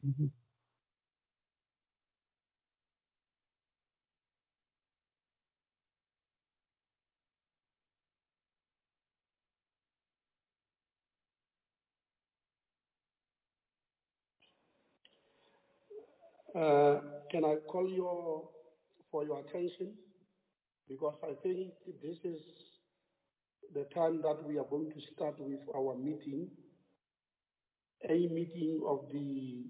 Mhm. Can I call for your attention? Because I think this is the time that we are going to start with our meeting, a meeting of the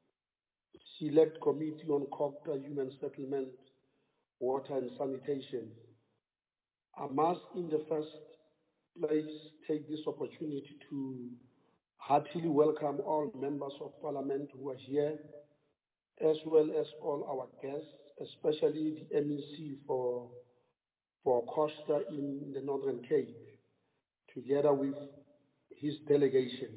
Select Committee on Copper Human Settlement, Water and Sanitation. I must, in the first place, take this opportunity to heartily welcome all members of Parliament who are here, as well as all our guests, especially the MEC for Costa in the Northern Cape, together with his delegation.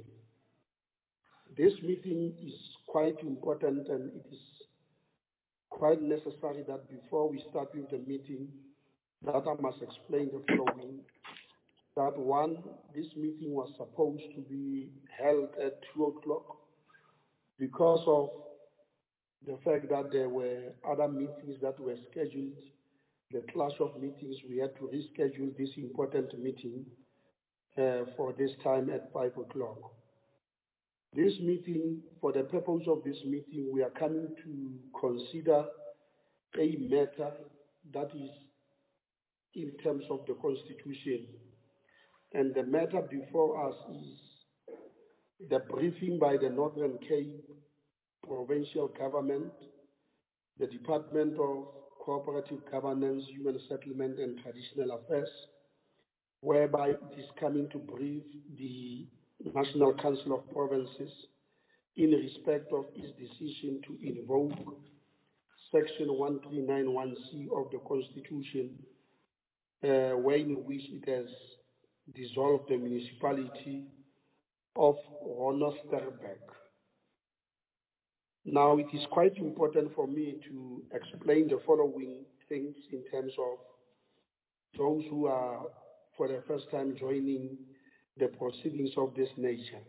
This meeting is quite important, and it is quite necessary that before we start with the meeting, that I must explain the following. That one, this meeting was supposed to be held at 2 o'clock because of the fact that there were other meetings that were scheduled, the clash of meetings. We had to reschedule this important meeting for this time at 5 o'clock. This meeting, for the purpose of this meeting, we are coming to consider a matter that is in terms of the Constitution. And the matter before us is the briefing by the Northern Cape Provincial Government, the Department of Cooperative Governance, Human Settlement and Traditional Affairs, whereby it is coming to brief the National Council of Provinces in respect of its decision to invoke Section 1391C of the Constitution, where in which it has dissolved the municipality of Ronosterberg. Now, it is quite important for me to explain the following things in terms of those who are for the first time joining the proceedings of this nature.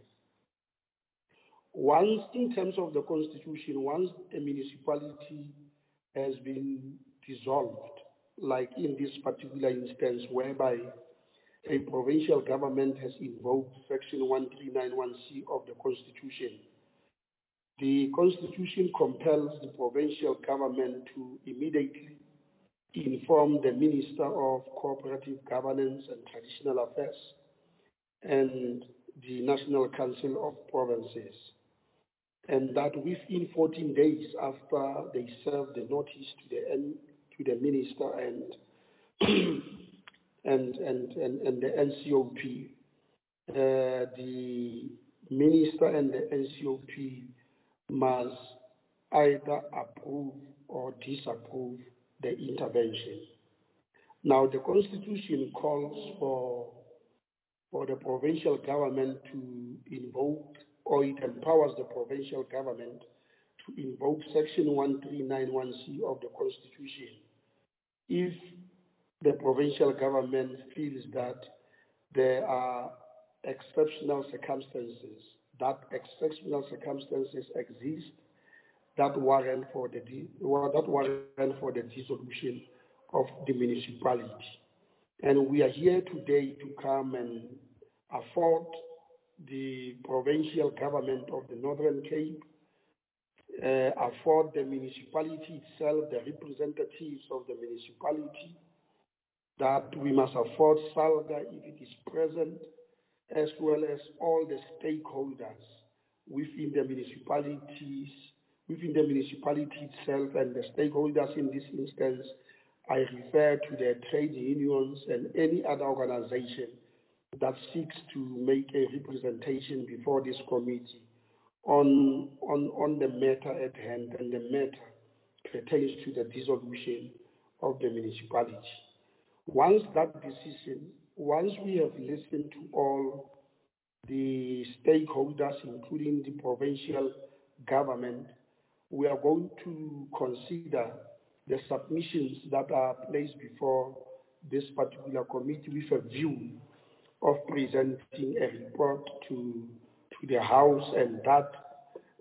Once, in terms of the Constitution, once a municipality has been dissolved, like in this particular instance, whereby a provincial government has invoked Section 1391C of the Constitution, the Constitution compels the provincial government to immediately inform the Minister of Cooperative Governance and Traditional Affairs and the National Council of Provinces, and that within 14 days after they serve the notice to the minister and and the NCOP, the minister and the NCOP must either approve or disapprove the intervention. Now, the Constitution calls for the provincial government to invoke, or it empowers the provincial government to invoke Section 1391C of the Constitution if the provincial government feels that there are exceptional circumstances, exist that warrant for the dissolution of the municipality. And we are here today to come and afford the provincial government of the Northern Cape, afford the municipality itself, the representatives of the municipality, that we must afford SALGA if it is present, as well as all the stakeholders within the municipalities, within the municipality itself, and the stakeholders in this instance, I refer to the trade unions and any other organization that seeks to make a representation before this committee on the matter at hand, and the matter pertains to the dissolution of the municipality. Once we have listened to all the stakeholders, including the provincial government, we are going to consider the submissions that are placed before this particular committee with a view of presenting a report to the House, and that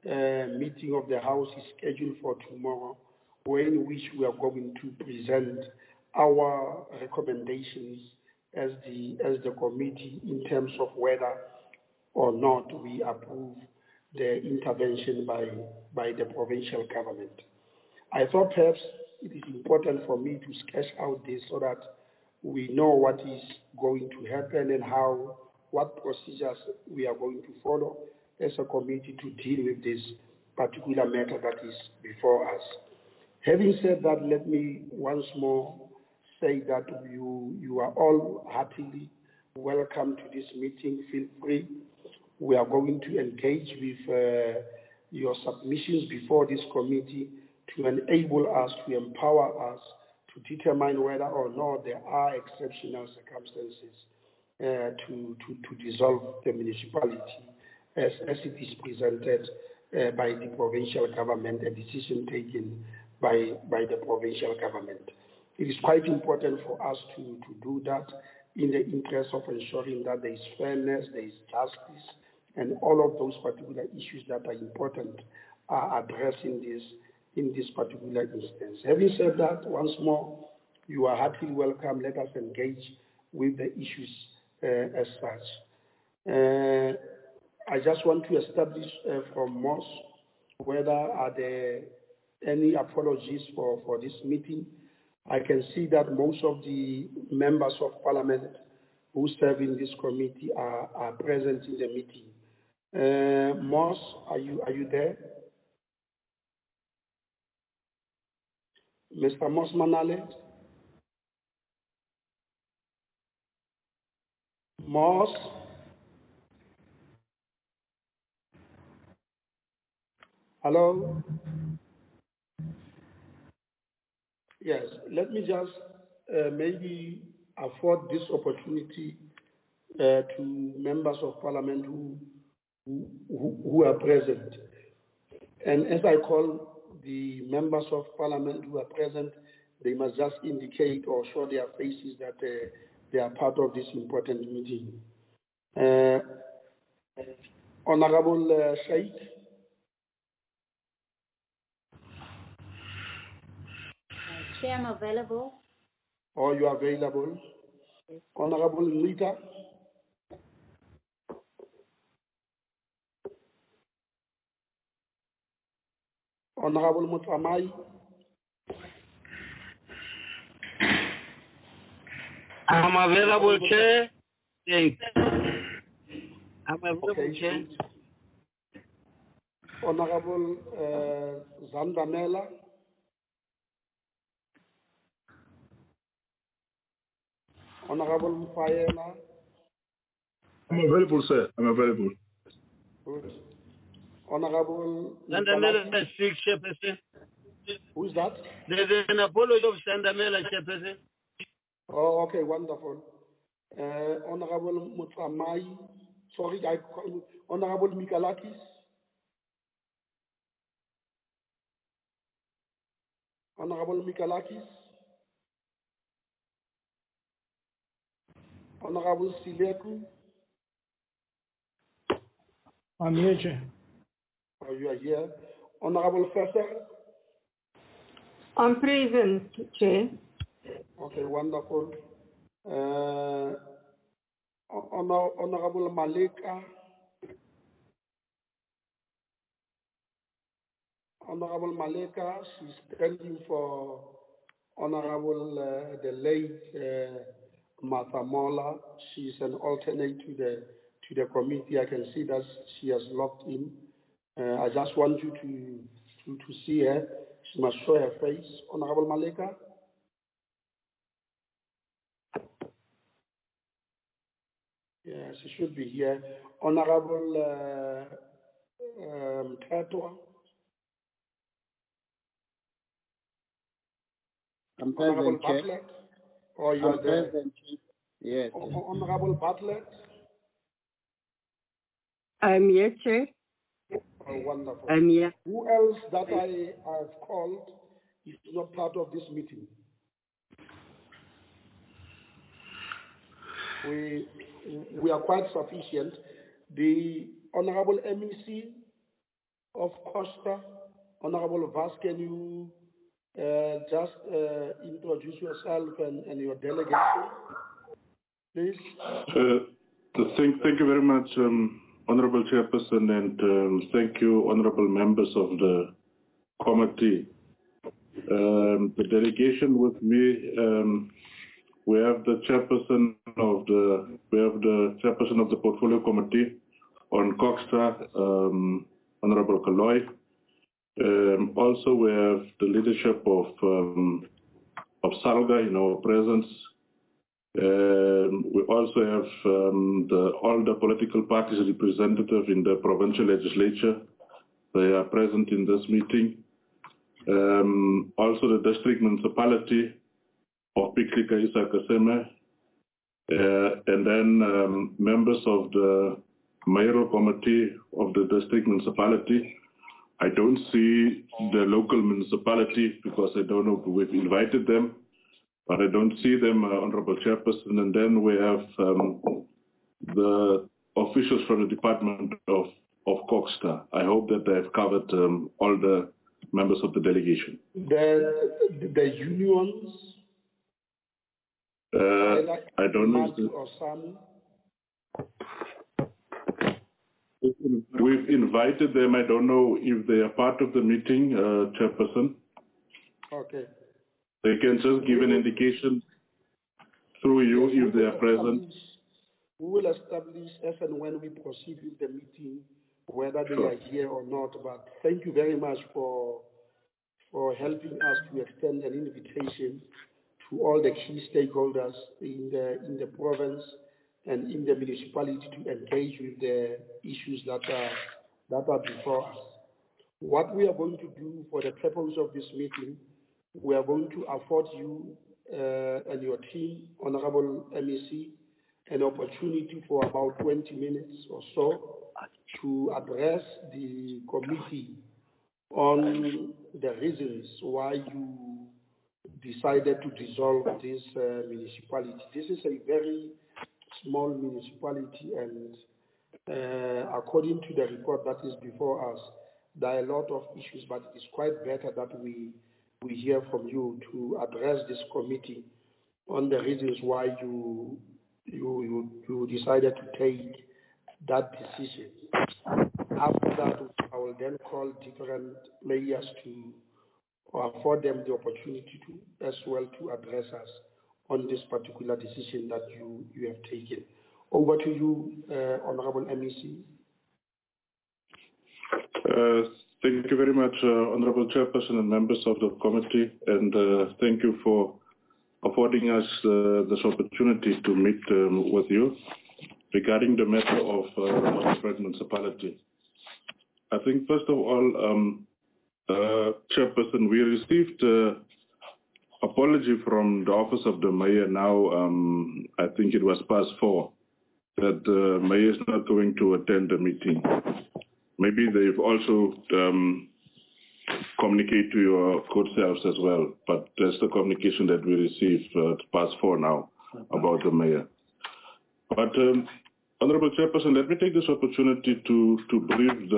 meeting of the House is scheduled for tomorrow, in which we are going to present our recommendations as the committee in terms of whether or not we approve the intervention by the provincial government. I thought perhaps it is important for me to sketch out this so that we know what is going to happen and what procedures we are going to follow as a committee to deal with this particular matter that is before us. Having said that, let me once more say that you are all heartily welcome to this meeting. Feel free. We are going to engage with your submissions before this committee to enable us, to empower us to determine whether or not there are exceptional circumstances to dissolve the municipality as it is presented by the provincial government, a decision taken by the provincial government. It is quite important for us to do that in the interest of ensuring that there is fairness, there is justice, and all of those particular issues that are important are addressed in this particular instance. Having said that, once more, you are heartily welcome. Let us engage with the issues as such. I just want to establish from Moss whether are there any apologies for this meeting. I can see that most of the members of parliament who serve in this committee are present in the meeting. Moss, are you there? Mr. Moss Manale? Moss? Hello? Yes, let me just maybe afford this opportunity to members of parliament who are present. And as I call the members of parliament who are present, they must just indicate or show their faces that they are part of this important meeting. Honorable Sheikh. Chair, I'm available. Or you are available? Yes. Honorable Rita. Honorable Mutramai. I'm available, Chair. I'm available, okay, Chair. Honorable Zandamela. Honorable Mufayela. I'm available, sir. I'm available. Good. Honorable Zandamela speaks, Chairperson. Who is that? There's an apology of Zandamela, Chairperson. Oh, okay, wonderful. Honorable Mutramai. Sorry, I call Honorable Mikalakis. Honorable Mikalakis. Honorable Sileku. I'm here, Chair. Oh, you are here. Honorable Fesser. I'm present, Chair. Okay, wonderful. Honorable Malika. Honorable Malika, she's standing for Honorable the late Martha Mola. She's an alternate to the committee. I can see that she has logged in. I just want you to see her. She must show her face. Honorable Malika. Yeah, she should be here. Honorable Tatua. I'm Honorable present, Chair. Bartlett. Or you are there? Present, Chief. Yes. Honorable Bartlett. I'm here, Chair. Oh, wonderful. I'm here. Who else that I have called is not part of this meeting? We are quite sufficient. The Honorable MEC. of Costa. Honorable Vas, can you just introduce yourself and your delegation, please? Thank you very much, Honorable Chairperson, and thank you, honorable members of the committee. The delegation with me, we have the chairperson of the portfolio committee on Coxstra, Honorable Kaloy. Also, we have the leadership of SALGA in our presence. We also have all the political parties representative in the provincial legislature. They are present in this meeting. Also the district municipality of Piklika Isakaseme, and then members of the mayoral committee of the district municipality. I don't see the local municipality because I don't know if we've invited them, but I don't see them, Honorable Chairperson. And then we have the officials from the Department of Coxstra. I hope that they have covered all the members of the delegation. The unions? I don't know. Or some? We've invited them. I don't know if they are part of the meeting, Chairperson. Okay. They can just give an indication through you if they are present. We will establish as and when we proceed with the meeting whether they are here or not. But thank you very much for helping us to extend an invitation to all the key stakeholders in the province and in the municipality to engage with the issues that are before us. What we are going to do for the purpose of this meeting, we are going to afford you and your team, Honorable MEC, an opportunity for about 20 minutes or so to address the committee on the reasons why you decided to dissolve this municipality. This is a very small municipality, and according to the report that is before us, there are a lot of issues, but it's quite better that we hear from you to address this committee on the reasons why you decided to take that decision. After that, I will then call different players to afford them the opportunity to as well to address us on this particular decision that you have taken. Over to you, Honorable MEC. Thank you very much, Honorable Chairperson and members of the committee, and thank you for affording us this opportunity to meet with you regarding the matter of Renosterburg municipality. I think first of all, Chairperson, we received apology from the office of the mayor now, I think it was past 4, that the mayor is not going to attend the meeting. Maybe they've also communicated to your good selves as well, but that's the communication that we received past 4 now about the mayor. But Honorable Chairperson, let me take this opportunity to brief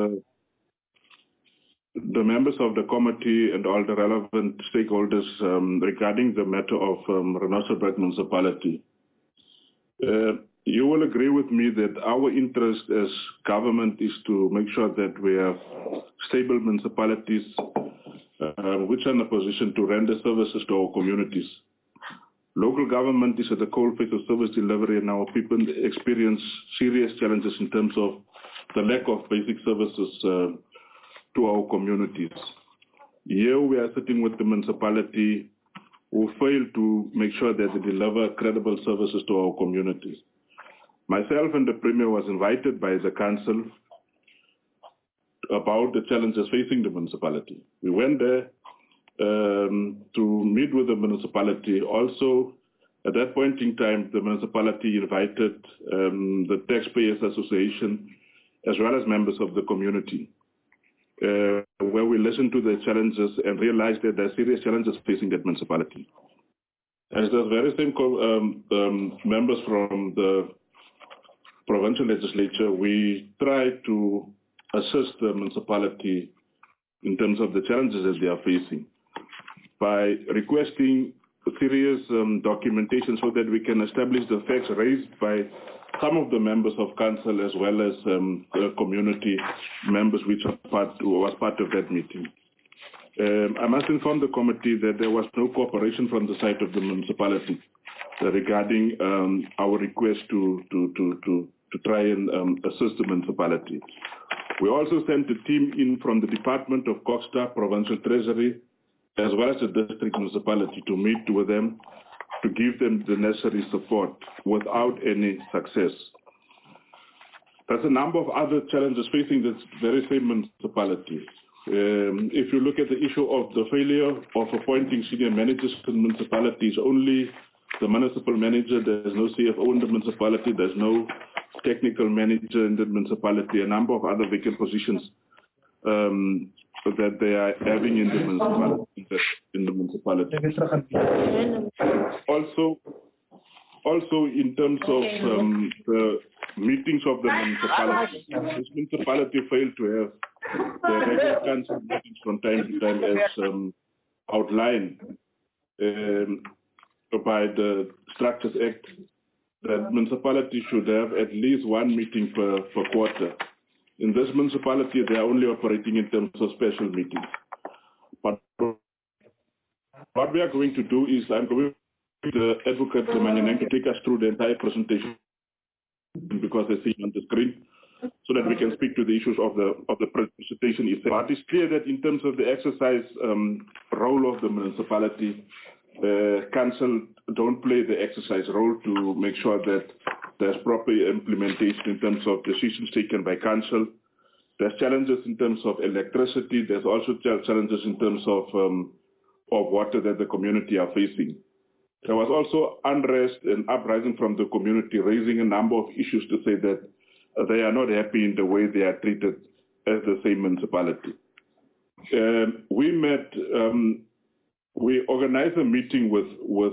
the members of the committee and all the relevant stakeholders regarding the matter of Renosterburg municipality. You will agree with me that our interest as government is to make sure that we have stable municipalities which are in a position to render services to our communities. Local government is at the coalface of service delivery, and our people experience serious challenges in terms of the lack of basic services to our communities. Here we are sitting with the municipality who fail to make sure that they deliver credible services to our communities. Myself and the Premier was invited by the council about the challenges facing the municipality. We went there to meet with the municipality. Also, at that point in time, the municipality invited the Taxpayers Association as well as members of the community, where we listened to the challenges and realized that there are serious challenges facing that municipality. As the very same members from the provincial legislature, we tried to assist the municipality in terms of the challenges that they are facing by requesting serious documentation so that we can establish the facts raised by some of the members of council as well as the community members who was part of that meeting. I must inform the committee that there was no cooperation from the side of the municipality regarding our request to try and assist the municipality. We also sent a team in from the Department of Coxstar, Provincial Treasury, as well as the district municipality to meet with them to give them the necessary support without any success. There's a number of other challenges facing this very same municipality. If you look at the issue of the failure of appointing senior managers to the municipalities, only the municipal manager, there's no CFO in the municipality, there's no technical manager in the municipality, a number of other vacant positions that they are having in the municipality. Also, in terms of the meetings of the municipality, this municipality failed to have the regular council meetings from time to time as outlined by the Structures Act. That municipality should have at least one meeting per quarter. In this municipality, they are only operating in terms of special meetings. But what we are going to do is I'm going to the advocate Manyaneng to take us through the entire presentation because they see on the screen, so that we can speak to the issues of the presentation itself. But it's clear that in terms of the exercise role of the municipality, council don't play the exercise role to make sure that there's proper implementation in terms of decisions taken by council. There's challenges in terms of electricity. There's also challenges in terms of water that the community are facing. There was also unrest and uprising from the community, raising a number of issues to say that they are not happy in the way they are treated as the same municipality. We organized a meeting with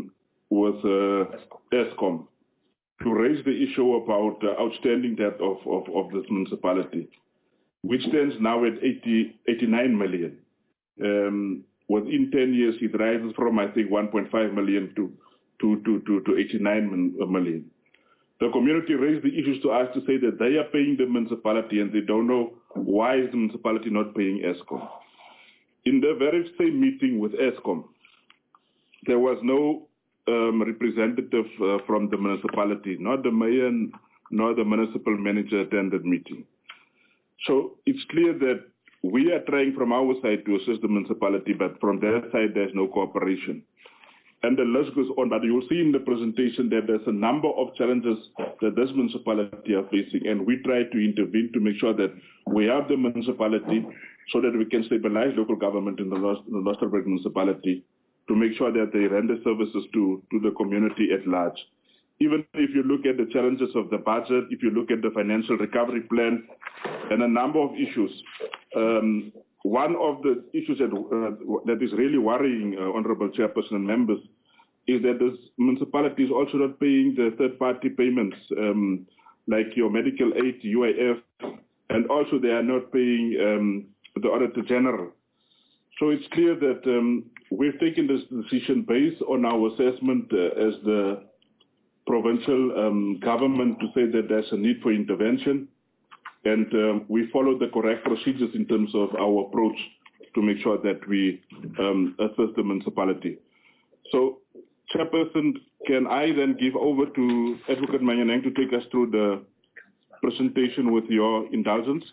Eskom to raise the issue about the outstanding debt of this municipality, which stands now at 89 million. Within 10 years, it rises from, I think, 1.5 million to 89 million. The community raised the issues to us to say that they are paying the municipality and they don't know why is the municipality not paying Eskom. In the very same meeting with Eskom, there was no representative from the municipality, not the mayor nor the municipal manager attended meeting. So it's clear that we are trying from our side to assist the municipality, but from their side there's no cooperation. And the list goes on, but you will see in the presentation that there's a number of challenges that this municipality are facing, and we try to intervene to make sure that we have the municipality so that we can stabilize local government in the Rustenburg municipality to make sure that they render services to the community at large. Even if you look at the challenges of the budget, if you look at the financial recovery plan, and a number of issues, one of the issues that is really worrying, Honorable Chairperson and members, is that this municipality is also not paying the third-party payments, like your medical aid, UIF, and also they are not paying the Auditor General. So it's clear that we've taken this decision based on our assessment as the provincial government to say that there's a need for intervention, and we follow the correct procedures in terms of our approach to make sure that we assist the municipality. So, Chairperson, can I then give over to Advocate Manyaneng to take us through the presentation with your indulgence?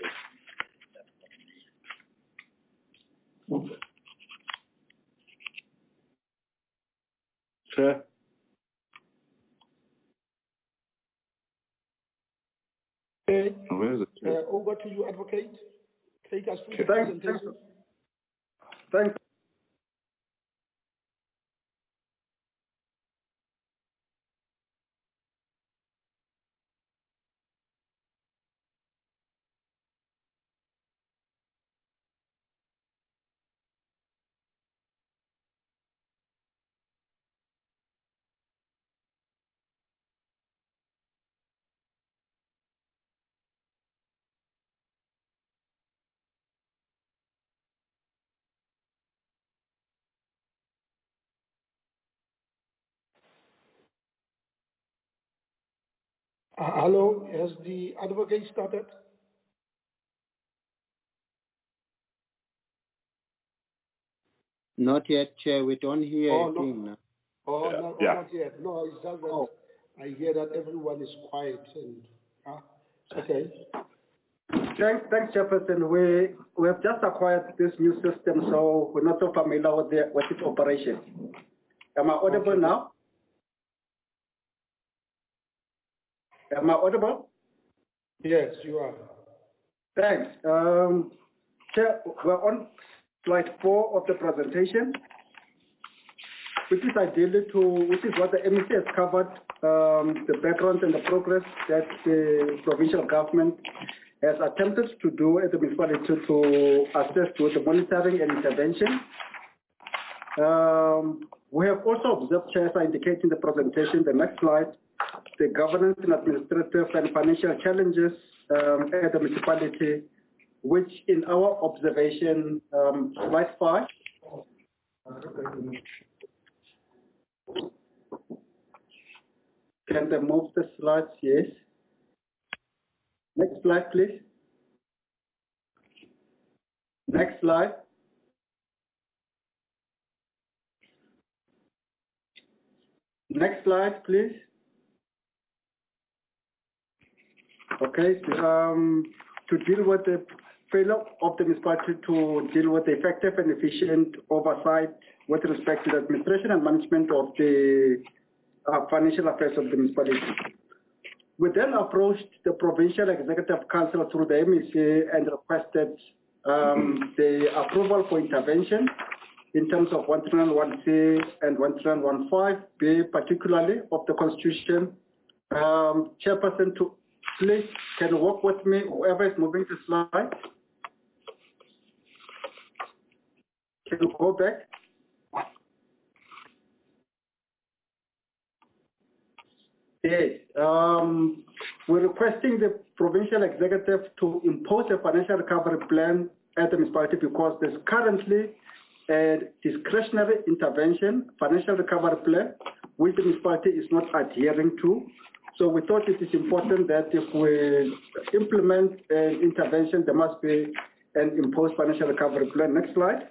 Chair. Where is it? Over to you, Advocate. Take us through the Thanks. presentation. Thanks. Hello, has the advocate started? Not yet, Chair. We don't hear a thing now. Oh, no, not yet. No, it's just that I hear that everyone is quiet and okay. Thanks, Jefferson. We have just acquired this new system, so we're not so familiar with its operation. Am I audible now? Am I audible? Yes, you are. Thanks. Chair, we're on slide 4 of the presentation, which is what the MEC has covered, the background and the progress that the provincial government has attempted to do at the municipality to assist with the monitoring and intervention. We have also observed, Chair, as I indicated in the presentation, the next slide, the governance and administrative and financial challenges at the municipality, which in our observation, slide 5, can they move the slides? Yes. Next slide, please. Next slide. Next slide, please. Okay, to deal with the failure of the municipality to deal with the effective and efficient oversight with respect to the administration and management of the financial affairs of the municipality. We then approached the Provincial Executive Council through the MEC and requested the approval for intervention in terms of 131(1)(c) and 131(1)(5)(b), particularly of the Constitution. Chairperson, please can you work with me, whoever is moving the slide. Can you go back? Yes. We're requesting the provincial executive to impose a financial recovery plan at the municipality because there's currently a discretionary intervention financial recovery plan which the municipality is not adhering to. So we thought it is important that if we implement an intervention, there must be an imposed financial recovery plan. Next slide.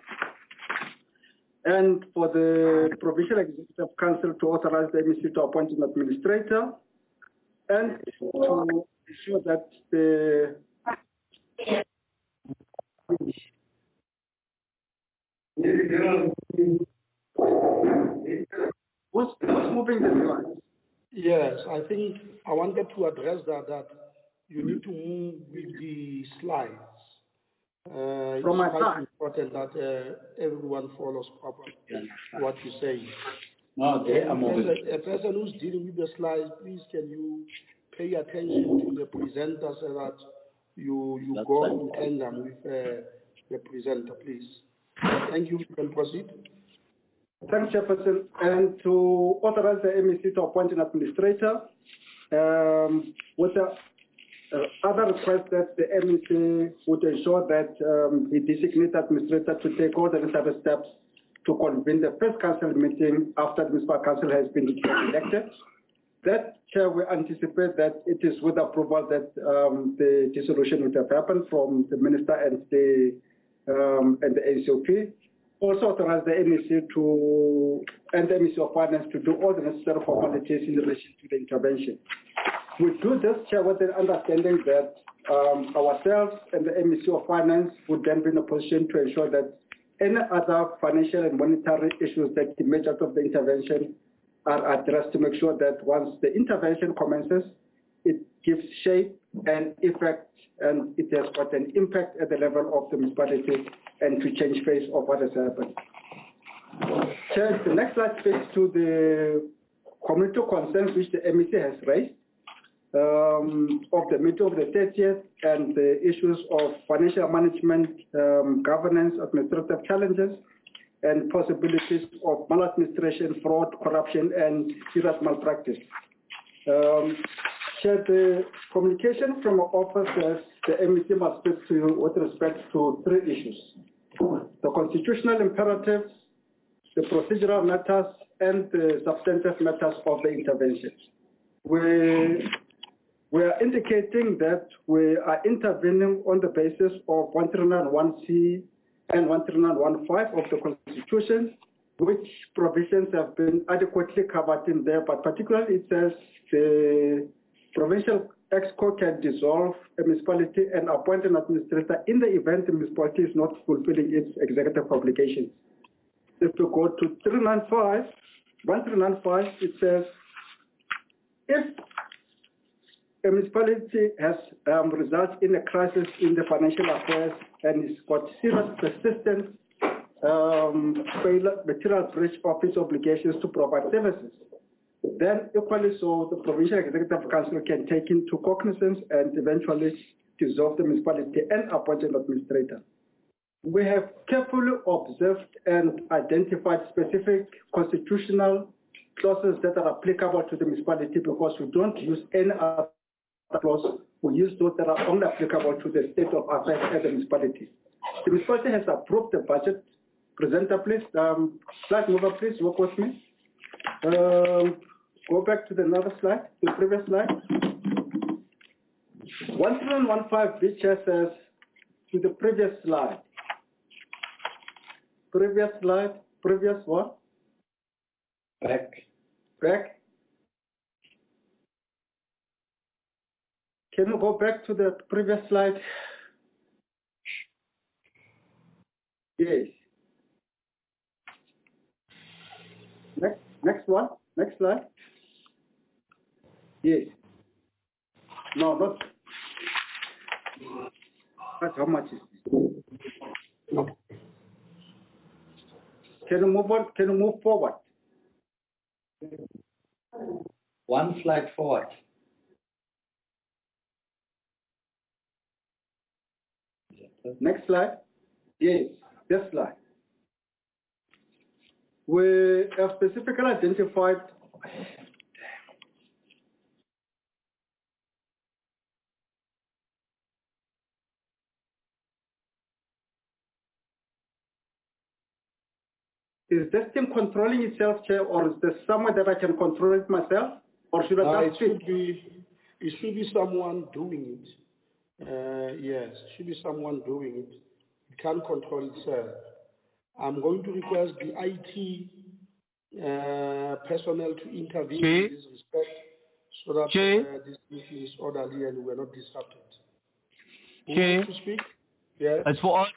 And for the Provincial Executive Council to authorize the MEC to appoint an administrator and to ensure that the what's moving the slide? Yes, I think I wanted to address that you need to move with the slides. From my it's side. important that everyone follows properly what you say. Okay, a person who's dealing with the slides, please can you pay attention to the presenter so that you go in tandem with the presenter, please. Thank you. You can proceed. Thanks, Jefferson. And to authorize the MEC to appoint an administrator, with the other request that the MEC would ensure that he designate administrator to take all the necessary steps to convene the first council meeting after the municipal council has been elected. That, Chair, we anticipate that it is with approval that the dissolution would have happened from the minister and the NCOP. Also authorize the MEC and the MEC of Finance to do all the necessary formalities in relation to the intervention. We do this, Chair, with the understanding that ourselves and the MEC of Finance would then be in a position to ensure that any other financial and monetary issues that emerge out of the intervention are addressed to make sure that once the intervention commences, it gives shape and effect, and it has got an impact at the level of the municipality and to change face of what has happened. Chair, the next slide speaks to the community concerns which the MEC has raised of the meeting of the 30th and the issues of financial management, governance, administrative challenges, and possibilities of maladministration, fraud, corruption, and serious malpractice. Chair, the communication from our office says the MEC must speak to you with respect to 3 issues: the constitutional imperatives, the procedural matters, and the substantive matters of the intervention. We We are indicating that we are intervening on the basis of 1391C and 1315 of the Constitution, which provisions have been adequately covered in there, but particularly it says the provincial ExCo can dissolve a municipality and appoint an administrator in the event the municipality is not fulfilling its executive obligations. If we go to 1395, it says, if a municipality has resulted in a crisis in the financial affairs and has got serious persistent material breach of its obligations to provide services, then equally so the Provincial Executive Council can take into cognizance and eventually dissolve the municipality and appoint an administrator. We have carefully observed and identified specific constitutional clauses that are applicable to the municipality because we don't use any other clause. We use those that are only applicable to the state of affairs at the municipality. The municipality has approved the budget. Presenter, please. Slide mover, please. Work with me. Go back to the another slide, the previous slide. 1315 chair says to the previous slide. Previous slide, previous one. Back. Can you go back to the previous slide? Yes. Next one. Next slide. Yes. No, not. That's how much is this? Can you move on? Can you move forward? One slide forward. Next slide. Yes, this slide. We have specifically identified is this thing controlling itself, Chair, or is there somewhere that I can control it myself? Or should I just it should be someone doing it. Yes, it should be someone doing it. It can't control itself. I'm going to request the IT personnel to intervene in this respect so that this meeting is orderly and we're not disrupted. Who wants to speak? Yes. It's for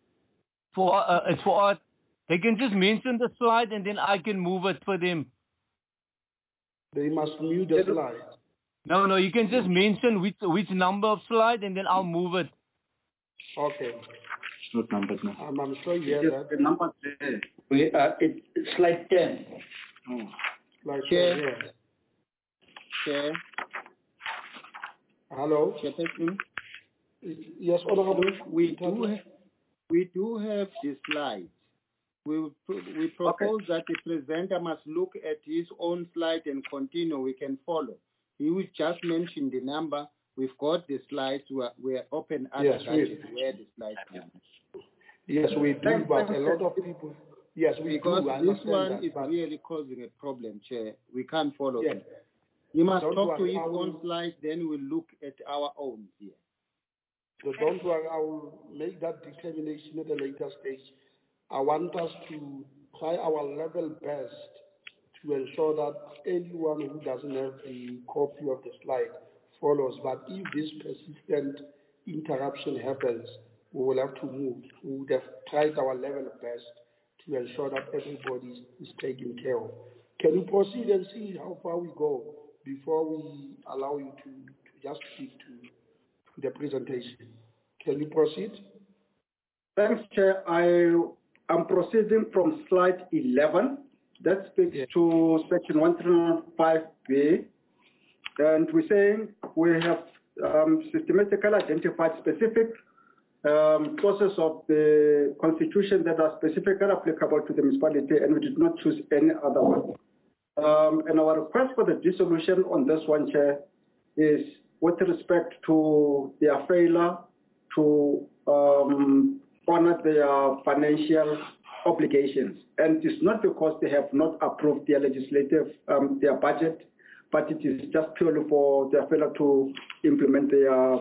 art. They can just mention the slide and then I can move it for them. They must mute the slide. No, you can just mention which number of slide and then I'll move it. Okay. What number now? I'm sure you hear that. The number 10. It's slide 10. Oh. Slide Chair. 10, yes. Chair. Hello? Chairperson. Yes, Honorable. We do have the slides. We propose that the presenter must look at his own slide and continue. We can follow. He will just mention the number. We've got the slides. We're open other slides where the slides are. Yes, we do, but a lot of people. Yes, we because do. Because this one is really causing a problem, Chair. We can't follow him. You must talk to his own slide, then we'll look at our own here. So don't worry, I will make that determination at a later stage. I want us to try our level best to ensure that anyone who doesn't have a copy of the slide follows. But if this persistent interruption happens, we will have to move. We would have tried our level best to ensure that everybody is taken care of. Can you proceed and see how far we go before we allow you to just speak to the presentation? Can you proceed? Thanks, Chair. I'm proceeding from slide 11. That speaks to section 1315B. And we're saying we have systematically identified specific clauses of the Constitution that are specifically applicable to the municipality, and we did not choose any other one. And our request for the dissolution on this one, Chair, is with respect to their failure to honor their financial obligations. And it's not because they have not approved their legislative, their budget, but it is just purely for their failure to implement their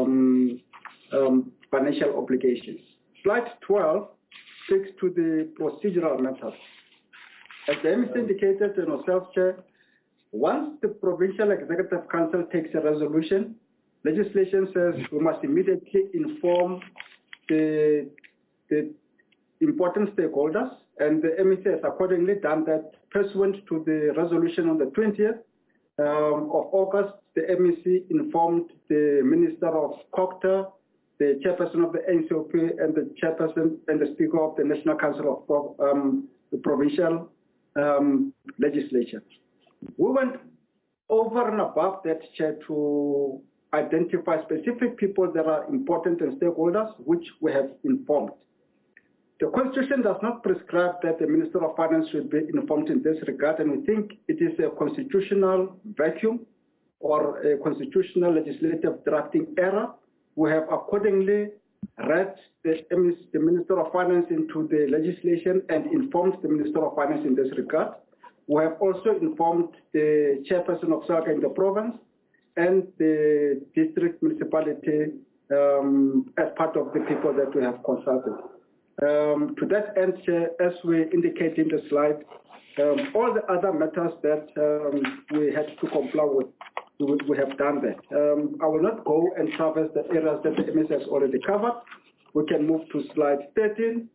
financial obligations. Slide 12 speaks to the procedural matters. As the MEC indicated in herself, Chair, once the Provincial Executive Council takes a resolution, legislation says we must immediately inform the important stakeholders, and the MEC has accordingly done that. Pursuant to the resolution on the 20th of August, the MEC informed the Minister of COGTA, the chairperson of the NCOP, and the chairperson and the speaker of the National Council of the Provincial Legislature. We went over and above that, Chair, to identify specific people that are important and stakeholders, which we have informed. The Constitution does not prescribe that the Minister of Finance should be informed in this regard, and we think it is a constitutional vacuum or a constitutional legislative drafting error. We have accordingly read the Minister of Finance into the legislation and informed the Minister of Finance in this regard. We have also informed the chairperson of SAGA in the province and the district municipality as part of the people that we have consulted. To that end, Chair, as we indicate in the slide, all the other matters that we had to comply with, we have done that. I will not go and traverse the areas that the MS has already covered. We can move to slide 13.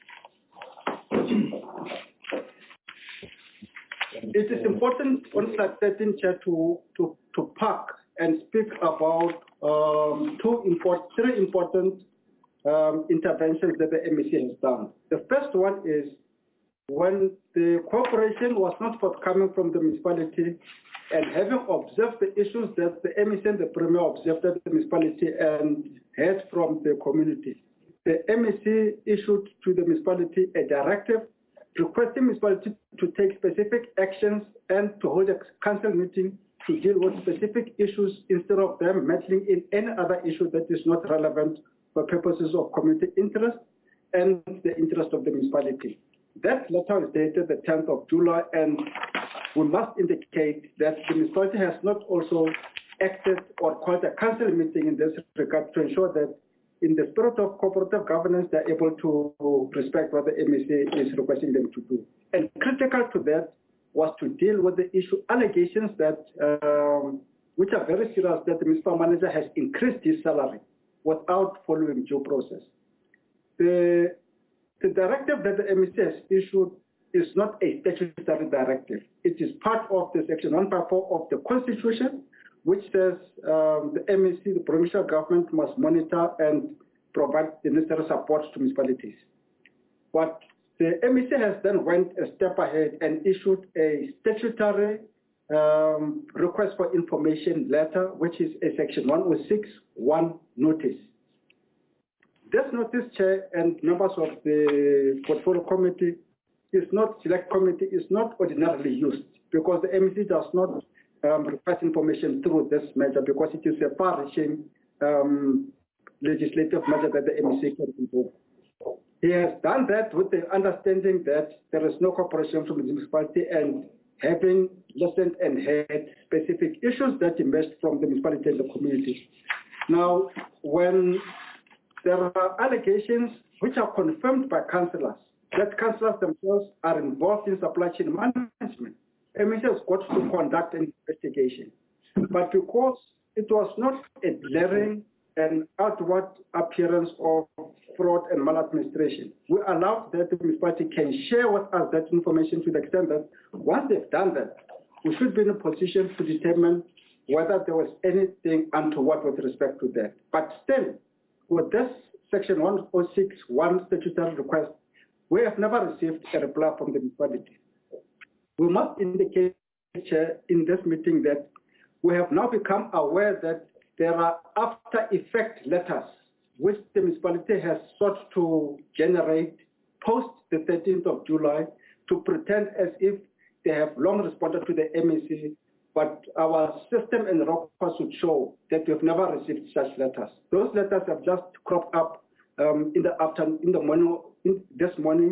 It is important on slide 13, Chair, to park and speak about three important interventions that the MEC has done. The first one is when the cooperation was not forthcoming from the municipality, and having observed the issues that the MEC and the Premier observed at the municipality and heard from the community, the MEC issued to the municipality a directive requesting municipality to take specific actions and to hold a council meeting to deal with specific issues instead of them meddling in any other issue that is not relevant for purposes of community interest and the interest of the municipality. That letter is dated the 10th of July, and we must indicate that the municipality has not also acted or called a council meeting in this regard to ensure that in the spirit of cooperative governance, they're able to respect what the MEC is requesting them to do. And critical to that was to deal with the issue allegations that, which are very serious, that the municipal manager has increased his salary without following due process. The directive that the MEC has issued is not a statutory directive. It is part of the section 154 of the Constitution, which says the MEC, the provincial government, must monitor and provide the necessary support to municipalities. But the MEC has then went a step ahead and issued a statutory request for information letter, which is a section 106(1) notice. This notice, Chair and members of the portfolio committee, select committee, is not ordinarily used because the MEC does not request information through this measure because it is a far-reaching legislative measure that the MEC can invoke. He has done that with the understanding that there is no cooperation from the municipality, and having listened and heard specific issues that emerged from the municipality and the community. Now, when there are allegations which are confirmed by councillors, that councillors themselves are involved in supply chain management, MEC has got to conduct an investigation. But because it was not a glaring and outward appearance of fraud and maladministration, we allowed that the municipality can share with us that information to the extent that once they've done that, we should be in a position to determine whether there was anything untoward with respect to that. But still, with this section 106(1) statutory request, we have never received a reply from the municipality. We must indicate, Chair, in this meeting that we have now become aware that there are after-effect letters which the municipality has sought to generate post the 13th of July to pretend as if they have long responded to the MEC, but our system and records would show that we have never received such letters. Those letters have just cropped up in the morning, this morning,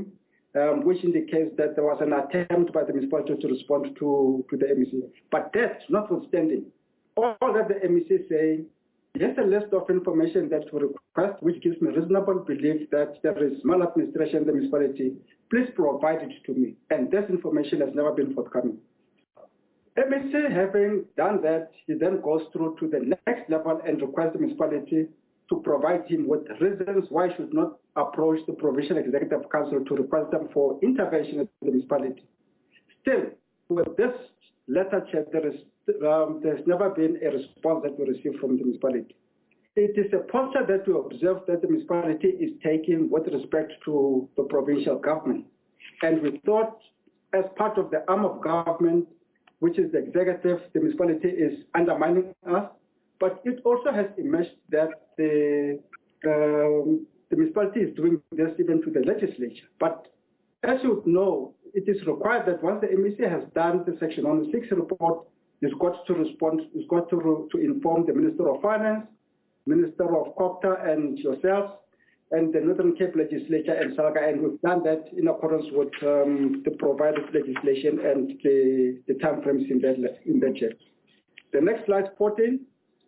which indicates that there was an attempt by the municipality to respond to the MEC. But that notwithstanding, all that the MEC is saying, here's a list of information that we request, which gives me reasonable belief that there is maladministration in the municipality. Please provide it to me. And this information has never been forthcoming. MEC, having done that, he then goes through to the next level and requests the municipality to provide him with reasons why he should not approach the Provincial Executive Council to request them for intervention in the municipality. Still, with this letter, Chair, there's never been a response that we received from the municipality. It is a posture that we observe that the municipality is taking with respect to the provincial government. And we thought, as part of the arm of government, which is the executive, the municipality is undermining us. But it also has emerged that the municipality is doing this even to the legislature. But as you know, it is required that once the MEC has done the Section 106 report, it's got to respond, it's got to inform the Minister of Finance, Minister of COPTA and yourselves, and the Northern Cape Legislature and SALGA, and we've done that in accordance with the provided legislation and the time frames in that check. The next slide, 14.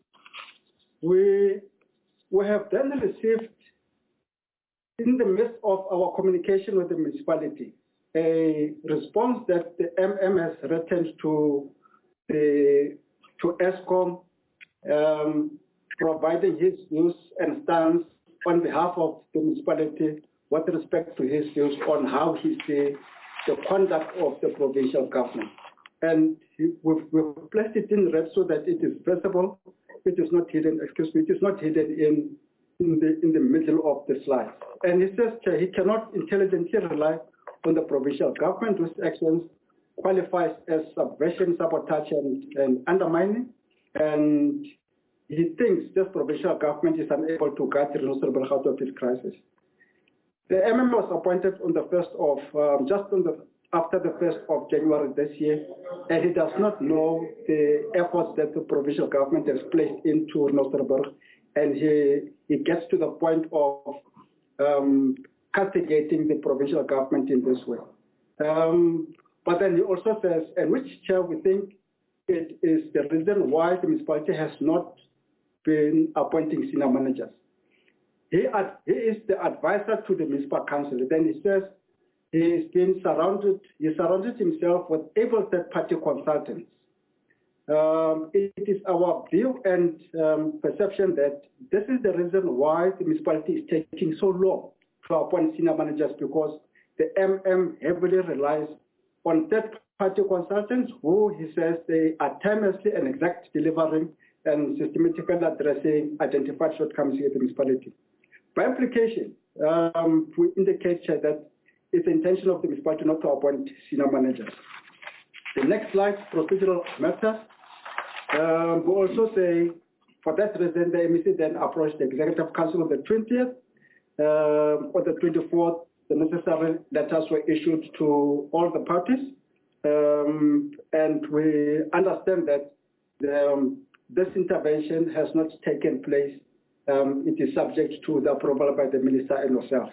We have then received, in the midst of our communication with the municipality, a response that the MM has written to ESCOM, providing his views and stance on behalf of the municipality with respect to his views on how he sees the conduct of the provincial government. And we've placed it in red so that it is visible. It is not hidden, excuse me, it is not hidden in the middle of the slide. And he says he cannot intelligently rely on the provincial government whose actions qualifies as subversion, sabotage, and undermining. And he thinks this provincial government is unable to guide the Renosterburg out of this crisis. The MM was appointed on the 1st of, after the 1st of January this year, and he does not know the efforts that the provincial government has placed into Renosterburg, and he gets to the point of castigating the provincial government in this way. But then he also says, and which, Chair, we think it is the reason why the municipality has not been appointing senior managers. He is the advisor to the municipal council. Then he says he surrounded himself with able third-party consultants. It is our view and perception that this is the reason why the municipality is taking so long to appoint senior managers, because the MM heavily relies on third-party consultants who, he says, they are timelessly and exact delivering and systematically addressing identified shortcomings in the municipality. By implication, we indicate that it's the intention of the municipality not to appoint senior managers. The next slide, procedural matters. We also say, for that reason, the MEC then approached the Executive Council on the 20th. On the 24th, the necessary letters were issued to all the parties. And we understand that this intervention has not taken place. It is subject to the approval by the minister and yourselves.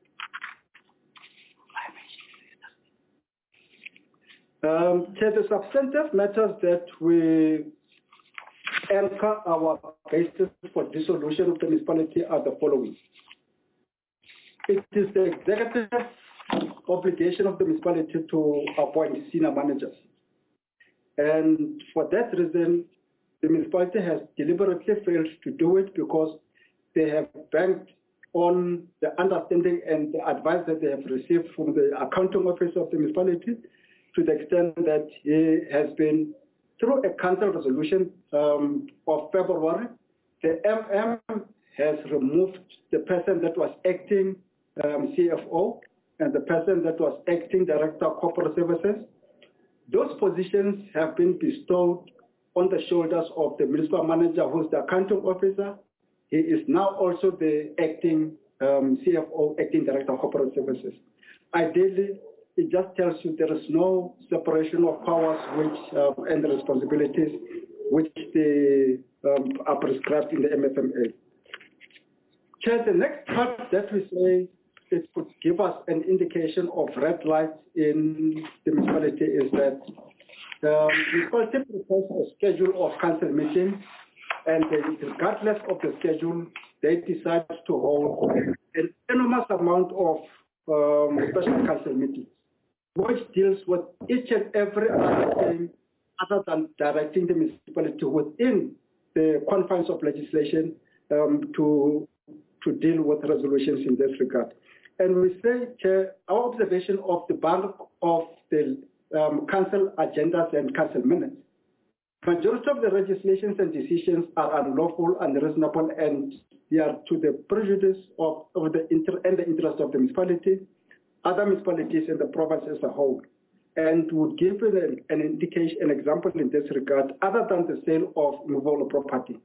The substantive matters that we anchor our basis for dissolution of the municipality are the following. It is the executive obligation of the municipality to appoint senior managers. And for that reason, the municipality has deliberately failed to do it because they have banked on the understanding and the advice that they have received from the accounting office of the municipality, to the extent that he has been, through a council resolution of February, the MM has removed the person that was acting CFO and the person that was acting Director of Corporate Services. Those positions have been bestowed on the shoulders of the municipal manager, who is the accounting officer. He is now also the acting CFO, acting Director of Corporate Services. Ideally, it just tells you there is no separation of powers and the responsibilities which are prescribed in the MFMA. Chair, the next part that we say it could give us an indication of red lights in the municipality is that the municipality proposed a schedule of council meetings, and regardless of the schedule, they decide to hold an enormous amount of special council meetings, which deals with each and every other thing other than directing the municipality within the confines of legislation to deal with resolutions in this regard. And we say, Chair, our observation of the bulk of the council agendas and council minutes, majority of the legislations and decisions are unlawful, unreasonable, and they are to the prejudice of the interest of the municipality, other municipalities, and the province as a whole. And would give an indication, an example in this regard, other than the sale of movable property.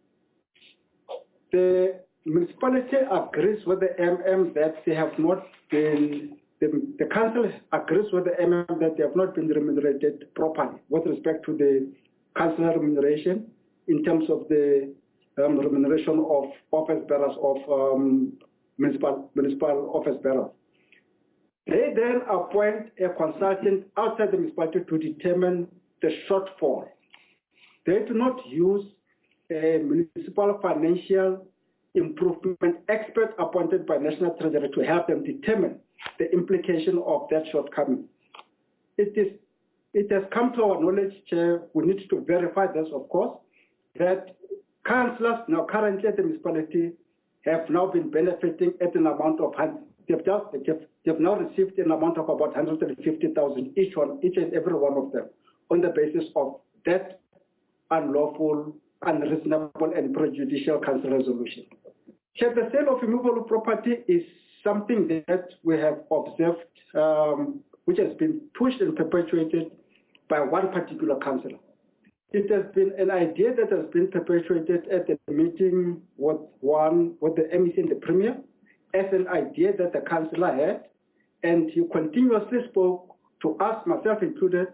The municipality agrees with the MM that they have not been, the council agrees with the MM that they have not been remunerated properly with respect to the council remuneration in terms of the remuneration of office bearers of municipal office bearers. They then appoint a consultant outside the municipality to determine the shortfall. They do not use a municipal financial improvement expert appointed by National Treasury to help them determine the implication of that shortcoming. It has come to our knowledge, Chair, we need to verify this, of course, that councillors now currently at the municipality have now been benefiting at an amount of, they've now received an amount of about 150,000 each and every one of them on the basis of that unlawful, unreasonable, and prejudicial council resolution. Chair, the sale of immovable property is something that we have observed, which has been pushed and perpetuated by one particular councillor. It has been an idea that has been perpetuated at the meeting with the MEC and the Premier as an idea that the councillor had, and he continuously spoke to us, myself included,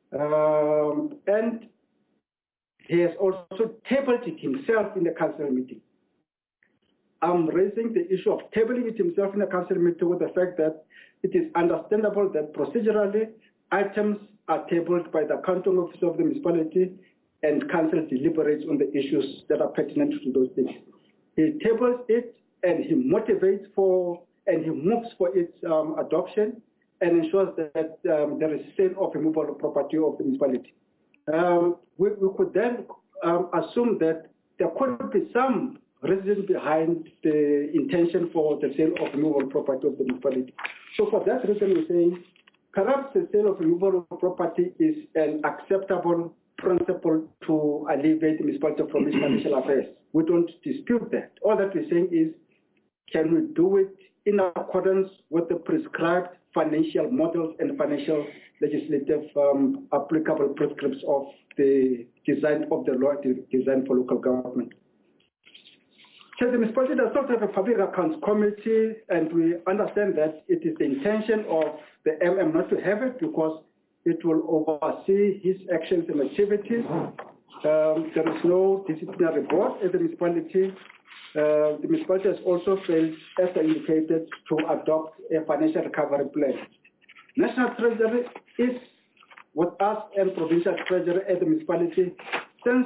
and he has also tabled it himself in the council meeting. I'm raising the issue of tabling it himself in the council meeting with the fact that it is understandable that procedurally items are tabled by the accounting officer of the municipality and council deliberates on the issues that are pertinent to those things. He tables it and he motivates for and he moves for its adoption and ensures that there is sale of immovable property of the municipality. We could then assume that there could be some reason behind the intention for the sale of immovable property of the municipality. So for that reason, we're saying perhaps the sale of immovable property is an acceptable principle to alleviate the municipality from its financial affairs. We don't dispute that. All that we're saying is, can we do it in accordance with the prescribed financial models and financial legislative applicable prescripts of the design of the law designed for local government? So the municipality does not have a public accounts committee, and we understand that it is the intention of the MM not to have it because it will oversee his actions and activities. There is no disciplinary board at the municipality. The municipality has also failed, as I indicated, to adopt a financial recovery plan. National Treasury is with us and Provincial Treasury at the municipality since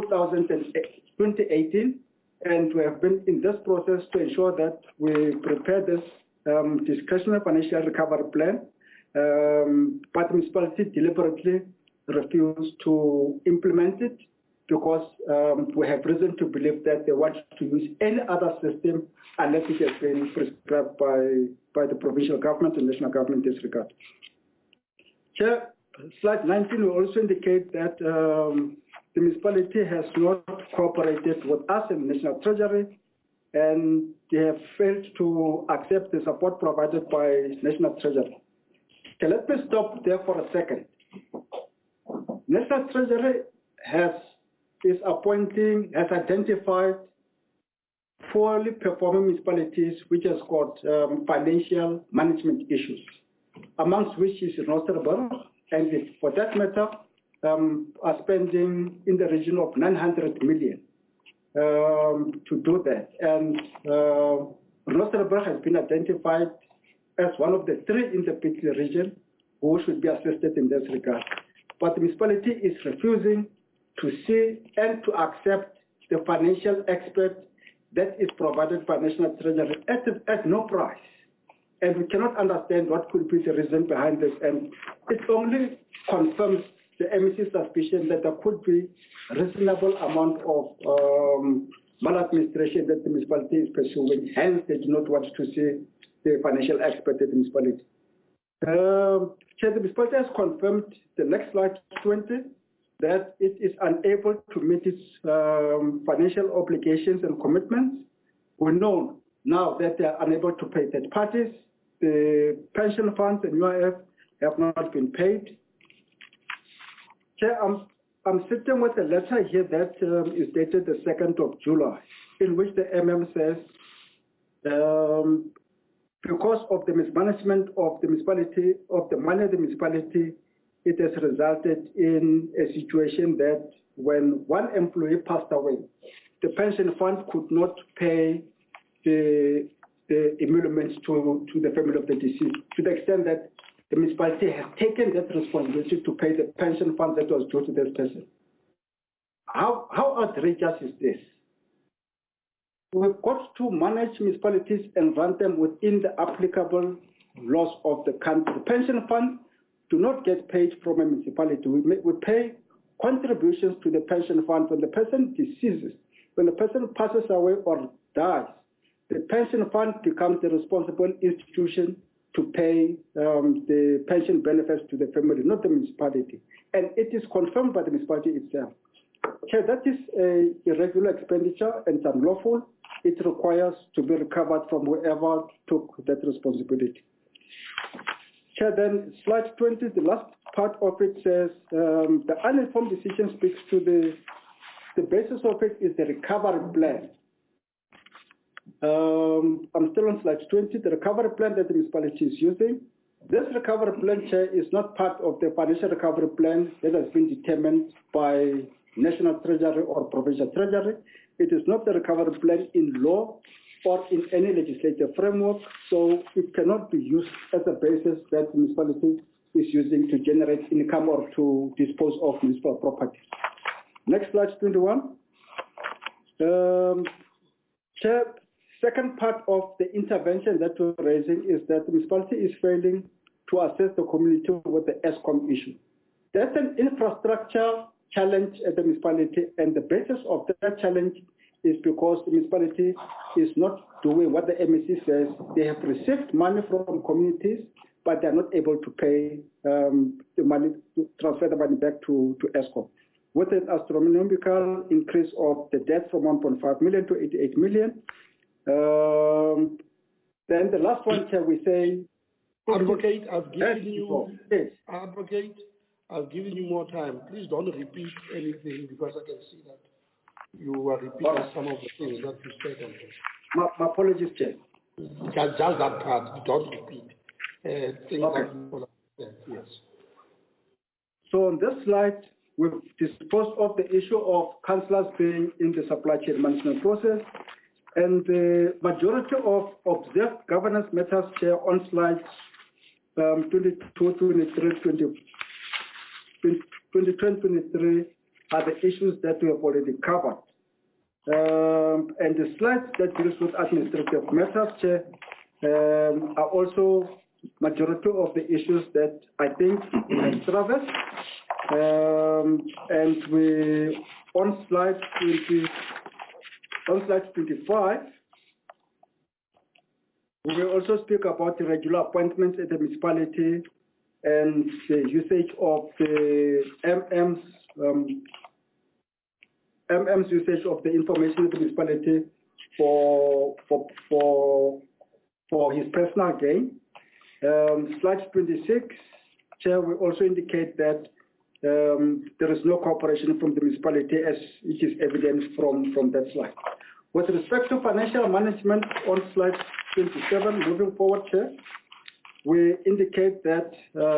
2018, and we have been in this process to ensure that we prepare this discretionary financial recovery plan, but the municipality deliberately refused to implement it because we have reason to believe that they want to use any other system unless it has been prescribed by the provincial government and national government in this regard. Chair, slide 19 will also indicate that the municipality has not cooperated with us in the National Treasury, and they have failed to accept the support provided by National Treasury. Okay, let me stop there for a second. National Treasury has identified poorly performing municipalities which has got financial management issues, amongst which is Roosterburg, and for that matter, are spending in the region of 900 million to do that. And Roosterburg has been identified as one of the 3 in the Pitley region who should be assisted in this regard. But the municipality is refusing to see and to accept the financial expert that is provided by National Treasury at no price. And we cannot understand what could be the reason behind this. And it only confirms the MEC's suspicion that there could be reasonable amount of maladministration that the municipality is pursuing. Hence, they do not want to see the financial expert at the municipality. Chair, the municipality has confirmed, the next slide 20, that it is unable to meet its financial obligations and commitments. We know now that they are unable to pay third parties. The pension funds and UIF have not been paid. Chair, I'm sitting with a letter here that is dated the 2nd of July, in which the says, because of the mismanagement of the municipality, of the money of the municipality, it has resulted in a situation that when one employee passed away, the pension fund could not pay the emoluments to the family of the deceased, to the extent that the municipality has taken that responsibility to pay the pension fund that was due to this person. How outrageous is this? We've got to manage municipalities and run them within the applicable laws of the country. The pension fund do not get paid from a municipality. We pay contributions to the pension fund when the person deceases, when the person passes away or dies. The pension fund becomes the responsible institution to pay the pension benefits to the family, not the municipality. And it is confirmed by the municipality itself. Okay, that is a irregular expenditure and it's unlawful. It requires to be recovered from whoever took that responsibility. Okay, then slide 20, the last part of it says the uninformed decision speaks to the basis of it is the recovery plan. I'm still on slide 20, the recovery plan that the municipality is using. This recovery plan, Chair, is not part of the financial recovery plan that has been determined by National Treasury or Provincial Treasury. It is not the recovery plan in law or in any legislative framework, so it cannot be used as a basis that the municipality is using to generate income or to dispose of municipal property. Next slide, 21. Chair, second part of the intervention that we're raising is that the municipality is failing to assess the community with the ESCOM issue. That's an infrastructure challenge at the municipality, and the basis of that challenge is because the municipality is not doing what the MEC says. They have received money from communities, but they're not able to pay the money, to transfer the money back to ESCOM. With an astronomical increase of the debt from 1.5 million to 88 million. Then the last one, shall we say? Advocate, I've given you. Yes. Advocate, I've given you more time. Please don't repeat anything because I can see that you are repeating some of the things that you said on this. My apologies, Chair. Just that part. Don't repeat things that you said. Yes. So on this slide, we've disposed of the issue of councillors being in the supply chain management process. And the majority of observed governance matters, Chair, on slides 22, 23, 23 are the issues that we have already covered. And the slides that deals with administrative matters, Chair, are also majority of the issues that I think we have traversed. And we, on slide 25, we will also speak about the regular appointments at the municipality and the usage of the MM's usage of the information of the municipality for his personal gain. Slide 26, Chair, we also indicate that there is no cooperation from the municipality as it is evident from that slide. With respect to financial management on slide 27, moving forward, Chair, we indicate that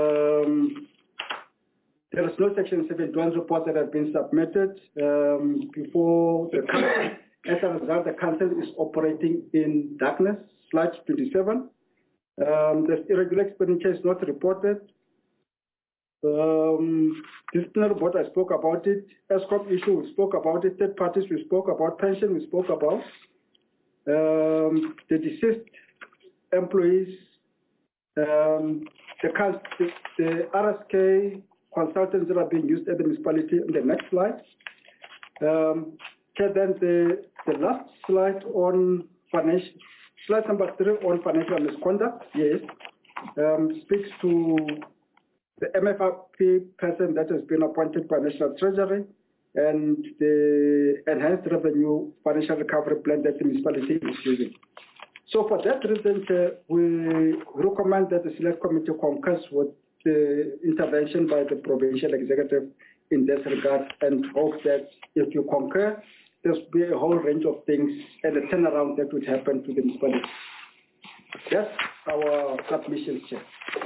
there is no Section 71 report that has been submitted before the council. As a result, the council is operating in darkness. Slide 27. The irregular expenditure is not reported. Disciplinary board, I spoke about it. ESCOP issue, we spoke about it. Third parties, we spoke about. Pension, we spoke about. The deceased employees, the RSK consultants that are being used at the municipality in the next slide. Then the last slide on financial, slide number 3 on financial misconduct, yes, speaks to the MFRP person that has been appointed by National Treasury and the enhanced revenue financial recovery plan that the municipality is using. So for that reason, we recommend that the Select Committee concurs with the intervention by the provincial executive in this regard and hope that if you concur, there'll be a whole range of things and a turnaround that would happen to the municipality. That's our submission, Chair.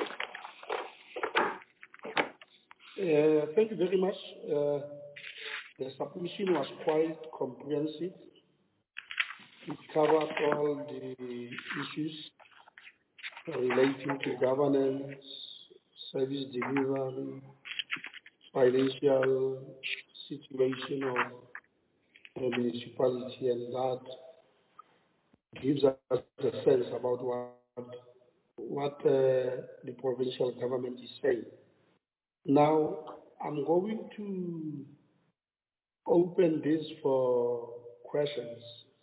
Thank you very much. The submission was quite comprehensive. It covered all the issues relating to governance, service delivery, financial situation of the municipality, and that gives us a sense about what the provincial government is saying. Now, I'm going to open this for questions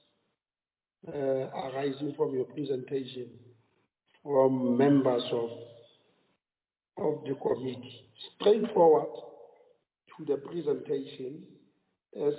arising from your presentation from members of the committee. Straightforward to the presentation as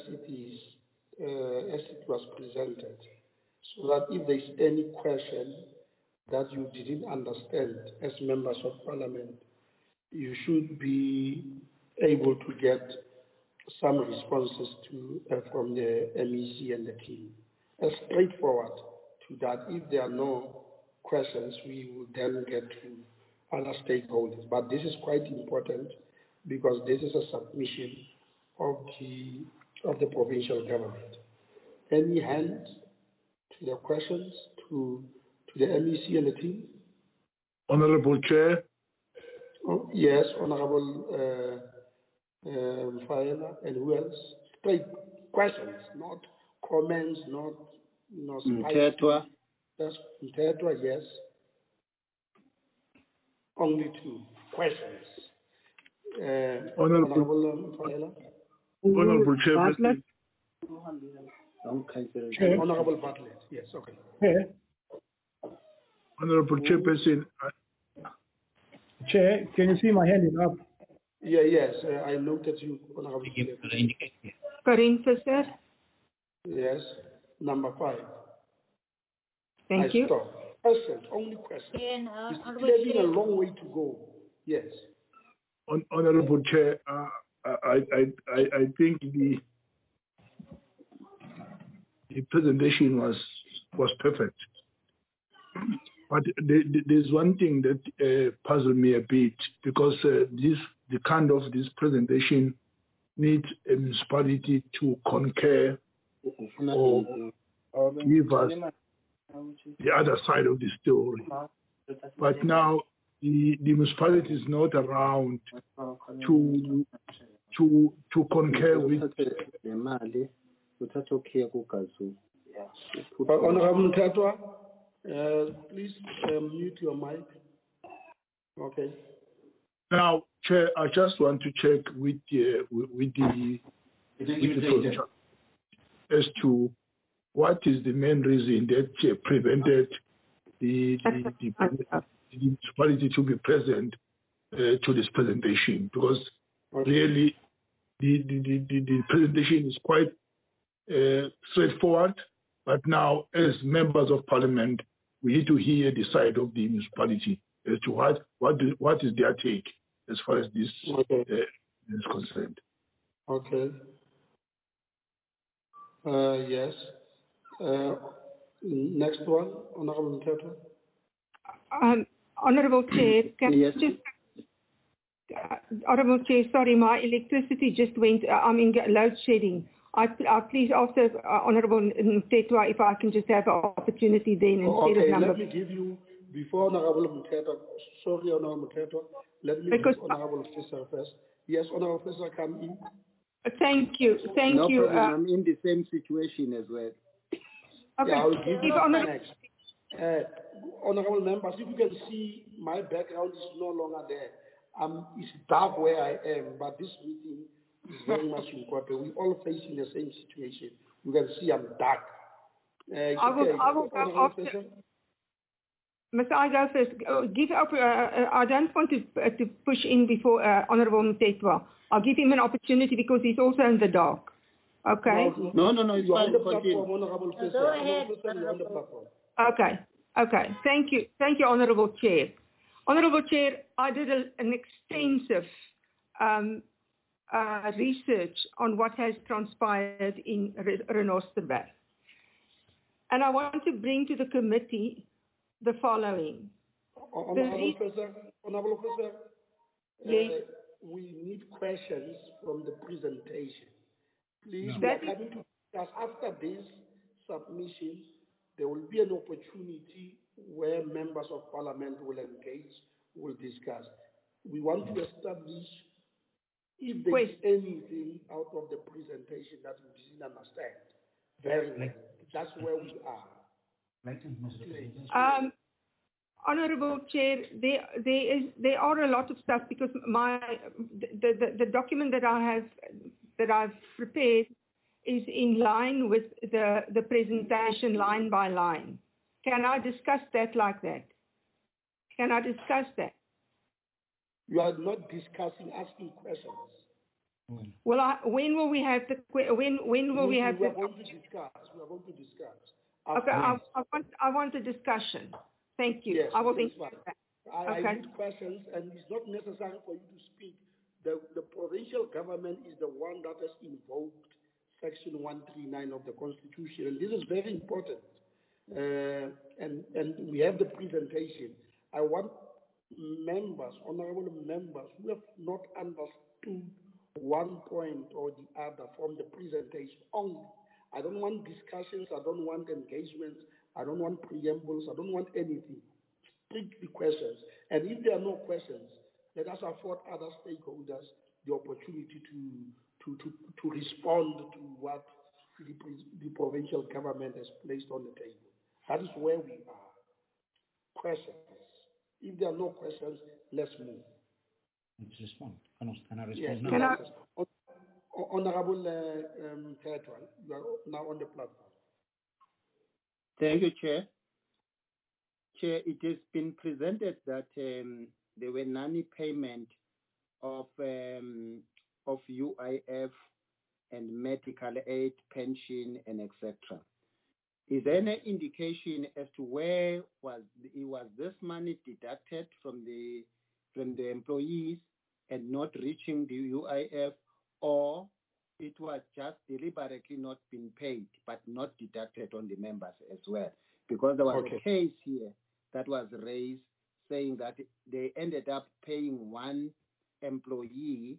it was presented, so that if there is any question that you didn't understand as members of parliament, you should be able to get some responses from the MEC and the team. As straightforward to that. If there are no questions, we will then get to other stakeholders. But this is quite important because this is a submission of the provincial government. Any hands to the questions to the MEC and the team? Honorable Chair. Oh, yes, Honorable Faela, and who else? Straight questions, not comments, not Mthethwa. That's Mthethwa, yes. Only 2 questions. Honorable Faela. Honorable Chairperson. Honorable Bartlett, yes, okay. Honorable Chairperson. Chair, can you see my hand is up? Yeah, yes, I looked at you, Honorable. Karin Visser. Yes, number 5. Thank you. Stop. Questions, only questions. It's still a long way to go. Yes. Honorable Chair, I think the presentation was perfect. But there's one thing that puzzled me a bit, because the kind of this presentation needs a municipality to concur or give us the other side of the story. But now the municipality is not around to concur with. Honorable Mthethwa, please mute your mic. Okay. Now, Chair, I just want to check with the provincial as to what is the main reason that prevented the municipality to be present to this presentation, because really the presentation is quite straightforward, but now as members of parliament, we need to hear the side of the municipality as to what is their take as far as this is concerned. Okay. Yes. Next one, Honorable Mthethwa. Honorable Chair, Honorable Chair, sorry, my electricity just went. I'm in load shedding. I please also, Honorable Mthethwa, if I can just have an opportunity then instead of number. Let me give you Before Honorable Muthetwa, sorry, Honorable Muthetwa, let me Because give Honorable Fisher first. Yes, Honorable Fisher, come in. Thank you. No problem. I'm in the same situation as well. Okay. Yeah, I will give you Honor- next. Honorable members, if you can see, my background is no longer there. It's dark where I am, but this meeting is very much important. We're all facing the same situation. You can see I'm dark. I will go after. Mr. I go first. Give up. I don't want to push in before Honorable Muthetwa. I'll give him an opportunity because he's also in the dark. Okay? No, it's you're fine. on the platform, Honorable Fisher. Go ahead, You're on the platform. Okay. Thank you, Honorable Chair. Honorable Chair, I did an extensive research on what has transpired in Renosterberg. And I want to bring to the committee the following. Honorable Professor, yes. We need questions from the presentation. Please, No. we are coming to discuss after this submission. There will be an opportunity where members of parliament will engage, will discuss. We want to establish if there is anything out of the presentation that we didn't understand. Very well. That's where we are. Honorable Chair, there are a lot of stuff because the document that I've prepared is in line with the presentation line by line. Can I discuss that like that? Can I discuss that? You are not discussing, asking questions. Well, when will we have the when will we have? We are going to discuss. We are going to discuss. Okay, I want a discussion. Thank you. Yes, I will think think that. I need questions, and it's not necessary for you to speak. The provincial government is the one that has invoked Section 139 of the Constitution, and this is very important. And we have the presentation. I want members, honorable members, who have not understood one point or the other from the presentation only. I don't want discussions. I don't want engagements. I don't want preambles. I don't want anything. Strictly questions. And if there are no questions, let us afford other stakeholders the opportunity to respond to what the provincial government has placed on the table. That is where we are. Questions. If there are no questions, let's move. Let's respond. Can I respond yes, now? Honorable Muthetwa, you are now on the platform. Thank you, Chair. Chair, it has been presented that there were non-payment of UIF and medical aid, pension, and etc. Is there any indication as to where was this money deducted from the employees and not reaching the UIF, or it was just deliberately not been paid but not deducted on the members as well? Because there was a case here that was raised saying that they ended up paying one employee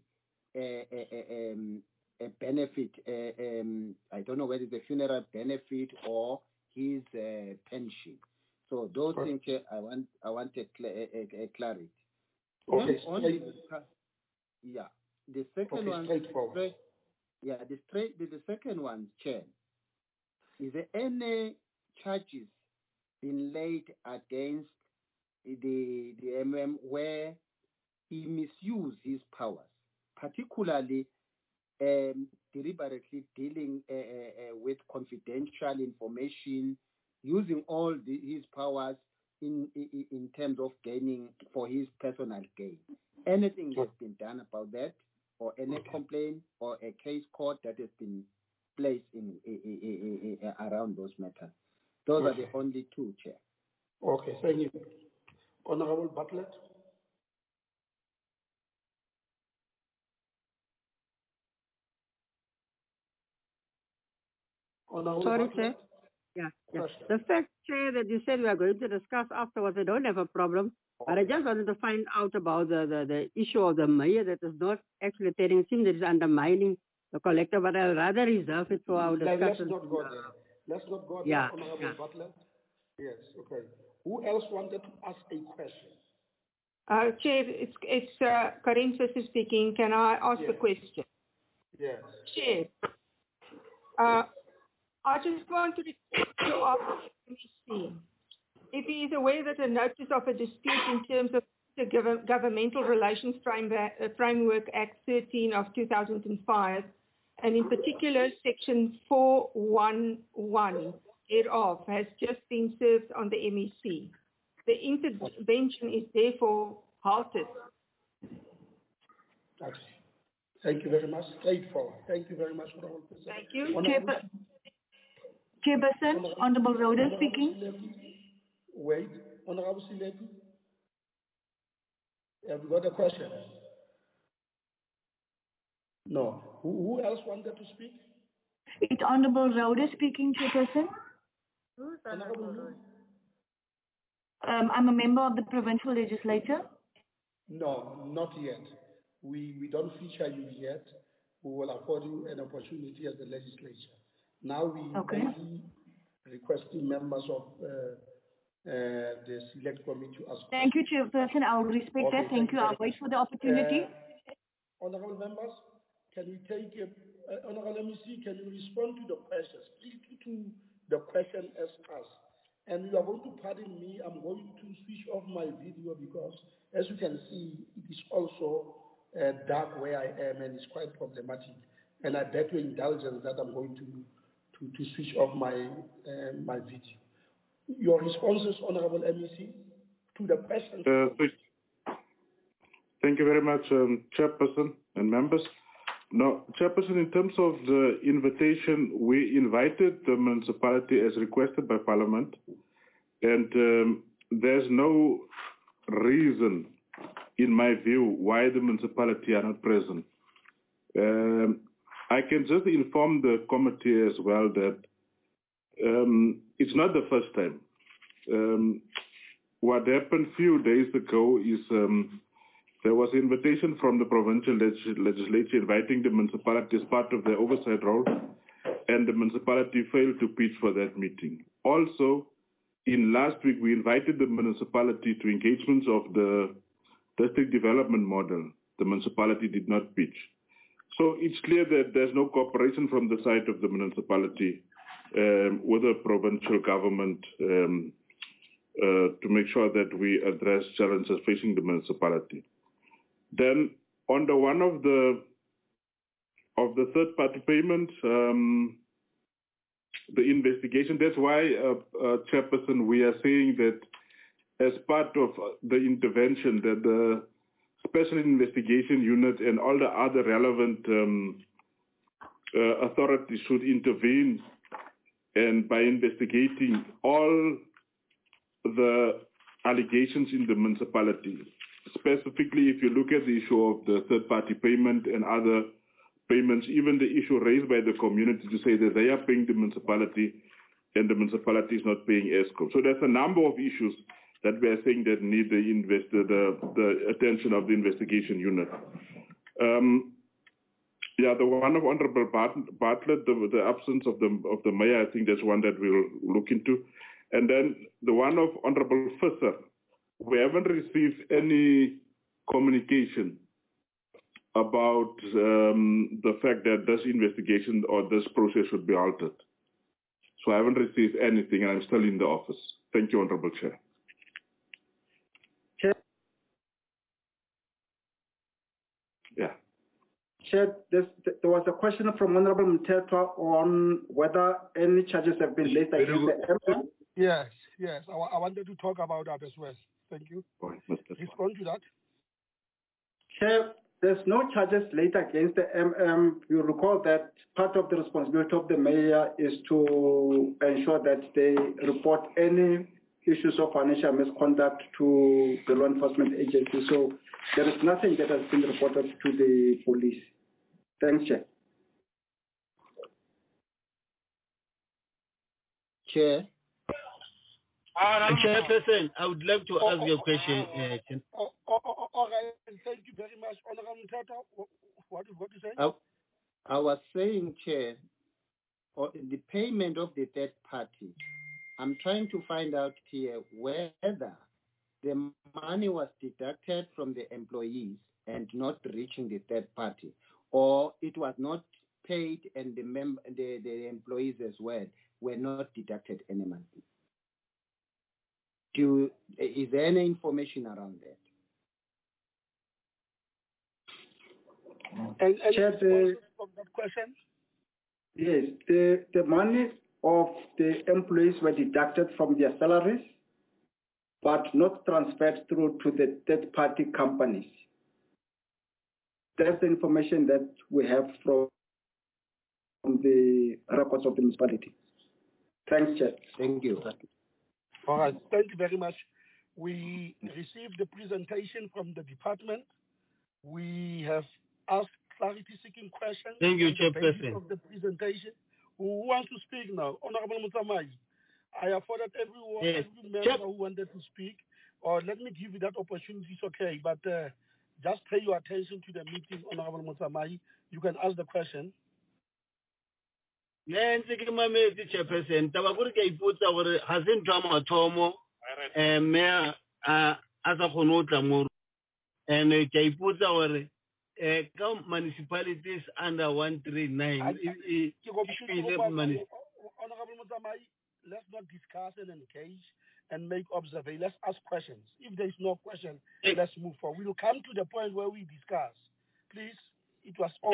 a benefit, I don't know whether it's a funeral benefit or his pension. So those things I want a clarity. Okay. Yeah. The second one. Straightforward. The second one, Chair. Is there any charges been laid against the MM where he misused his powers, particularly deliberately dealing with confidential information, using all his powers in terms of gaining for his personal gain? Anything that's been done about that, or any complaint or a case court that has been placed in around those matters? Those are the only two, Chair. Okay, thank you. Honorable Bartlett. Sorry, Chair. Yeah. The fact, Chair, that you said we are going to discuss afterwards, I don't have a problem. But I just wanted to find out about the issue of the mayor that is not actually telling. It seems that is undermining the collector, but I'll rather reserve it for our discussion. Let's not go there. Let's not go there, Honorable Bartlett. Yes, okay. Who else wanted to ask a question? Chair, it's Karin Sissu speaking. Can I ask a question? Yes. Chair, I just want to ask MEC if he is aware that a notice of a dispute in terms of the Governmental Relations Framework Act 13 of 2005, and in particular Section 411 thereof, has just been served on the MEC. The intervention is therefore halted. Okay. Thank you very much. Straightforward. Thank you very much for all this. Thank you. Chairperson, Honorable Rhoda speaking. Wait, Honorable Silepi. Have you got a question? No. Who else wanted to speak? It's Honorable Rhoda speaking, Chairperson. Who's Honorable Rhoda? I'm a member of the provincial legislature. No, not yet. We don't feature you yet. We will afford you an opportunity as the legislature. Now we only requesting members of the select committee to ask. Thank you, Chairperson. I'll respect that. Thank you. I'll wait for the opportunity. Honorable members, can we take Honorable MEC, can you respond to the questions? Please to the question as asked. And you are going to pardon me, I'm going to switch off my video because, as you can see, it is also dark where I am and it's quite problematic. And I beg your indulgence that I'm going to switch off my my video. Your responses, Honorable MEC, to the questions. Thank you very much, Chairperson and members. Now, Chairperson, in terms of the invitation, we invited the municipality as requested by Parliament, and there's no reason, in my view, why the municipality are not present. I can just inform the committee as well that it's not the first time. What happened a few days ago is there was an invitation from the provincial legislature inviting the municipality as part of their oversight role, and the municipality failed to pitch for that meeting. Also, in last week, we invited the municipality to engagements of the district development model. The municipality did not pitch. So it's clear that there's no cooperation from the side of the municipality with the provincial government to make sure that we address challenges facing the municipality. Then, on the one of the third-party payments, the investigation. That's why, Chairperson, we are saying that as part of the intervention, that the Special Investigation Unit and all the other relevant authorities should intervene, and by investigating all the allegations in the municipality. Specifically, if you look at the issue of the third-party payment and other payments, even the issue raised by the community to say that they are paying the municipality and the municipality is not paying ESCOM. So there's a number of issues that we are saying that need the attention of the investigation unit. The one of Honorable Bartlett, the absence of the mayor, I think that's one that we'll look into. And then the one of Honorable Visser, we haven't received any communication about the fact that this investigation or this process should be altered. So I haven't received anything, and I'm still in the office. Thank you, Honorable Chair. Yeah. Chair, there was a question from Honorable Mthethwa on whether any charges have been laid against the MP. Yes. I wanted to talk about that as well. Thank you. Respond to that. Chair, there's no charges laid against the MM. You recall that part of the responsibility of the mayor is to ensure that they report any issues of financial misconduct to the law enforcement agency. So there is nothing that has been reported to the police. Thanks, Chair. Chair. Chairperson, I would like to ask you a question. All right, thank you very much. Honorable Mthethwa, what you saying? I was saying, Chair, the payment of the third party I'm trying to find out here whether the money was deducted from the employees and not reaching the third party, or it was not paid and the employees as well were not deducted any money. Is there any information around that? And from that question? Yes, the money of the employees were deducted from their salaries, but not transferred through to the third-party companies. That's the information that we have from the records of the municipality. Thanks, Chair. Thank you. All right, thank you very much. We received the presentation from the department. We have asked clarity-seeking questions. Thank you, on the basis Chairperson. of the presentation. Who wants to speak now? Honorable Mutamai. I afforded everyone, Yes. every member who wanted to speak, or let me give you that opportunity, it's okay, but just pay your attention to the meeting, Honorable Mutamai. You can ask the question. Nancy Kimameti, Chairperson, Tabakuri Kaiputsa or Hazen Drama Tomo, and Mayor Asakonota Muru, and Kaiputsa or municipalities under 139. Honorable Mutamai, let's not discuss and engage and make observations. Let's ask questions. If there is no question, let's move forward. We will come to the point where we discuss. Please, it was all.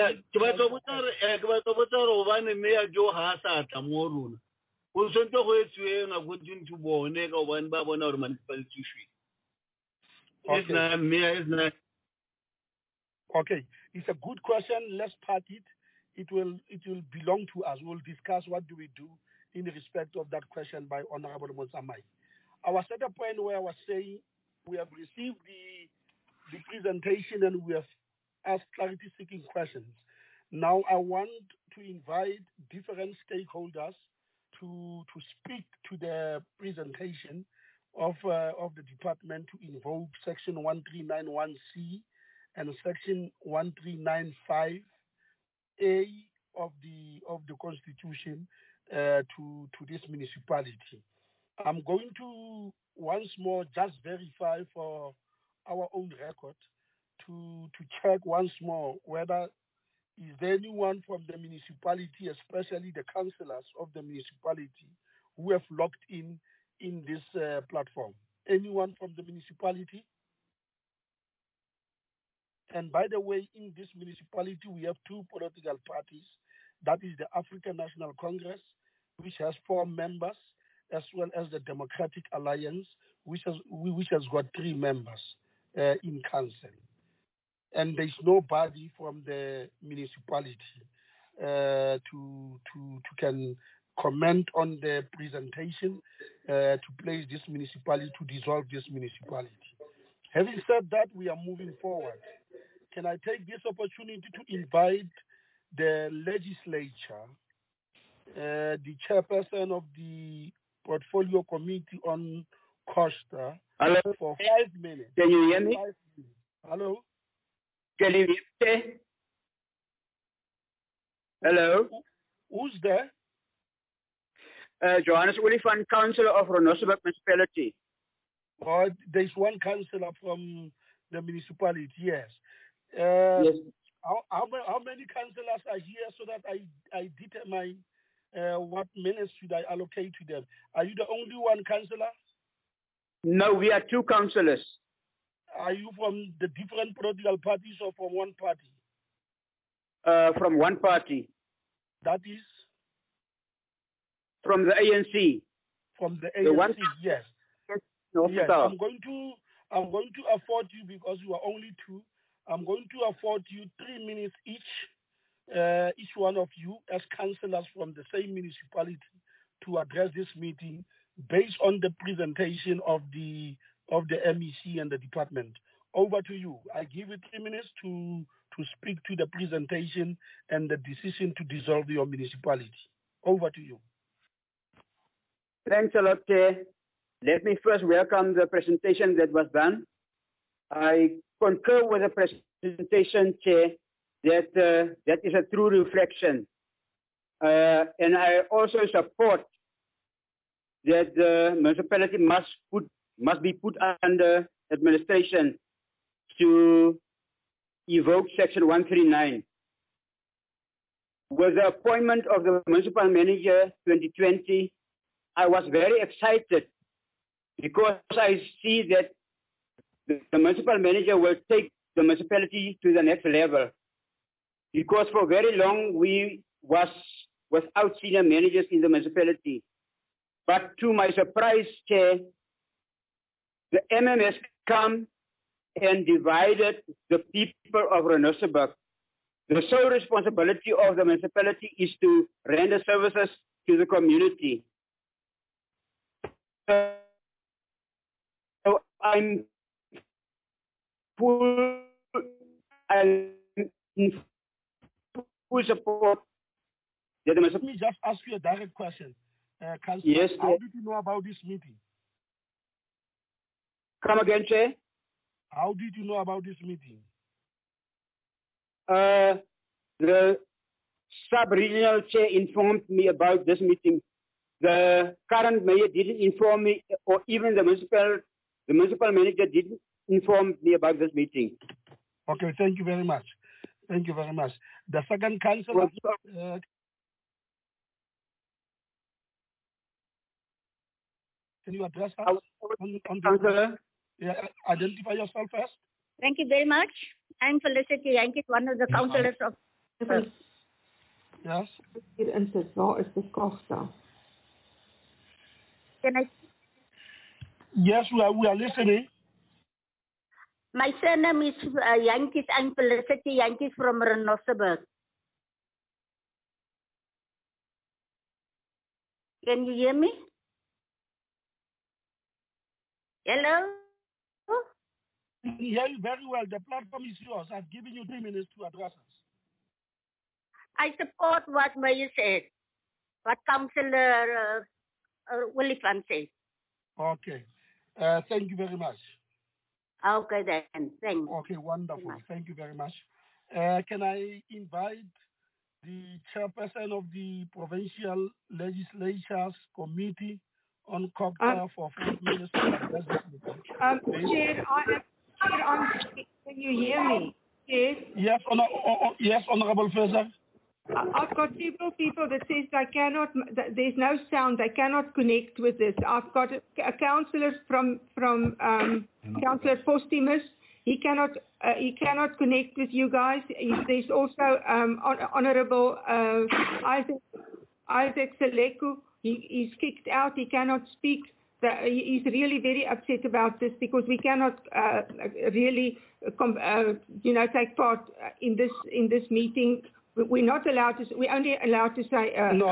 Okay, it's a good question. Let's part it. It will belong to us. We'll discuss what do we do in respect of that question by Honorable Mutamai. I was at a point where I was saying we have received the presentation and we have asked clarity-seeking questions. Now I want to invite different stakeholders to speak to the presentation of the department to invoke Section 1391C and Section 1395A of the Constitution to this municipality. I'm going to once more just verify for our own record to check once more whether is there anyone from the municipality, especially the councillors of the municipality, who have logged in this platform. Anyone from the municipality? And by the way, in this municipality, we have two political parties. That is the African National Congress, which has 4 members, as well as the Democratic Alliance, which has got 3 members in council. And there's nobody from the municipality to can comment on the presentation to place this municipality, to dissolve this municipality. Having said that, we are moving forward. Can I take this opportunity to invite the legislature, the chairperson of the Portfolio Committee on Costa, for 5 minutes. Can you hear me? 5 minutes. Hello? Can you hear me? Hello? Who's there? Johannes Olifant, Councillor of Renosterburg Municipality. Oh, there's one councillor from the municipality, yes. Yes. How many councillors are here so that I determine what minutes should I allocate to them? Are you the only one councillor? No, we are 2 councillors. Are you from the different political parties or from one party? From one party. That is? From the ANC. From the ANC, yes. Yes, I'm going to afford you, because you are only 2. I'm going to afford you 3 minutes each one of you as councillors from the same municipality to address this meeting based on the presentation of the MEC and the department. Over to you. I give you 3 minutes to speak to the presentation and the decision to dissolve your municipality. Over to you. Thanks a lot, Chair. Let me first welcome the presentation that was done. I concur with the presentation, Chair, that that is a true reflection. And I also support that the municipality must be put under administration to evoke Section 139. With the appointment of the municipal manager 2020, I was very excited because I see that the municipal manager will take the municipality to the next level. Because for very long we was without senior managers in the municipality. But to my surprise, Chair, the MMS come and divided the people of Renosterburg. The sole responsibility of the municipality is to render services to the community. So I'm in full support. Let me just ask you a direct question. Councillor, yes, how did you know about this meeting? Come again, Chair? How did you know about this meeting? The sub-regional chair informed me about this meeting. The current mayor didn't inform me, or even the municipal manager didn't inform me about this meeting. Okay, thank you very much. Thank you very much. The second councillor, can you address us? Councillor? Yeah, identify yourself first. Thank you very much. I'm Felicity Yankis, one of the councillors of... Yes. Can I... Yes, we are listening. My surname is Yankis. I'm Felicity Yankis from Renosterburg. Can you hear me? Hello? I can hear you very well. The platform is yours. I've given you 3 minutes to address us. I support what Mayor said, what Councillor Willifan said. Okay. Thank you very much. Okay then. Thanks. Okay, wonderful. Thank you very much. Can I invite the chairperson of the Provincial Legislature's Committee on COGTA for 5 minutes to address this meeting? Chair, can you hear me? Yes. Yes, Honorable Fraser. I've got several people that says there's no sound, they cannot connect with this. I've got a councillor from Councillor Postumus. He cannot connect with you guys. There's also Honorable Isaac Seleku. He's kicked out. He cannot speak. He's really very upset about this because we cannot really take part in this meeting. We're not allowed to. We're only allowed to say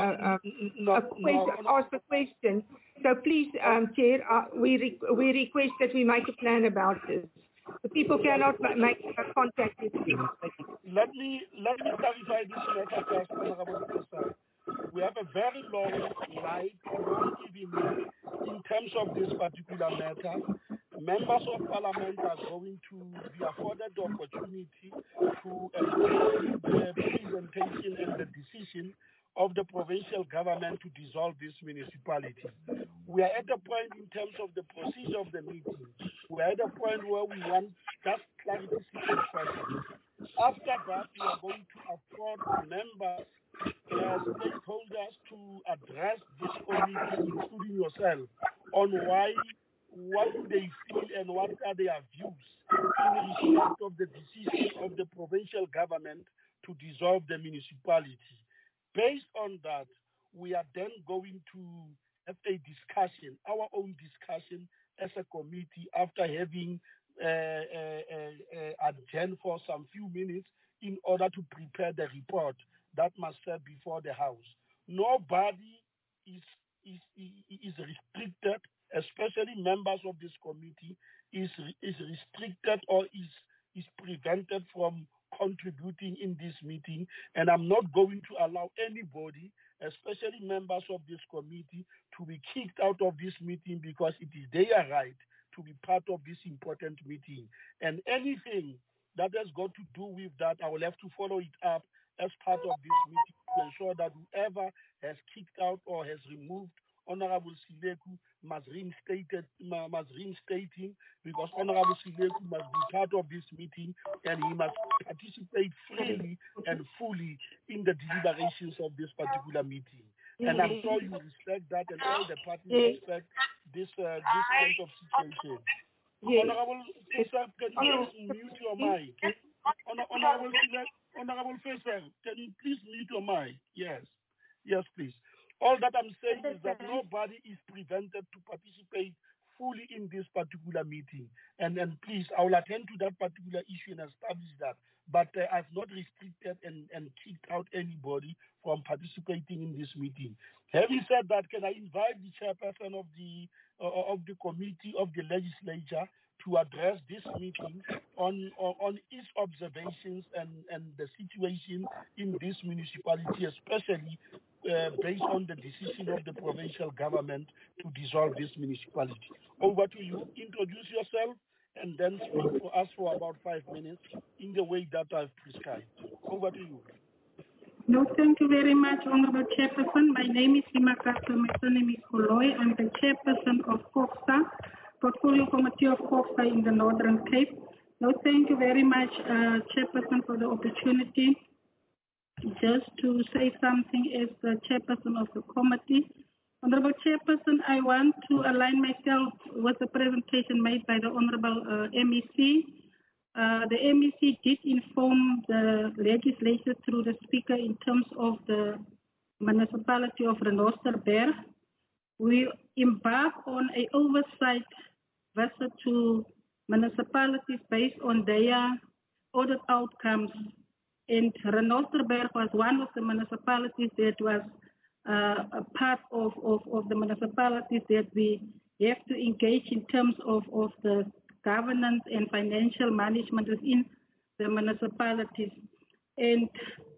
ask a question. So please, Chair, we request that we make a plan about this. The people cannot make contact with you. Let me clarify this matter first, Honorable Minister. We have a very long evening in terms of this particular matter. Members of Parliament are going to be afforded the opportunity to explain the presentation and the decision of the provincial government to dissolve this municipality. We are at a point in terms of the procedure of the meeting. We are at a point where we want just clarity questions. After that, we are going to afford members, stakeholders to address this committee, including yourself, on what do they feel and what are their views in respect of the decision of the provincial government to dissolve the municipality. Based on that, we are then going to have a discussion, our own discussion as a committee after having adjourned for some few minutes in order to prepare the report that must serve before the House. Nobody is restricted, especially members of this committee, is restricted or is prevented from contributing in this meeting, and I'm not going to allow anybody, especially members of this committee, to be kicked out of this meeting because it is their right to be part of this important meeting. And anything that has got to do with that, I will have to follow it up as part of this meeting to ensure that whoever has kicked out or has removed Honorable Sileku must reinstate him, because Honorable Sileku must be part of this meeting and he must participate freely and fully in the deliberations of this particular meeting. And I'm sure you respect that, and all the parties respect this kind of situation. Honorable Faisal, can you please mute your mic? Honorable Faisal, can you please mute your mic? Yes, please. All that I'm saying is that nobody is prevented to participate fully in this particular meeting. And please, I will attend to that particular issue and establish that. But I've not restricted and kicked out anybody from participating in this meeting. Having said that, can I invite the chairperson of the committee of the legislature to address this meeting on its observations and the situation in this municipality, especially based on the decision of the provincial government to dissolve this municipality. Over to you. Introduce yourself and then speak for us for about 5 minutes in the way that I've prescribed. Over to you. No, thank you very much, Honorable Chairperson. My name is Himakasa. My surname is Koloy. I'm the chairperson of COGSA, Portfolio Committee of COGSA in the Northern Cape. No, thank you very much, Chairperson, for the opportunity just to say something as the chairperson of the committee. Honorable Chairperson, I want to align myself with the presentation made by the Honorable MEC. The MEC did inform the legislature through the speaker in terms of the municipality of Renosterberg. We embark on an oversight visit to municipalities based on their audit outcomes. And Renosterberg was one of the municipalities that was a part of the municipalities that we have to engage in terms of the governance and financial management within the municipalities. And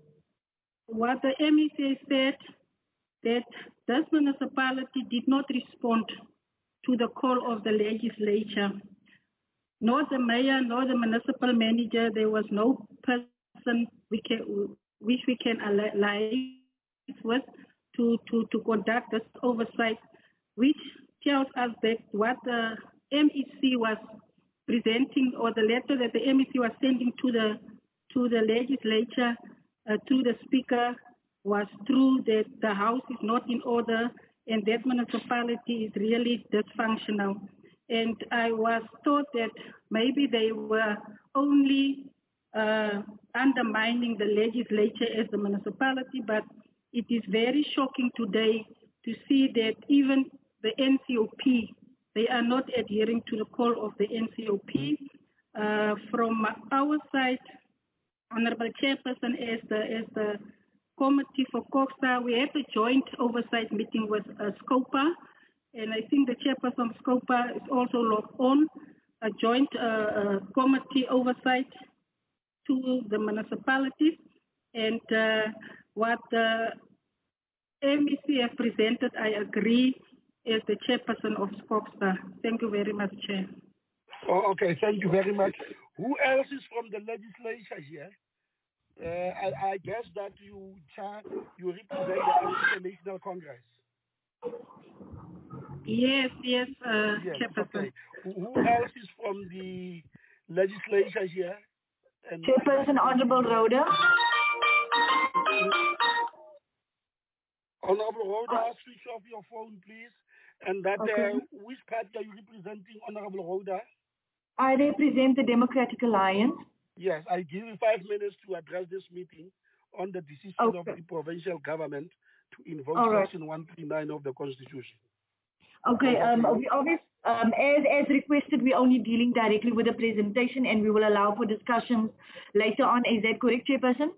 what the MEC said, that this municipality did not respond to the call of the legislature. Nor the mayor, nor the municipal manager, there was no person which we can align with to conduct this oversight, which tells us that what the MEC was presenting, or the letter that the MEC was sending to the legislature through the speaker, was true, that the house is not in order and that municipality is really dysfunctional. And I was told that maybe they were only undermining the legislature as the municipality, but it is very shocking today to see that even the NCOP, they are not adhering to the call of the NCOP. From our side, Honorable Chairperson, as the Committee for COGSA, we have a joint oversight meeting with SCOPA, and I think the Chairperson of SCOPA is also logged on, a joint committee oversight to the municipalities. And what the MEC have presented, I agree, as the Chairperson of COGSA. Thank you very much, Chair. Oh, okay, thank you very much. Who else is from the legislature here? I guess that you represent the African National Congress. Yes, Chairperson. Okay. Who else is from the legislature here? And Chairperson Honorable Rhoda. Honorable Rhoda, switch off your phone, please. And that, okay. Which party are you representing, Honorable Rhoda? I represent the Democratic Alliance. Yes, I give you 5 minutes to address this meeting on the decision of the provincial government to invoke Section 139 of the Constitution. Okay, as requested, we're only dealing directly with the presentation and we will allow for discussions later on. Is that correct, Chairperson?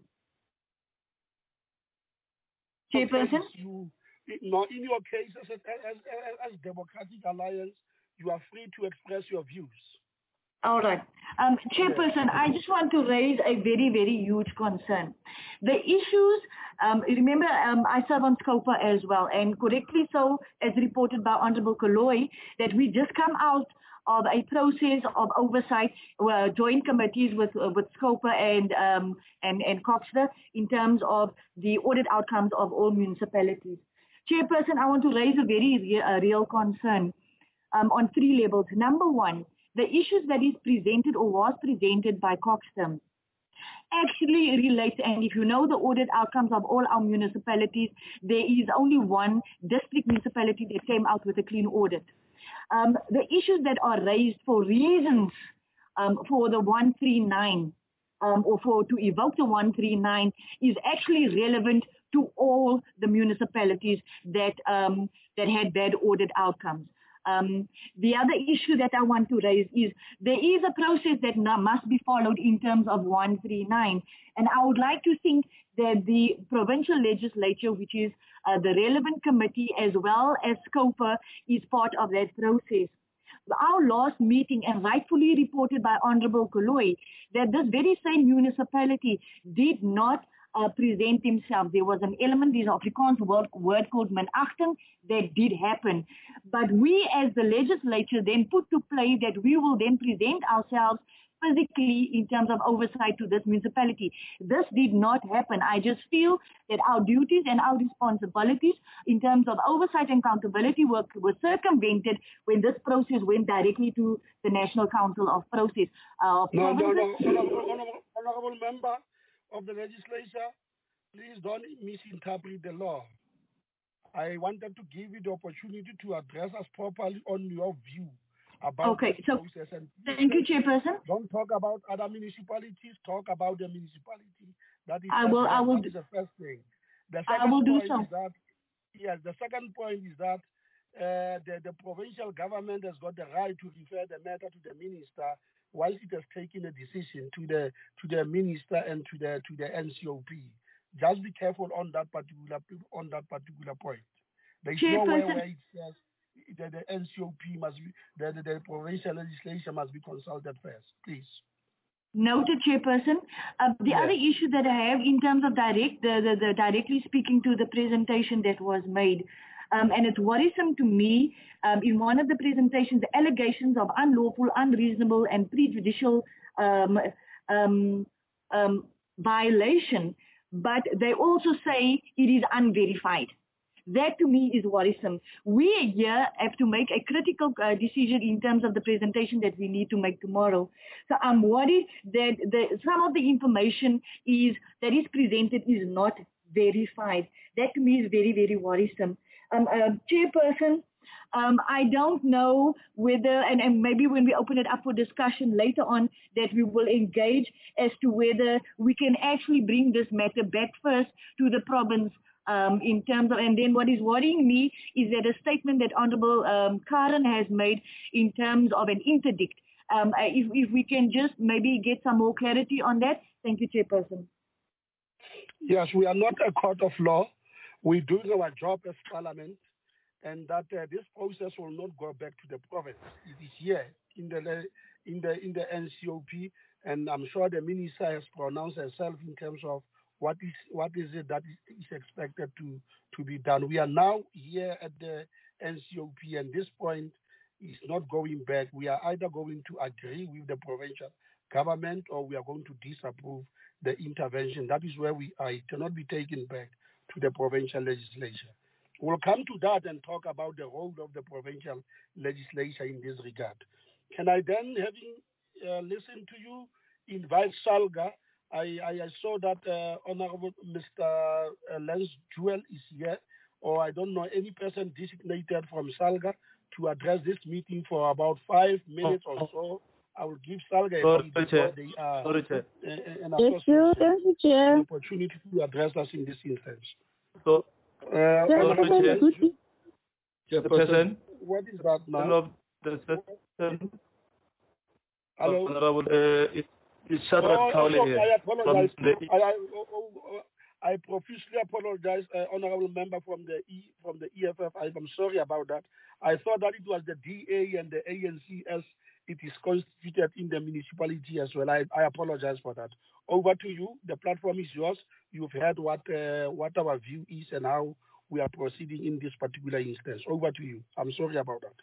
Chairperson? In your case, as Democratic Alliance, you are free to express your views. All right. Chairperson, I just want to raise a very, very huge concern. The issues, remember, I serve on SCOPA as well, and correctly so, as reported by Honorable Koloy, that we just come out of a process of oversight, joint committees with SCOPA and COGSA in terms of the audit outcomes of all municipalities. Chairperson, I want to raise a very real concern on 3 levels. Number 1, the issues that is presented or was presented by Coxstem actually relates, and if you know the audit outcomes of all our municipalities, there is only one district municipality that came out with a clean audit. The issues that are raised for reasons for the 139 or to evoke the 139 is actually relevant to all the municipalities that had bad audit outcomes. The other issue that I want to raise is there is a process that must be followed in terms of 139. And I would like to think that the provincial legislature, which is the relevant committee as well as SCOPA, is part of that process. Our last meeting, and rightfully reported by Honorable Koloi, that this very same municipality did not present himself. There was an element, this Afrikaans word called minachting, that did happen. But we as the legislature then put to play that we will then present ourselves physically in terms of oversight to this municipality. This did not happen. I just feel that our duties and our responsibilities in terms of oversight and accountability were circumvented when this process went directly to the National Council of Process. Honorable member of the legislature, please don't misinterpret the law. I wanted to give you the opportunity to address us properly on your view about the process. And thank you, Chairperson. Don't talk about other municipalities, talk about the municipality. That is, I will the first thing. The second point is that the provincial government has got the right to refer the matter to the minister once it has taken a decision to the minister and to the NCOP. Just be careful on that particular point. There is nowhere where it says that the NCOP must be, the provincial legislation must be consulted first. Please. Noted, Chairperson. The other issue that I have in terms of directly speaking to the presentation that was made, and it's worrisome to me, in one of the presentations, the allegations of unlawful, unreasonable, and prejudicial violation, but they also say it is unverified. That to me is worrisome. We here have to make a critical decision in terms of the presentation that we need to make tomorrow. So I'm worried that some of the information that is presented is not verified. That to me is very, very worrisome. Chairperson, I don't know whether, and maybe when we open it up for discussion later on, that we will engage as to whether we can actually bring this matter back first to the province in terms of, and then what is worrying me is that a statement that Honorable Karen has made in terms of an interdict. If we can just maybe get some more clarity on that. Thank you, Chairperson. Yes, we are not a court of law. We're doing our job as Parliament, and that this process will not go back to the province. It is here in the NCOP, and I'm sure the minister has pronounced herself in terms of what is it that is expected to be done. We are now here at the NCOP, and this point is not going back. We are either going to agree with the provincial government or we are going to disapprove the intervention. That is where we are. It cannot be taken back to the provincial legislature. We'll come to that and talk about the role of the provincial legislature in this regard. Can I then, having listened to you, invite Salga? I saw that Honorable Mr. Lance Jewel is here, or I don't know any person designated from Salga to address this meeting for about 5 minutes or so. I will give Salga an opportunity to address us in this instance. So, Chairperson, what is that now? Hello. Honorable, it's Shadrach Taule here. I profusely apologize, Honorable Member from the EFF. I'm sorry about that. I thought that it was the DA and the ANC as it is constituted in the municipality as well. I apologize for that. Over to you. The platform is yours. You've heard what our view is and how we are proceeding in this particular instance. Over to you. I'm sorry about that.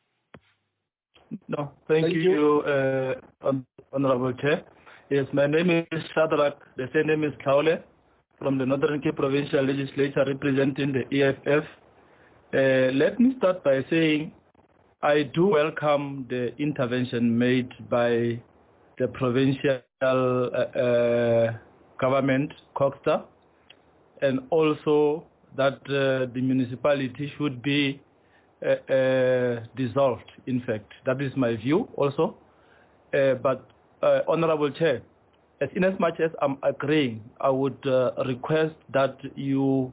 No, thank you, Honorable Chair. Yes, my name is Shadrach. The same name is Taule from the Northern Cape Provincial Legislature representing the EFF Let me start by saying I do welcome the intervention made by the provincial government, COGTA, and also that the municipality should be dissolved, in fact. That is my view also. But Honorable Chair, in as much as I'm agreeing, I would request that you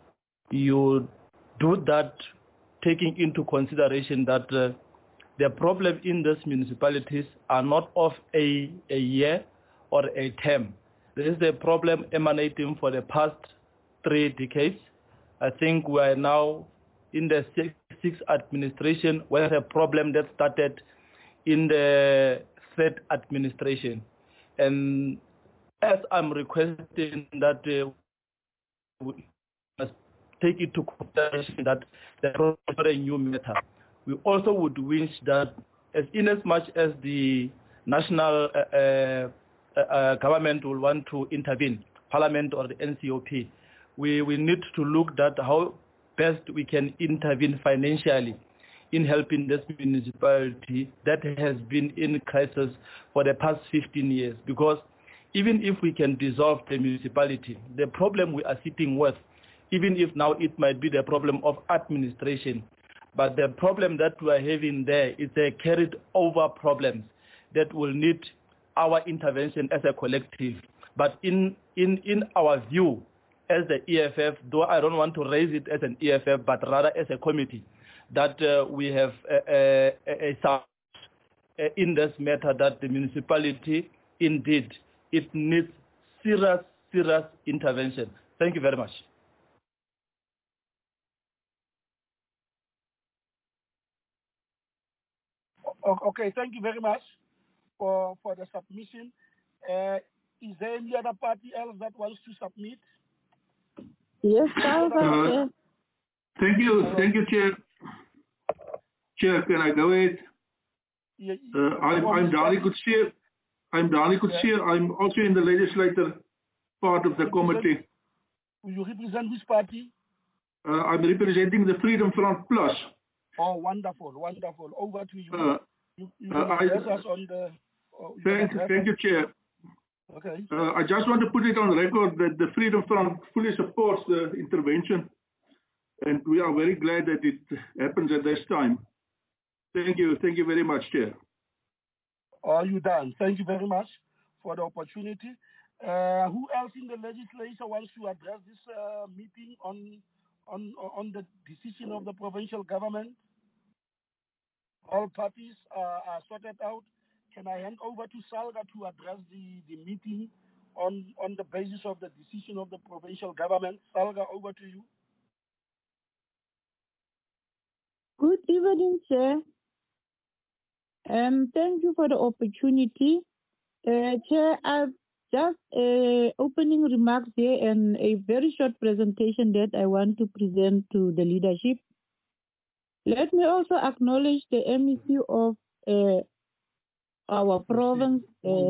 do that, taking into consideration that the problem in these municipalities are not of a year or a term. This is a problem emanating for the past 3 decades. I think we are now in the sixth administration, where a problem that started in the 3rd administration. And as I'm requesting that we must take it to consideration that the problem is not a new matter, we also would wish that in as much as the national government will want to intervene, Parliament or the NCOP, we need to look at how best we can intervene financially in helping this municipality that has been in crisis for the past 15 years. Because even if we can dissolve the municipality, the problem we are sitting with, even if now it might be the problem of administration, but the problem that we are having there is a carried over problems that will need our intervention as a collective. But in our view, as the EFF, though I don't want to raise it as an EFF, but rather as a committee, that we have a in this matter that the municipality, indeed, it needs serious intervention. Thank you very much. Okay, thank you very much for the submission. Is there any other party else that wants to submit? Yes, Thank you, Chair. Chair, can I go ahead? I'm Dali Kutsia. I'm also in the legislative part of the committee. You represent which party? I'm representing the Freedom Front Plus. Oh, wonderful. Over to you. You address us on the... Thank you, Chair. Okay. I just want to put it on record that the Freedom Front fully supports the intervention, and we are very glad that it happens at this time. Thank you very much, Chair. Are you done? Thank you very much for the opportunity. Who else in the legislature wants to address this meeting on the decision of the provincial government? All parties are sorted out. Can I hand over to Salga to address the meeting on the basis of the decision of the provincial government? Salga, over to you. Good evening, Chair. Thank you for the opportunity. Chair, I've just opening remarks here and a very short presentation that I want to present to the leadership. Let me also acknowledge the MEC of our province,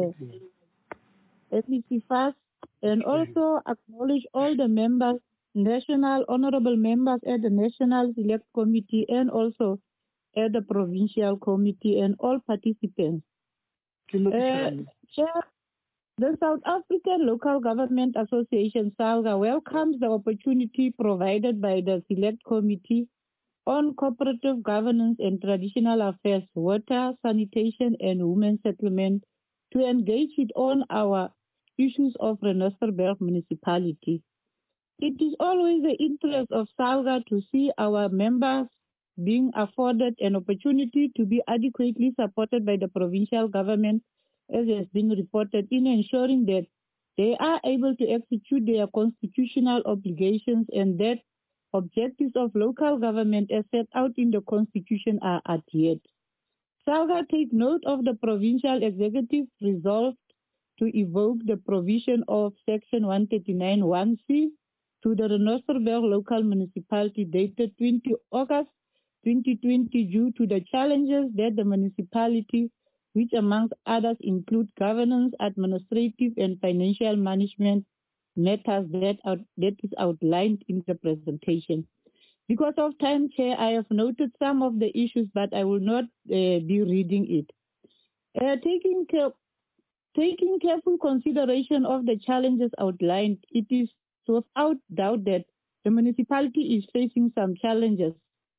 MEC FAST, and also acknowledge all the members, honorable members at the National Select Committee and also at the Provincial Committee and all participants. Chair, the South African Local Government Association, SALGA, welcomes the opportunity provided by the Select Committee on Cooperative Governance and Traditional Affairs, Water, Sanitation and Women Settlement to engage it on our issues of Renosterberg Municipality. It is always the interest of SALGA to see our members being afforded an opportunity to be adequately supported by the provincial government, as has been reported, in ensuring that they are able to execute their constitutional obligations and that objectives of local government as set out in the Constitution are adhered. SALGA take note of the provincial executive resolved to evoke the provision of Section 139(1)(c) to the Renosterberg local municipality dated 20 August 2020 due to the challenges that the municipality, which amongst others include governance, administrative and financial management matters that is outlined in the presentation. Because of time, Chair, I have noted some of the issues, but I will not be reading it. Taking careful consideration of the challenges outlined, it is without doubt that the municipality is facing some challenges.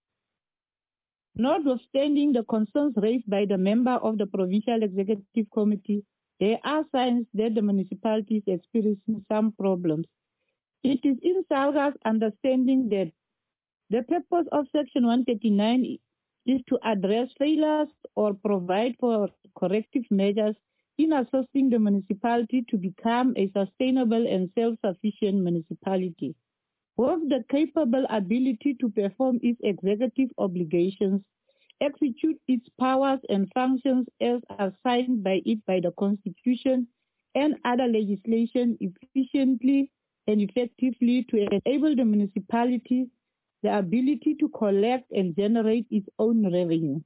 Notwithstanding the concerns raised by the member of the Provincial Executive Committee, there are signs that the municipality is experiencing some problems. It is in SALGA's understanding that the purpose of Section 139 is to address failures or provide for corrective measures in assisting the municipality to become a sustainable and self-sufficient municipality, with the capable ability to perform its executive obligations, execute its powers and functions as assigned by it by the Constitution and other legislation efficiently and effectively to enable the municipality the ability to collect and generate its own revenue.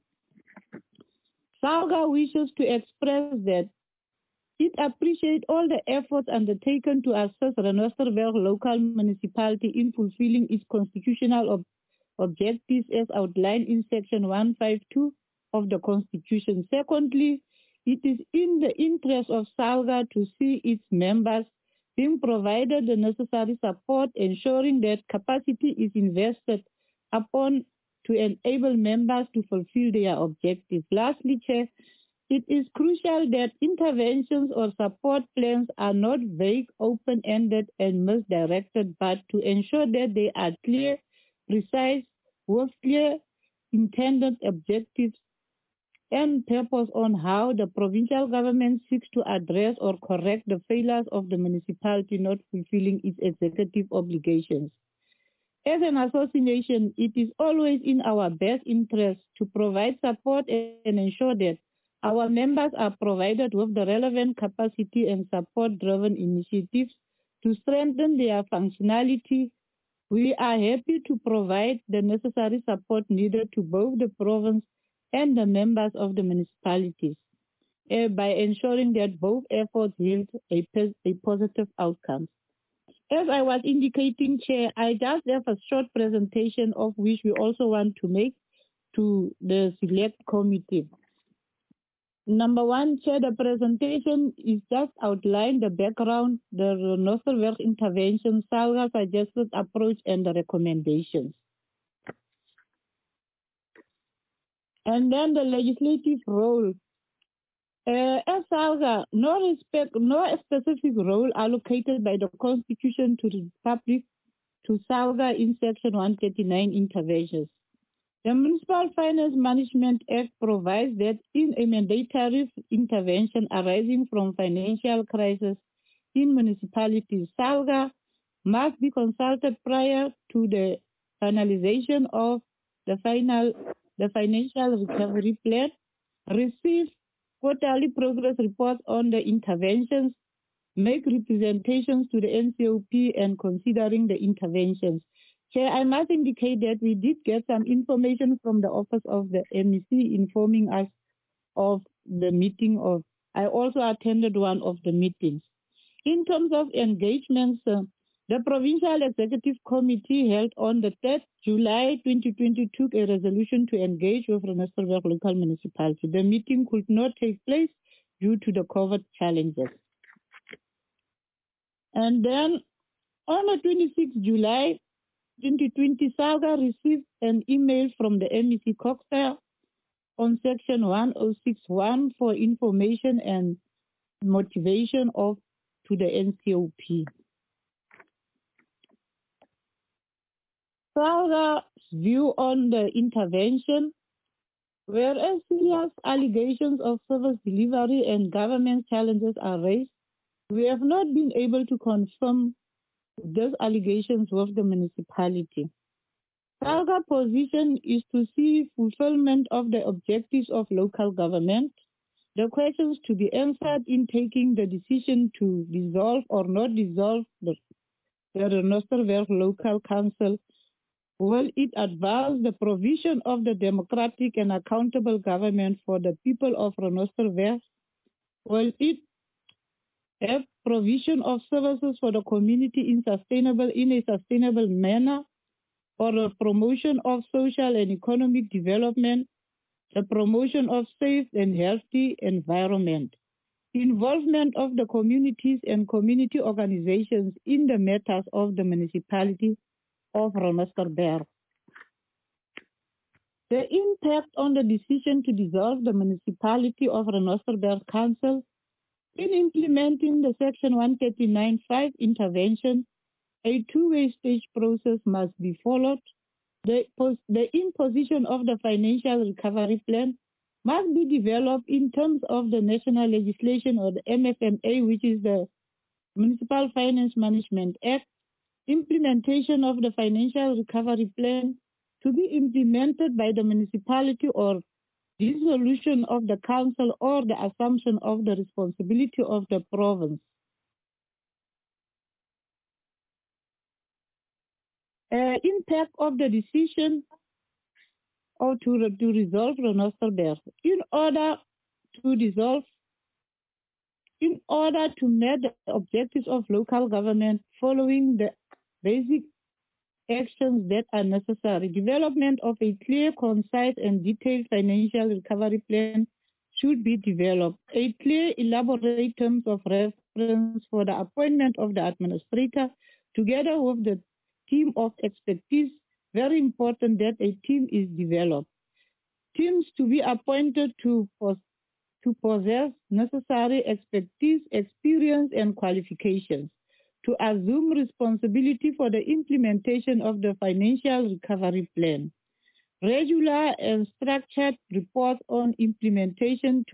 SALGA wishes to express that it appreciates all the efforts undertaken to assist Renosterberg local municipality in fulfilling its constitutional objectives as outlined in Section 152 of the Constitution. Secondly, it is in the interest of SALGA to see its members being provided the necessary support, ensuring that capacity is invested upon to enable members to fulfill their objectives. Lastly, Chair, it is crucial that interventions or support plans are not vague, open-ended, and misdirected, but to ensure that they are clear, precise, with clear intended objectives and purpose on how the provincial government seeks to address or correct the failures of the municipality not fulfilling its executive obligations. As an association, it is always in our best interest to provide support and ensure that our members are provided with the relevant capacity and support-driven initiatives to strengthen their functionality. We are happy to provide the necessary support needed to both the province and the members of the municipalities by ensuring that both efforts yield a positive outcome. As I was indicating, Chair, I just have a short presentation of which we also want to make to the select committee. Number one, Chair, the presentation is just outline the background, the Renosterberg intervention, SALGA suggested approach, and the recommendations. And then the legislative role. As SALGA, no specific role allocated by the Constitution to the Republic to SALGA in Section 139 interventions. The Municipal Finance Management Act provides that in a mandatory intervention arising from financial crisis in municipalities, SALGA must be consulted prior to the finalization of the financial recovery plan, receive quarterly progress reports on the interventions, make representations to the NCOP and considering the interventions. Chair, I must indicate that we did get some information from the office of the MEC informing us of the meeting I also attended one of the meetings. In terms of engagements, the Provincial Executive Committee held on the 3rd July 2020 took a resolution to engage with Renosterberg local municipality. The meeting could not take place due to the COVID challenges. And then on the 26th July 2020, SALGA received an email from the MEC Coxa on Section 1061 for information and motivation to the NCOP. SALGA's view on the intervention, whereas serious allegations of service delivery and government challenges are raised, we have not been able to confirm those allegations with the municipality. SALGA position is to see fulfillment of the objectives of local government. The questions to be answered in taking the decision to dissolve or not dissolve the Renosterberg Local Council. Will it advance the provision of the democratic and accountable government for the people of Renosterberg? Will it have provision of services for the community in a sustainable manner? or the promotion of social and economic development, the promotion of safe and healthy environment, involvement of the communities and community organizations in the matters of the municipality of Ranosterberg. The impact on the decision to dissolve the municipality of Ranosterberg Council in implementing the Section 139(5) intervention, a two-way stage process must be followed. The imposition of the financial recovery plan must be developed in terms of the national legislation or the MFMA, which is the Municipal Finance Management Act. Implementation of the financial recovery plan to be implemented by the municipality or dissolution of the council or the assumption of the responsibility of the province. Impact of the decision or to resolve Ranosterberg. In order to meet the objectives of local government following the basic actions that are necessary, development of a clear, concise, and detailed financial recovery plan should be developed. A clear, elaborate terms of reference for the appointment of the administrator, together with the team of expertise. Very important that a team is developed. Teams to be appointed to possess necessary expertise, experience, and qualifications to assume responsibility for the implementation of the financial recovery plan. Regular and structured reports on implementation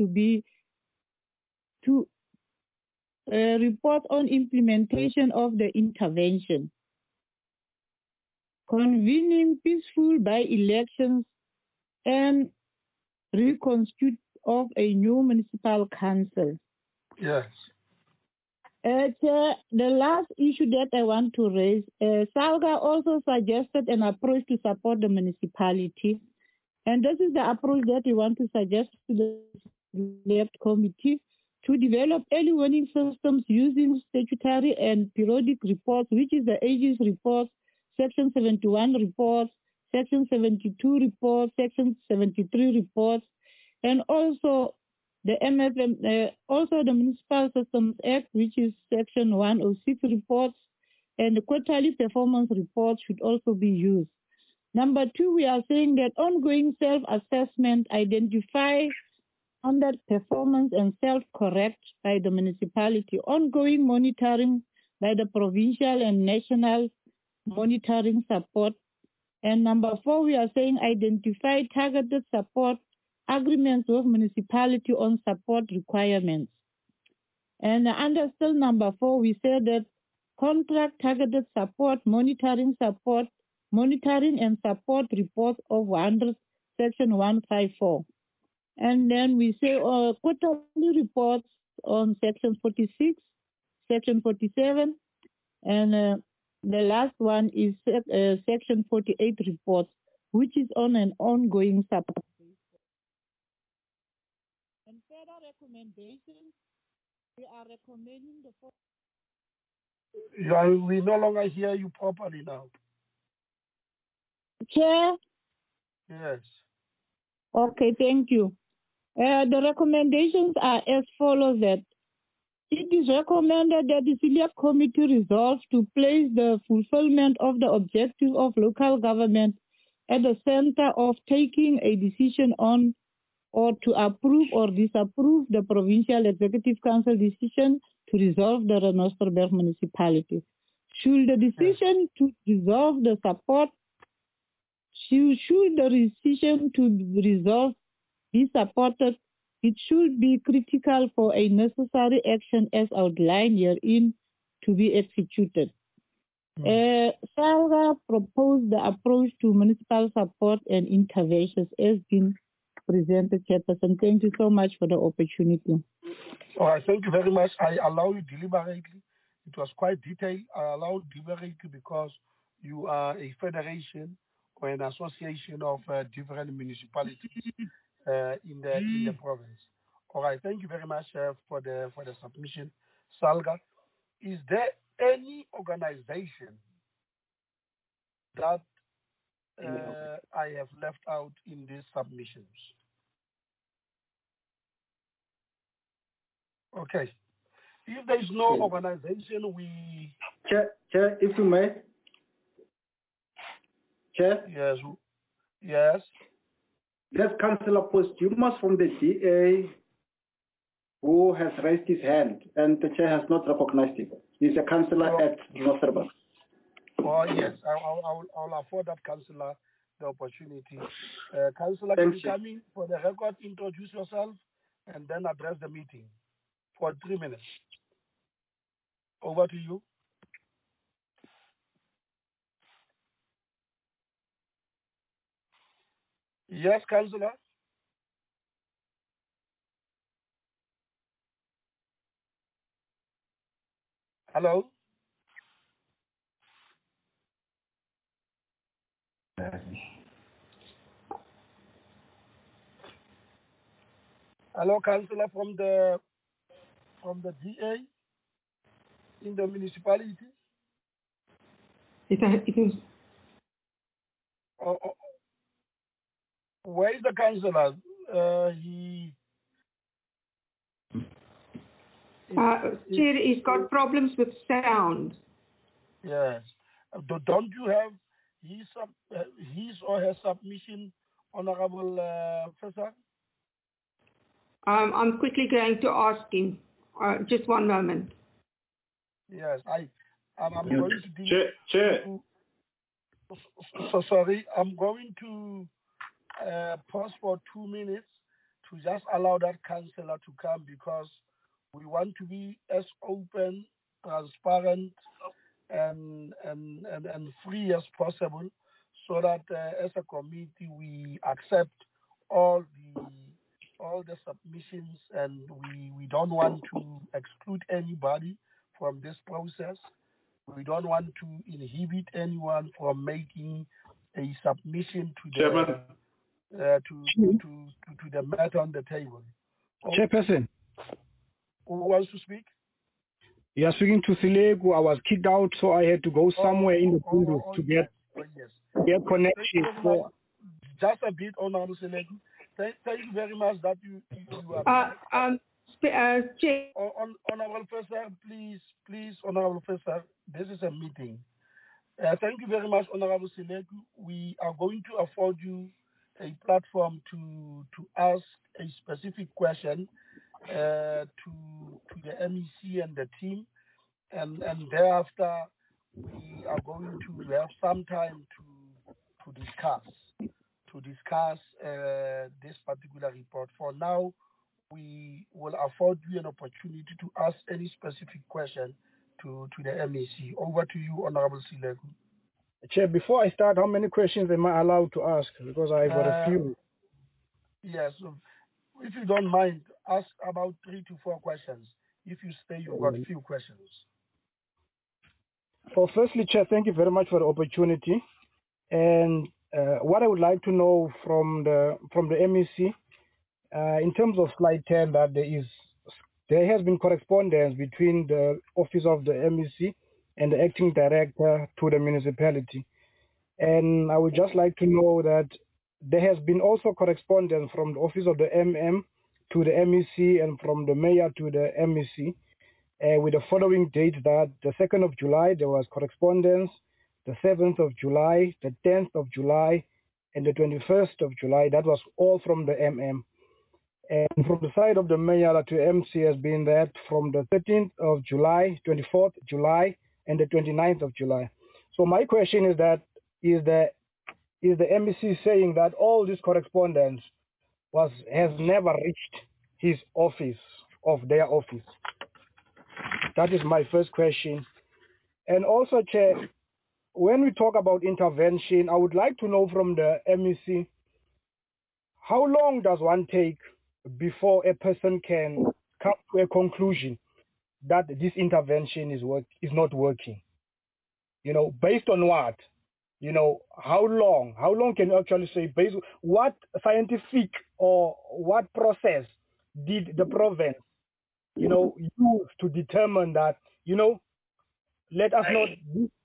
report on implementation of the intervention. Convening peaceful by-elections and reconstitute of a new municipal council. Yes. The last issue that I want to raise, SALGA also suggested an approach to support the municipality. And this is the approach that we want to suggest to the Select Committee to develop early warning systems using statutory and periodic reports, which is the Aegis reports, Section 71 reports, Section 72 reports, Section 73 reports, and also the MFM, also the Municipal Systems Act, which is Section 106 reports, and the quarterly performance reports should also be used. Number two, we are saying that ongoing self-assessment identify underperformance and self-correct by the municipality, ongoing monitoring by the provincial and national monitoring support. And number four, we are saying identify targeted support agreements with municipality on support requirements. And under still number four, we said that contract targeted support, monitoring and support reports of 100, Section 154. And then we say quarterly reports on Section 46, Section 47, and the last one is Section 48 reports, which is on an ongoing support. And further recommendations, we are recommending the we no longer hear you properly now. Chair? Yes. Okay, thank you. The recommendations are as follows: that it is recommended that the Select Committee resolve to place the fulfillment of the objective of local government at the center of taking a decision on or to approve or disapprove the Provincial Executive Council decision to resolve the Ranosterberg municipality. Should the decision to resolve the support, should the decision to resolve be supported, it should be critical for a necessary action as outlined herein to be executed. SALGA proposed the approach to municipal support and interventions as been presented, Chairperson. Thank you so much for the opportunity. All right, thank you very much. I allow you deliberately. It was quite detailed. I allow deliberately because you are a federation or an association of different municipalities in the province. All right, thank you very much for the submission, SALGA. Is there any organization that I have left out in these submissions. Okay. If there is no organization, we... Chair, if you may. Chair? Yes. Yes. There's Councillor Posthumus from the DA who has raised his hand, and the chair has not recognized him. He's a councillor at Renosterburg. Oh, yes. I'll afford that councillor the opportunity. Councillor, can you come in for the record, introduce yourself, and then address the meeting for 3 minutes. Over to you. Yes, Councillor. Hello. Hello, Councillor from the DA in the municipality. It is. Where is the councillor? Chair, he's got problems with sound. Yes. Don't you have his or her submission, Honorable Professor? I'm quickly going to ask him. Just one moment. Yes, I'm going to... Chair. So sorry, I'm going to pause for 2 minutes to just allow that councillor to come, because we want to be as open, transparent, and free as possible, so that as a committee we accept all the submissions, and we don't want to exclude anybody from this process. We don't want to inhibit anyone from making a submission to the matter on the table. Chairperson. Who wants to speak? You are speaking to Silegu. I was kicked out, so I had to go somewhere in the window to get connection. Just a bit, Honorable Silegu. Thank you very much that you are. Honorable Professor, please, Honorable Professor, this is a meeting. Thank you very much, Honorable Silegu. We are going to afford you a platform to ask a specific question to the MEC and the team, and thereafter we are going to have some time to discuss this particular report. For now, we will afford you an opportunity to ask any specific question to the MEC. Over to you, Honorable Silegu. Chair, before I start, how many questions am I allowed to ask? Because I've got a few. Yes, if you don't mind, ask about 3 to 4 questions. If you stay, you've got a few questions. Well, firstly, Chair, thank you very much for the opportunity. And what I would like to know from the MEC, in terms of slide 10, that there has been correspondence between the office of the MEC and the acting director to the municipality. And I would just like to know that there has been also correspondence from the office of the MM to the MEC and from the mayor to the MEC with the following dates: that the 2nd of July, there was correspondence, the 7th of July, the 10th of July, and the 21st of July. That was all from the MM. And from the side of the mayor to MC has been that from the 13th of July, 24th July, and the 29th of July. So my question is that, is the MEC saying that all this correspondence has never reached his office, of their office? That is my first question. And also, Chair, when we talk about intervention, I would like to know from the MEC, how long does one take before a person can come to a conclusion that this intervention is not working? Based on what? How long can you actually say, based on what scientific or what process did the province, use to determine that, let us not,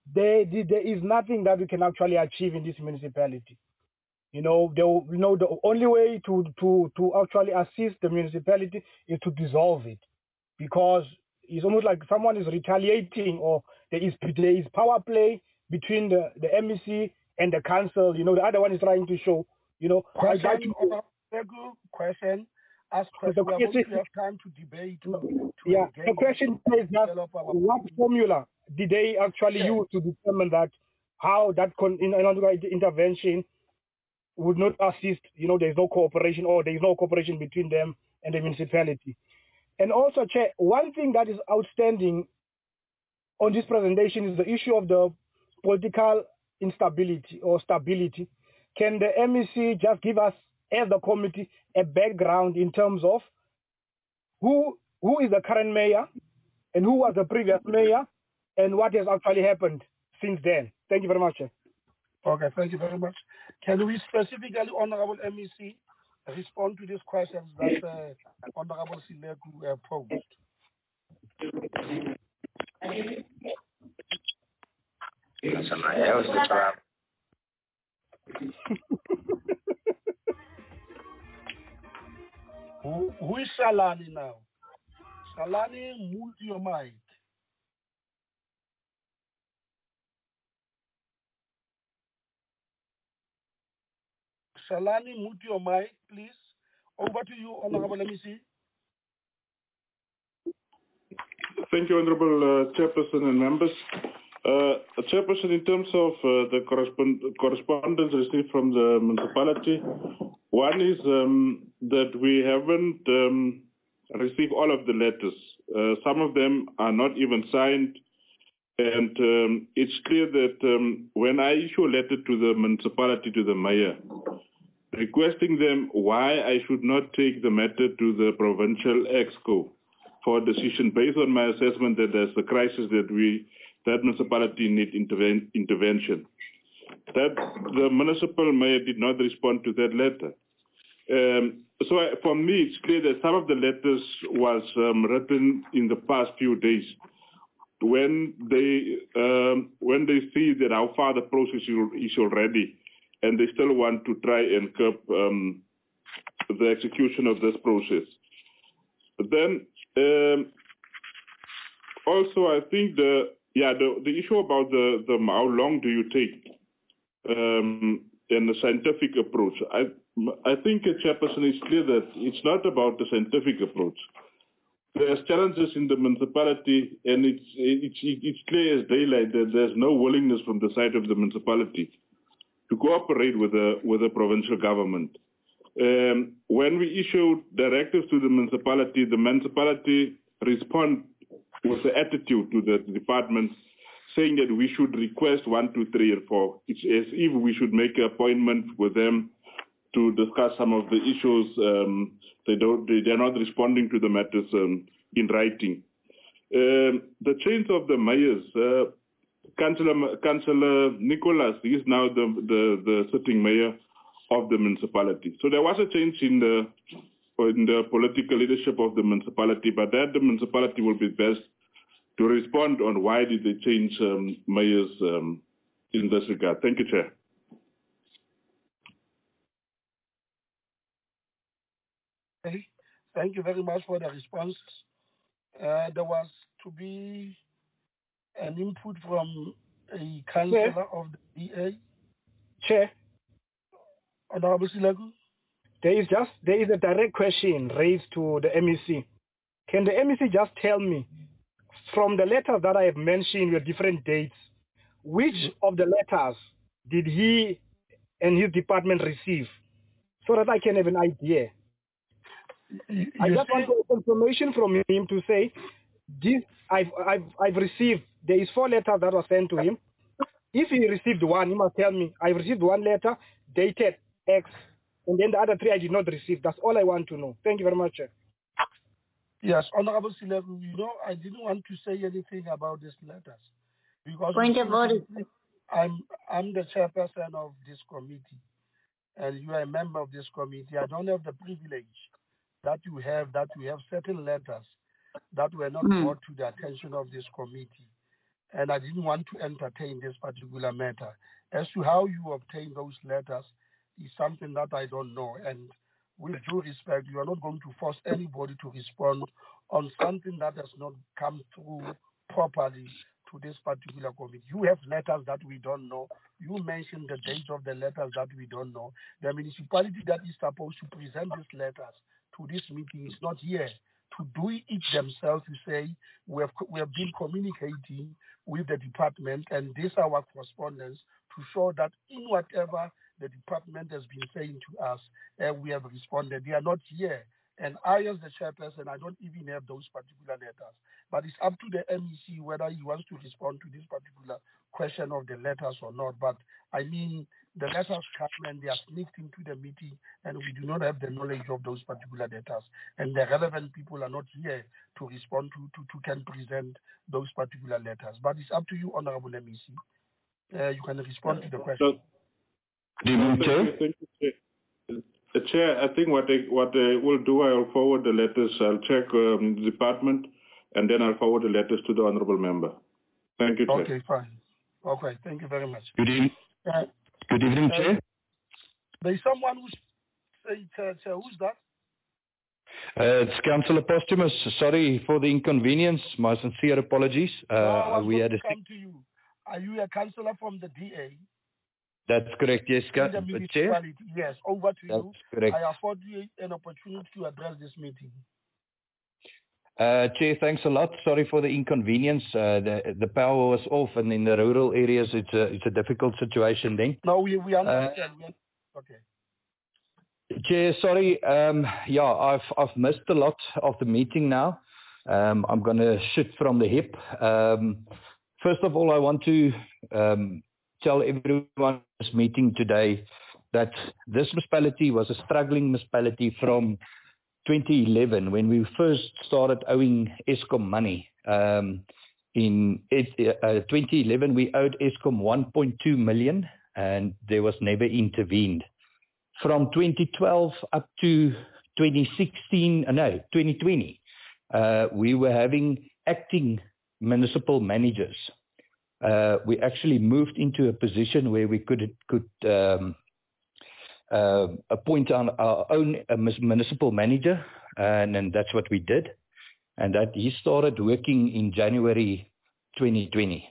there is nothing that we can actually achieve in this municipality. The only way to actually assist the municipality is to dissolve it, because it's almost like someone is retaliating, or there is power play between the MEC and the council. The other one is trying to show. I'd like to question. Ask question. We are going to have time to debate. The question is that what formula did they actually use to determine that how that intervention would not assist? There's no cooperation, or there is no cooperation between them and the municipality. And also, Chair, one thing that is outstanding on this presentation is the issue of the political instability or stability. Can the MEC just give us, as the committee, a background in terms of who is the current mayor and who was the previous mayor and what has actually happened since then? Thank you very much, Chair. Okay, thank you very much. Can we specifically, Honorable MEC, respond to these questions that Honorable Sileku posed? Who is Salani now? Salani, mute your mic. Salani, mute your mic, please. Over to you, Honorable MEC. Thank you, Honorable Chairperson and members. Chairperson, in terms of the correspondence received from the municipality, one is that we haven't received all of the letters. Some of them are not even signed. And it's clear that when I issue a letter to the municipality, to the mayor, requesting them why I should not take the matter to the provincial EXCO for a decision based on my assessment that there's a crisis that municipality need intervention. That the municipal mayor did not respond to that letter. For me, it's clear that some of the letters was written in the past few days when they see that how far the process is already, and they still want to try and curb the execution of this process. But then also, I think the issue about the how long do you take and the scientific approach. I think, Chairperson, it's clear that it's not about the scientific approach. There's challenges in the municipality, and it's clear as daylight that there's no willingness from the side of the municipality to cooperate with the provincial government. When we issued directives to the municipality respond with the attitude to the department, saying that we should request 1, 2, 3, and 4. It's as if we should make an appointment with them to discuss some of the issues. They're not responding to the matters in writing. The change of the mayors, Councillor Nicholas is now the sitting mayor of the municipality. So there was a change in the political leadership of the municipality, but that the municipality will be best to respond on why did they change mayors in this regard. Thank you, Chair. Okay. Thank you very much for the response. There was to be an input from a councillor of the DA. Chair. Honorable Sileku. There is a direct question raised to the MEC. Can the MEC just tell me, from the letters that I have mentioned with different dates, which of the letters did he and his department receive, so that I can have an idea? I just want confirmation from him to say, this I've received. There is 4 letters that were sent to him. If he received one, he must tell me, I received one letter dated X, and then the other 3 I did not receive. That's all I want to know. Thank you very much, Chair. Yes, Honorable Sileku, I didn't want to say anything about these letters because Point of order. I'm the chairperson of this committee, and you are a member of this committee. I don't have the privilege that you have certain letters that were not brought to the attention of this committee. and I didn't want to entertain this particular matter. As to how you obtain those letters is something that I don't know. And with due respect, you are not going to force anybody to respond on something that has not come through properly to this particular committee. You have letters that we don't know. You mentioned the date of the letters that we don't know. The municipality that is supposed to present these letters to this meeting is not here to do it themselves, to say we have been communicating with the department and this is our correspondence to show that in whatever the department has been saying to us, we have responded. They are not here. And I, as the chairperson, I don't even have those particular letters. But it's up to the MEC whether he wants to respond to this particular question of the letters or not. But I mean, the letters come and they are sneaked into the meeting, and we do not have the knowledge of those particular letters. And the relevant people are not here to respond to can present those particular letters. But it's up to you, Honorable MEC. You can respond to the question. Thank you, Chair, I think what I will do, I'll forward the letters. I'll check the department, and then I'll forward the letters to the honourable member. Thank you, Chair. Okay, fine. Okay, thank you very much. Good evening. Good evening, Chair. There's someone who's saying, Chair, who's that? It's Councillor Posthumus. Sorry for the inconvenience. My sincere apologies. We had come to you. Are you a councillor from the DA? That's correct, yes, Chair. Yes, over to you. Correct. I afford you an opportunity to address this meeting. Chair, thanks a lot. Sorry for the inconvenience. The power was off, and in the rural areas, it's a difficult situation then. No, we understand. Okay. Chair, sorry. I've missed a lot of the meeting now. I'm going to shoot from the hip. First of all, I want to tell everyone this meeting today that this municipality was a struggling municipality from 2011 when we first started owing Eskom money. In 2011, we owed Eskom 1.2 million and there was never intervened. From 2012 up to 2020, we were having acting municipal managers. We actually moved into a position where we could appoint our own municipal manager, and that's what we did. And that he started working in January 2020.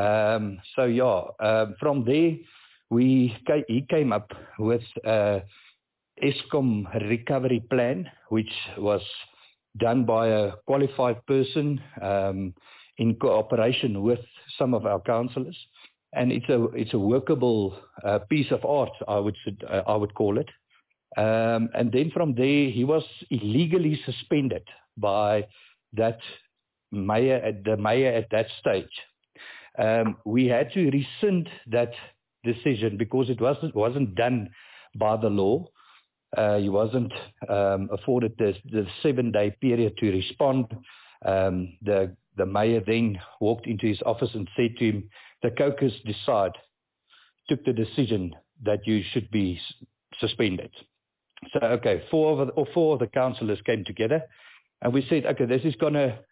From there, he came up with a Eskom recovery plan, which was done by a qualified person in cooperation with some of our councillors, and it's a workable piece of art, I would call it. And then from there, he was illegally suspended by the mayor at that stage. We had to rescind that decision because it wasn't done by the law. He wasn't afforded the 7-day period to respond. The mayor then walked into his office and said to him, the caucus took the decision that you should be suspended. So, okay, four of the councillors came together and we said, okay, this is going to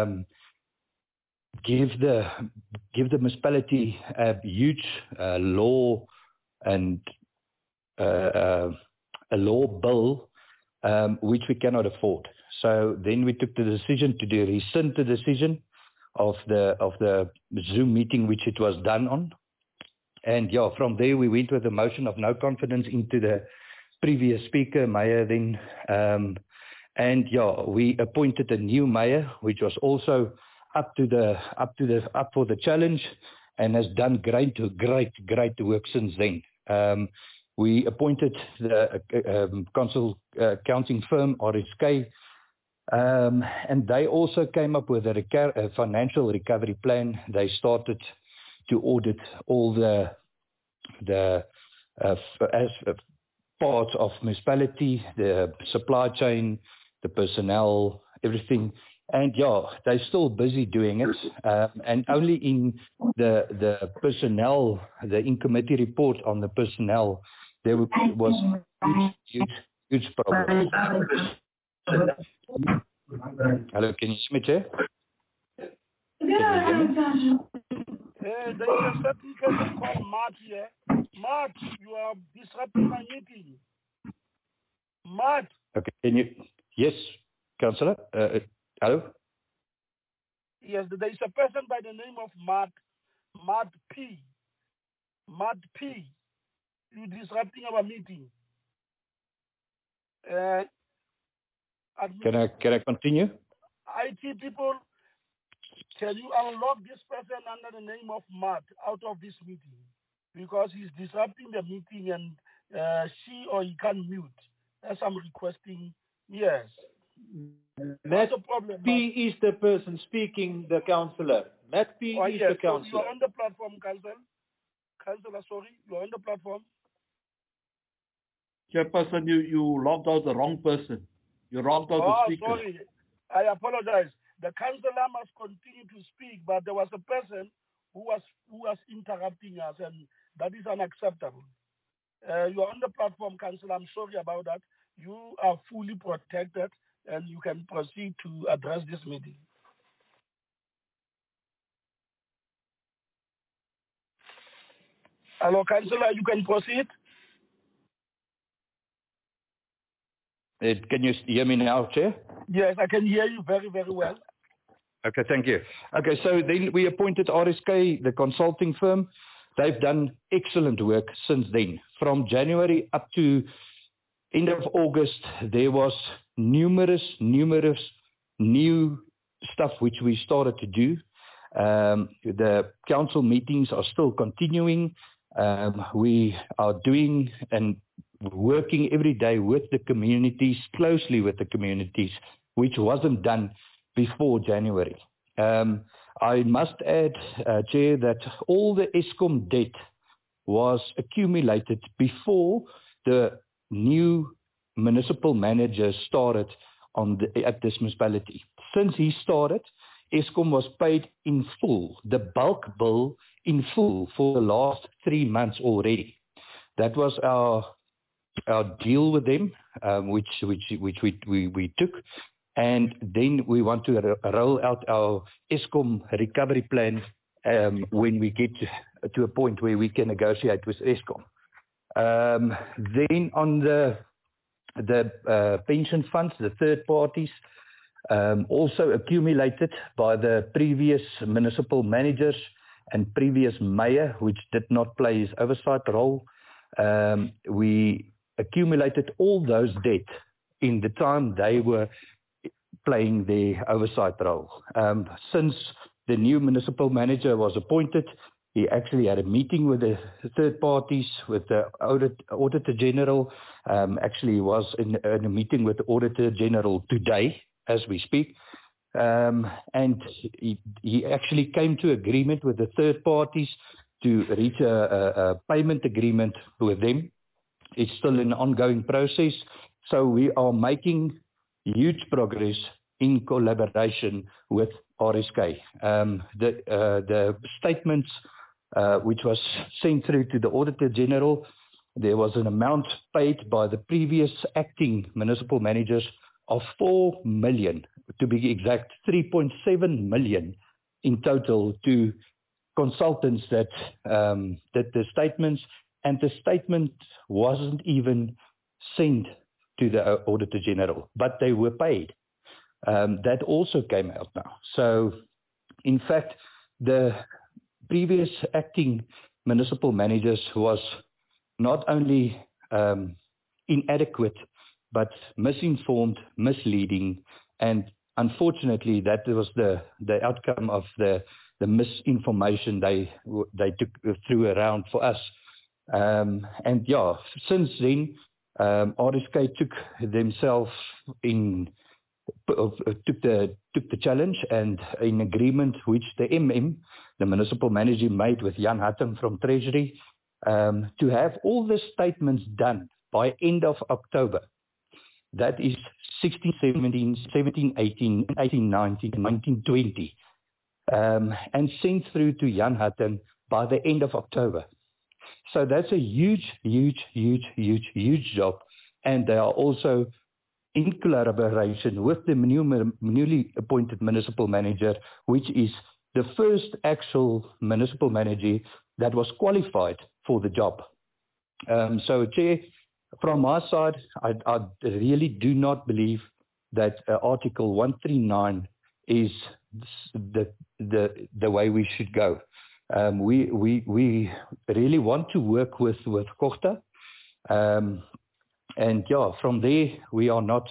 give the municipality a huge law and a law bill which we cannot afford. So then we took the decision to rescind the decision of the Zoom meeting which it was done on. And from there we went with a motion of no confidence into the previous speaker, mayor then. We appointed a new mayor, which was also up for the challenge and has done great work since then. We appointed the accounting firm RSK, and they also came up with a financial recovery plan. They started to audit all the parts of municipality, the supply chain, the personnel, everything. And they're still busy doing it. And only in the personnel, the in-committee report on the personnel, there was huge problems. Hello, can you hear me, Chair? Can you hear me? there is a certain person called Matt here. Matt, you are disrupting my meeting. Matt. Okay, can you? Yes, Councillor. Hello? Yes, there is a person by the name of Matt P. Matt P. You're disrupting our meeting. Can I continue? IT people, can you unlock this person under the name of Matt out of this meeting? Because he's disrupting the meeting and she or he can't mute. As I'm requesting, yes. Matt problem, P is the person speaking, the councillor. Matt P is the councillor. So you're on the platform, Councillor, sorry, you're on the platform. Chairperson, you logged out the wrong person. You logged out the speaker. Sorry. I apologize. The councillor must continue to speak, but there was a person who was interrupting us, and that is unacceptable. You're on the platform, Councillor. I'm sorry about that. You are fully protected, and you can proceed to address this meeting. Hello, Councillor, you can proceed. Can you hear me now, Chair? Yes, I can hear you very, very well. Okay, thank you. Okay, so then we appointed RSK, the consulting firm. They've done excellent work since then. From January up to end of August, there was numerous new stuff which we started to do. The council meetings are still continuing. We are doing and working every day with the communities, closely with the communities, which wasn't done before January. I must add, Chair, that all the Eskom debt was accumulated before the new municipal manager started at this municipality. Since he started, Eskom was paid in full, the bulk bill in full for the last 3 months already. That was our deal with them, which we took. And then we want to roll out our Eskom recovery plan when we get to a point where we can negotiate with Eskom. Then on the pension funds, the third parties, also accumulated by the previous municipal managers and previous mayor, which did not play his oversight role. We accumulated all those debt in the time they were playing their oversight role. Since the new municipal manager was appointed, he actually had a meeting with the third parties, with the Auditor General. Actually, he was in a meeting with the Auditor General today, as we speak. And he actually came to agreement with the third parties to reach a payment agreement with them. It's still an ongoing process. So we are making huge progress in collaboration with RSK. The statements which was sent through to the Auditor General, there was an amount paid by the previous acting municipal managers of 4 million, to be exact, 3.7 million in total to consultants that did the statements, and the statement wasn't even sent to the Auditor General, but they were paid. That also came out now. So, in fact, the previous acting municipal managers was not only inadequate, but misinformed, misleading, and unfortunately, that was the outcome of the misinformation they threw around for us. And yeah, since then, RSK took themselves took the challenge, and in agreement which the the municipal manager, made with Jan Hattem from Treasury, to have all the statements done by end of October. That is 16, 17, 17, 18, 18, 19, 19, 20, and sent through to Jan Hattem by the end of October. So that's a huge job, and they are also in collaboration with the newly appointed municipal manager, which is the first actual municipal manager that was qualified for the job. So, Chair, from my side, I really do not believe that Article 139 is the way we should go. We really want to work with Kochta. And yeah, from there, we are not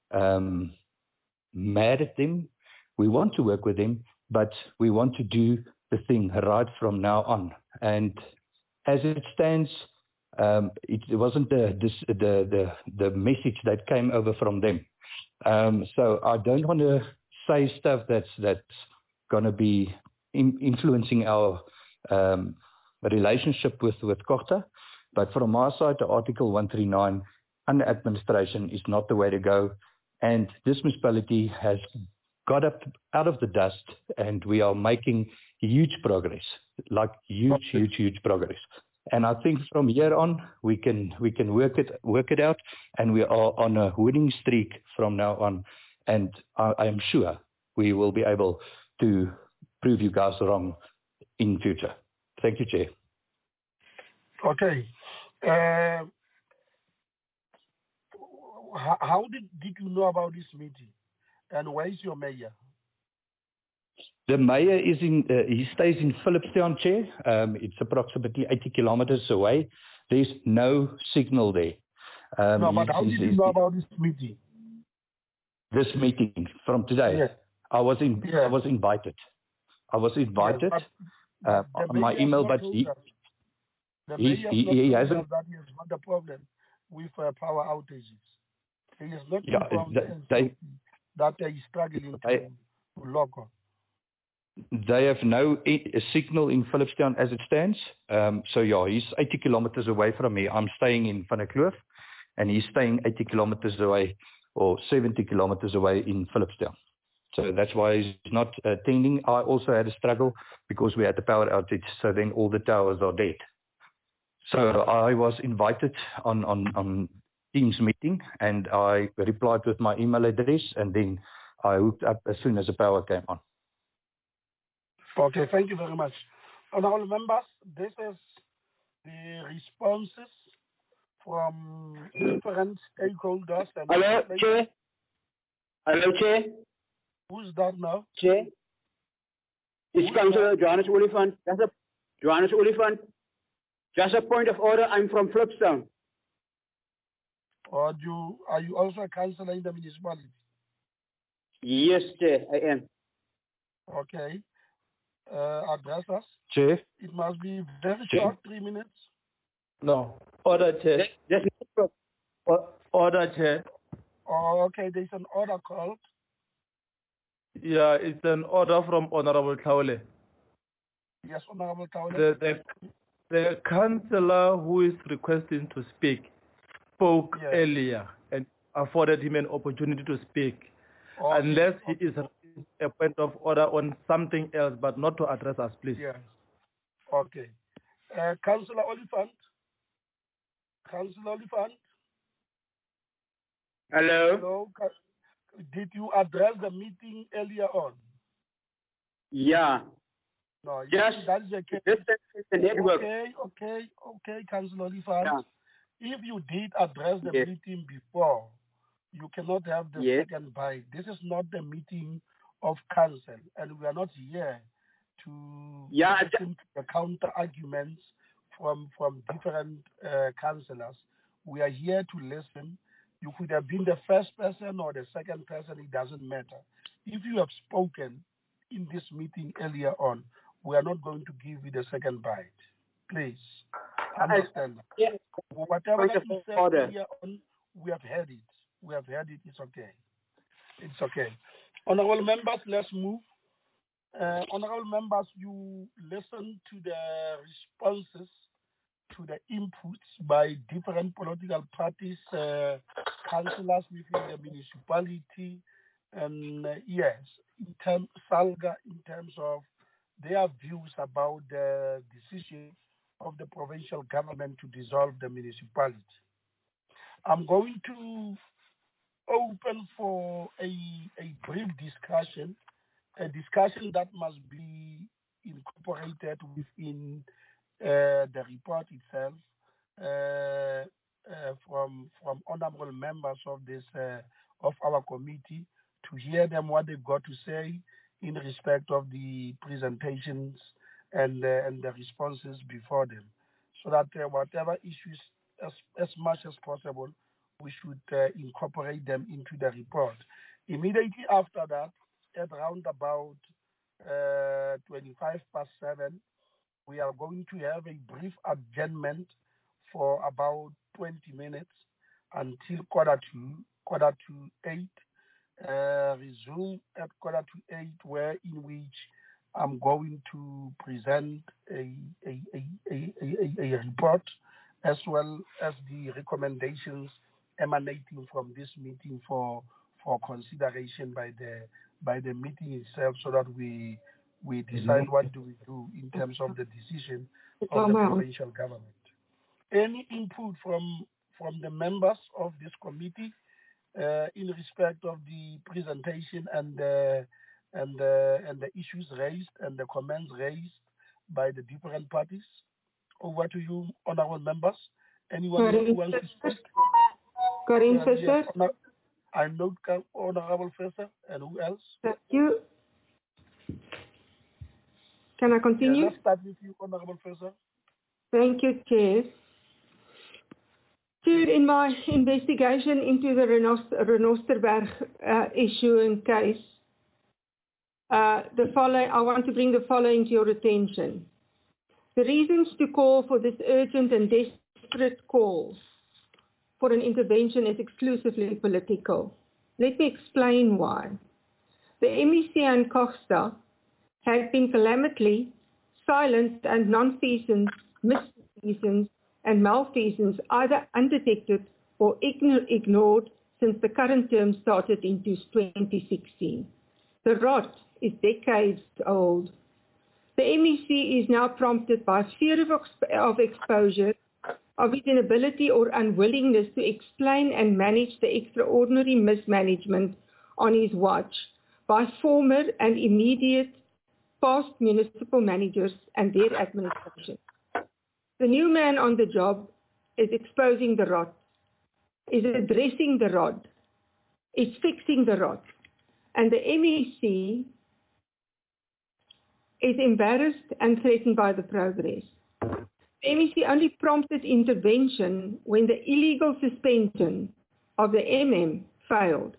mad at them. We want to work with them, but we want to do the thing right from now on. And as it stands, it wasn't the message that came over from them. So I don't want to say stuff that's going to be influencing our relationship with Kochta. But from our side, the Article 139 under administration is not the way to go. And this municipality has got up out of the dust, and we are making huge progress, like huge progress. And I think from here on, we can work it out, and we are on a winning streak from now on. And I am sure we will be able to prove you guys wrong in future. Thank you, Chair. Okay. How did you know about this meeting, and where is your mayor? The mayor is he stays in Philipstown, Chair. It's approximately 80 kilometers away. There's no signal there. No, but how did you know about this meeting? This meeting from today? Yes. I was invited. Yes, on my email, but he hasn't. That he has got the problem with power outages. He is not informed that they is struggling to log on. They have no signal in Philipstown as it stands. So yeah, he's 80 kilometers away from me. I'm staying in Van der Kloof, and he's staying 80 kilometers away or 70 kilometers away in Philipstown. So that's why he's not attending. I also had a struggle because we had the power outage, so then all the towers are dead. So I was invited on Teams meeting, and I replied with my email address, and then I hooked up as soon as the power came on. Okay, thank you very much. Honorable members, this is the responses from different stakeholders. And Hello, Chair. Hello, Chair. Who's that now? Chair. It's Councillor Johannes Olifant. Johannes Olifant. Just a point of order. I'm from Flipstone. Are you also a councillor in the municipality? Yes, Chair, I am. Okay. Address us. Chair. It must be very short, 3 minutes. No. Order, Chair. Order, Chair. Oh, okay, there's an order called. Yeah, it's an order from Honorable Taule. Yes, Honorable Taule. The councillor who is requesting to speak spoke earlier and afforded him an opportunity to speak. Okay. Unless he is a point of order on something else, but not to address us, please. Yes. Okay. Councillor Olifant. Councillor Olifant. Hello. Hello. Did you address the meeting earlier on? Yeah. No, yes. That is the case. This is the network. Okay, Councillor Olifant. Yeah. If you did address the meeting before, you cannot have the second bite. This is not the meeting of council, and we are not here to listen to the counter arguments from different councillors. We are here to listen. You could have been the first person or the second person, it doesn't matter. If you have spoken in this meeting earlier on, we are not going to give you the second bite. Please, understand that. Whatever that you said earlier on, we have heard it. We have heard it. It's okay. It's okay. Honorable members, let's move. Honorable members, you listen to the responses to the inputs by different political parties, councillors within the municipality, and SALGA, in terms of their views about the decision of the provincial government to dissolve the municipality. I'm going to open for a brief discussion, a discussion that must be incorporated within the report itself from honorable members of this of our committee, to hear them what they've got to say in respect of the presentations and the responses before them, so that whatever issues, as much as possible, we should incorporate them into the report. Immediately after that, at around about 7:25, we are going to have a brief adjournment for about 20 minutes until 7:45, resume at 7:45, where in which I'm going to present a report, as well as the recommendations emanating from this meeting for consideration by the meeting itself, so that we decide what do we do in terms of the decision of the provincial government. Any input from the members of this committee in respect of the presentation and the issues raised and the comments raised by the different parties? Over to you, honorable members. Anyone who wants to speak? Karin Fisher. Yes, I note Honorable Fisher, and who else? Thank you. Can I continue? Let's start with you, Honorable Fisher. Thank you, Chair. Chair, in my investigation into the Renosterberg issue and case, I want to bring the following to your attention. The reasons to call for this urgent and desperate call for an intervention is exclusively political. Let me explain why. The MEC and COGTA have been calamitous, silent and non-feasance, misfeasance and malfeasance either undetected or ignored since the current term started in 2016. The rot is decades old. The MEC is now prompted by fear of exposure, of his inability or unwillingness to explain and manage the extraordinary mismanagement on his watch by former and immediate past municipal managers and their administration. The new man on the job is exposing the rot, is addressing the rot, is fixing the rot, and the MEC is embarrassed and threatened by the progress. The MEC only prompted intervention when the illegal suspension of the MM failed.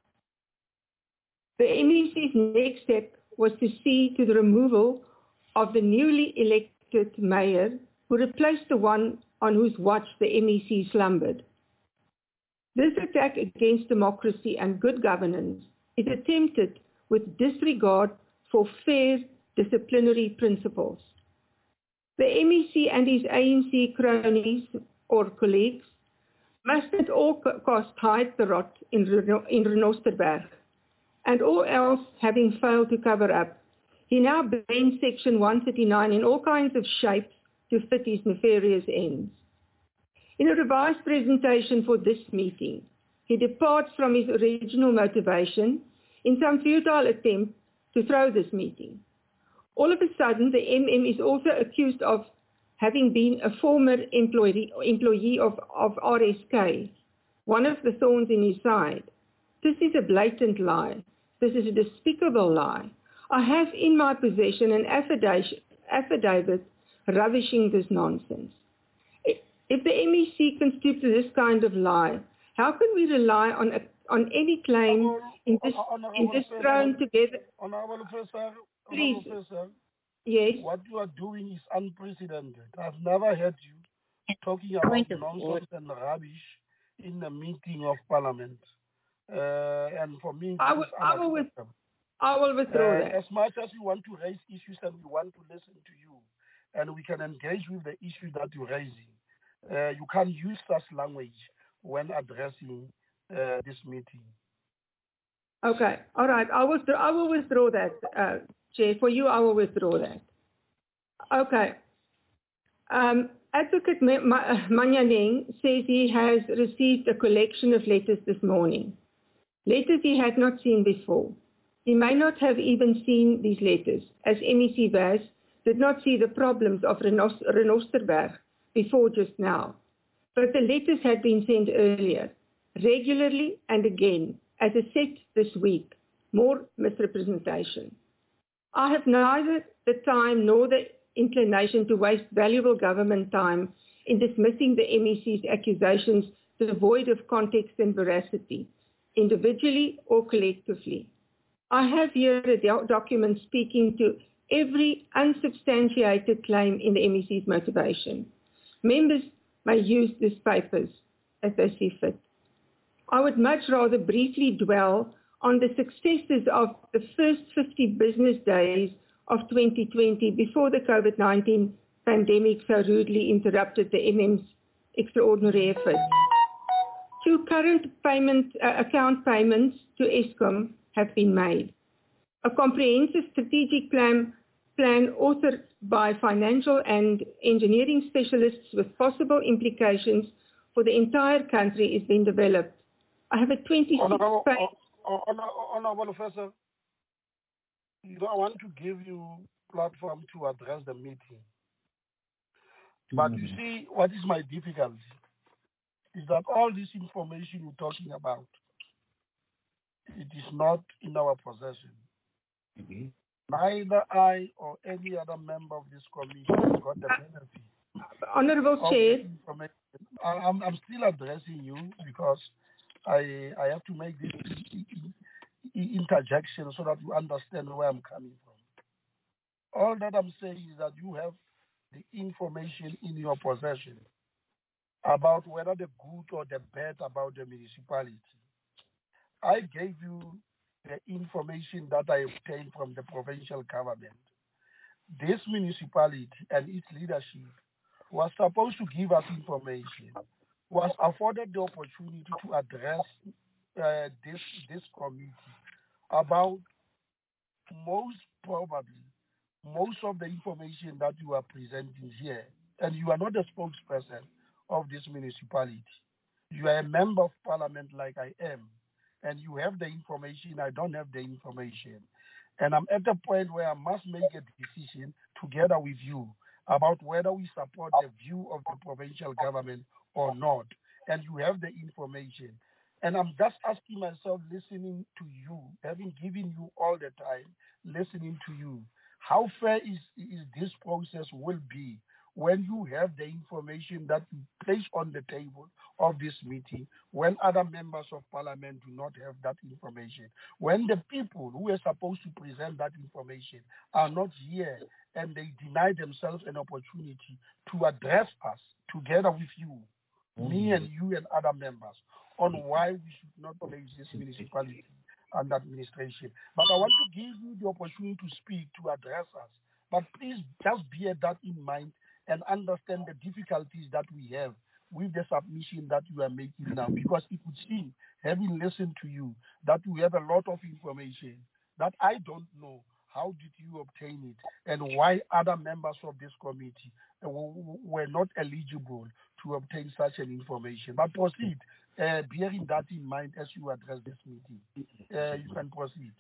The MEC's next step was to see to the removal of the newly elected mayor, who replaced the one on whose watch the MEC slumbered. This attack against democracy and good governance is attempted with disregard for fair disciplinary principles. The MEC and his ANC cronies or colleagues must at all costs hide the rot in Renosterberg, and all else having failed to cover up, he now bends Section 139 in all kinds of shapes to fit his nefarious ends. In a revised presentation for this meeting, he departs from his original motivation in some futile attempt to throw this meeting. All of a sudden, the MM is also accused of having been a former employee of RSK, one of the thorns in his side. This is a blatant lie. This is a despicable lie. I have in my possession an affidavit ravishing this nonsense. If the MEC can stoop to this kind of lie, how can we rely on any claim in this thrown together? Please. Yes. What you are doing is unprecedented. I've never heard you talking about nonsense and rubbish in a meeting of Parliament. And for me, I will withdraw that. As much as you want to raise issues and we want to listen to you, and we can engage with the issue that you're raising, you can't use such language when addressing this meeting. Okay. All right. I will withdraw that, Chair. For you, I will withdraw that. Okay. Advocate Manyaneng says he has received a collection of letters this morning. Letters he had not seen before. He may not have even seen these letters, as MEC Vaz did not see the problems of Renosterberg before just now. But the letters had been sent earlier, regularly and again, as a set this week, more misrepresentation. I have neither the time nor the inclination to waste valuable government time in dismissing the MEC's accusations devoid of context and veracity, individually or collectively. I have here a document speaking to every unsubstantiated claim in the MEC's motivation. Members may use these papers as they see fit. I would much rather briefly dwell on the successes of the first 50 business days of 2020 before the COVID-19 pandemic so rudely interrupted the MM's extraordinary efforts. 2 current account payments to Eskom have been made. A comprehensive strategic plan authored by financial and engineering specialists with possible implications for the entire country is being developed. I have a 26-page... Honorable Professor, I want to give you platform to address the meeting. But you see, what is my difficulty is that all this information you're talking about, it is not in our possession. Neither I or any other member of this committee has got the benefit. Honorable Chair. I'm still addressing you because I have to make this interjection so that you understand where I'm coming from. All that I'm saying is that you have the information in your possession about whether the good or the bad about the municipality. I gave you the information that I obtained from the provincial government. This municipality and its leadership was supposed to give us information, was afforded the opportunity to address this committee about most of the information that you are presenting here. And you are not the spokesperson of this municipality. You are a member of parliament like I am, and you have the information, I don't have the information. And I'm at a point where I must make a decision together with you about whether we support the view of the provincial government or not. And you have the information. And I'm just asking myself, listening to you, having given you all the time, listening to you, how fair is this process will be when you have the information that you place on the table of this meeting, when other members of parliament do not have that information, when the people who are supposed to present that information are not here and they deny themselves an opportunity to address us together with you, me and you and other members, on why we should not place this municipality under administration. But I want to give you the opportunity to speak, to address us. But please just bear that in mind and understand the difficulties that we have with the submission that you are making now. Because it would seem, having listened to you, that we have a lot of information that I don't know. How did you obtain it? And why other members of this committee were not eligible to obtain such an information? But proceed, bearing that in mind as you address this meeting. You can proceed.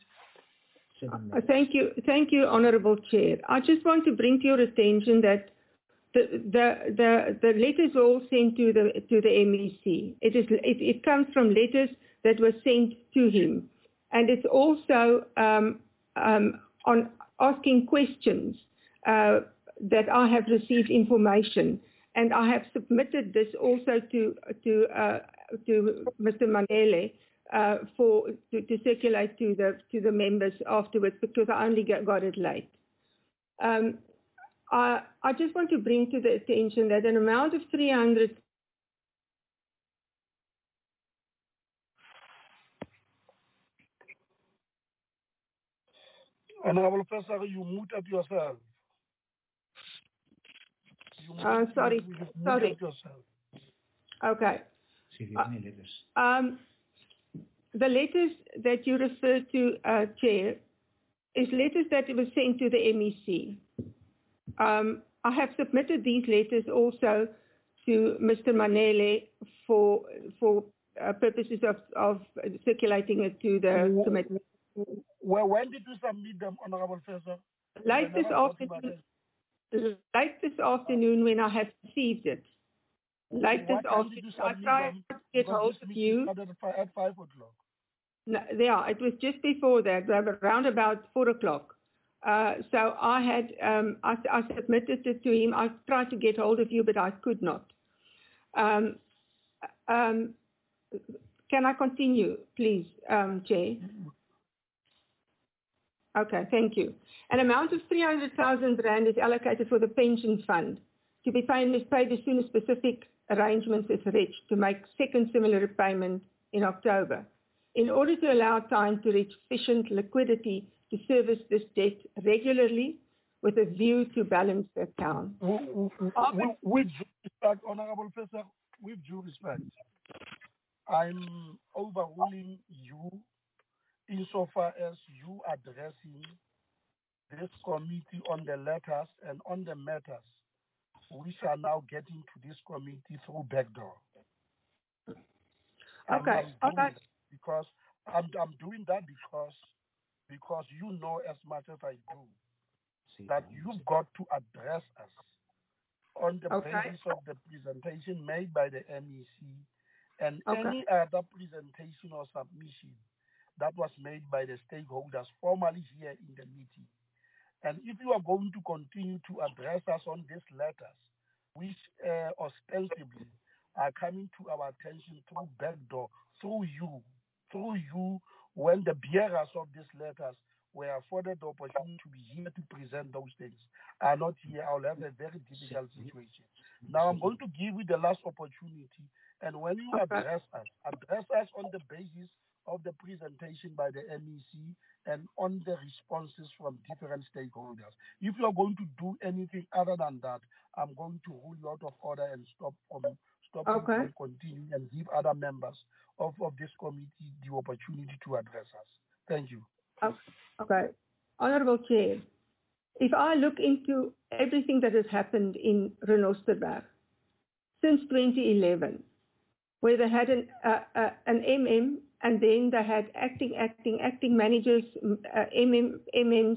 Thank you, Honorable Chair. I just want to bring to your attention that the letters were all sent to the MEC. It comes from letters that were sent to him, and it's also on asking questions that I have received information, and I have submitted this also to Mr. Manele to circulate to the members afterwards, because I only got it late. I just want to bring to the attention that an amount of 300. Honorable Professor, you muted yourself. Sorry. Okay. The letters that you refer to, Chair, is letters that were sent to the MEC. I have submitted these letters also to Mr. Manele for purposes of circulating it to the committee. When did you submit them, Honorable Professor? Late this afternoon when I had received it. Late this afternoon, I tried to get hold of you. At 5 o'clock. No, yeah, it was just before that, around about 4 o'clock. So I had, I submitted it to him. I tried to get hold of you, but I could not. Can I continue, please, Chair? Okay, thank you. An amount of 300,000 rand is allocated for the pension fund to be paid as soon as specific arrangements is reached to make second similar repayment in October, in order to allow time to reach sufficient liquidity to service this debt regularly with a view to balance the account. With due respect, Honorable Professor, with due respect, I'm overruling you insofar as you addressing this committee on the letters and on the matters which are now getting to this committee through backdoor. Okay. Because I'm doing that because you know as much as I do that you've got to address us on the basis of the presentation made by the MEC and any other presentation or submission that was made by the stakeholders formally here in the meeting. And if you are going to continue to address us on these letters, which ostensibly are coming to our attention through backdoor, through you, when the bearers of these letters were afforded the opportunity to be here to present those things, are not here, I'll have a very difficult situation. Now I'm going to give you the last opportunity, and when you address us on the basis of the presentation by the MEC and on the responses from different stakeholders. If you are going to do anything other than that, I'm going to rule you out of order and stop from continuing and give other members of this committee the opportunity to address us. Thank you. Okay. Honorable Chair, if I look into everything that has happened in Renosterberg since 2011, where they had an MM and then they had acting managers, MMs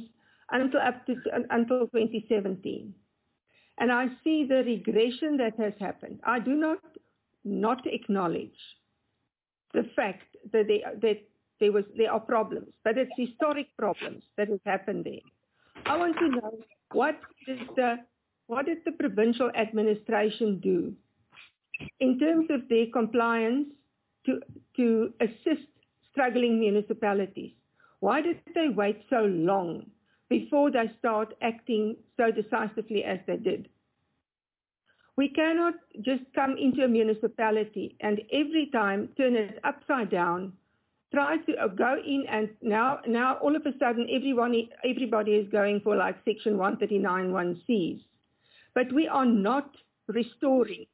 until 2017. And I see the regression that has happened. I do not acknowledge the fact that there are problems, but it's historic problems that has happened there. I want to know what did the provincial administration do in terms of their compliance to assist struggling municipalities? Why did they wait so long before they start acting so decisively as they did? We cannot just come into a municipality and every time turn it upside down, try to go in, and now all of a sudden everybody is going for like Section 139 1Cs. But we are not restoring.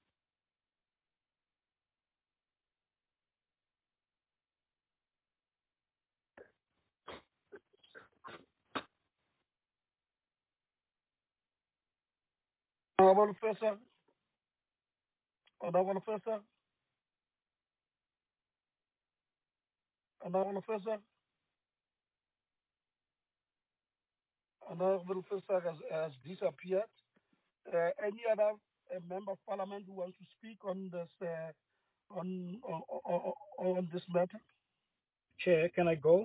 Honorable Professor. Honorable Professor. Honorable Professor. Honorable Professor has disappeared. Any other member of Parliament who wants to speak on this on this matter? Chair, can I go?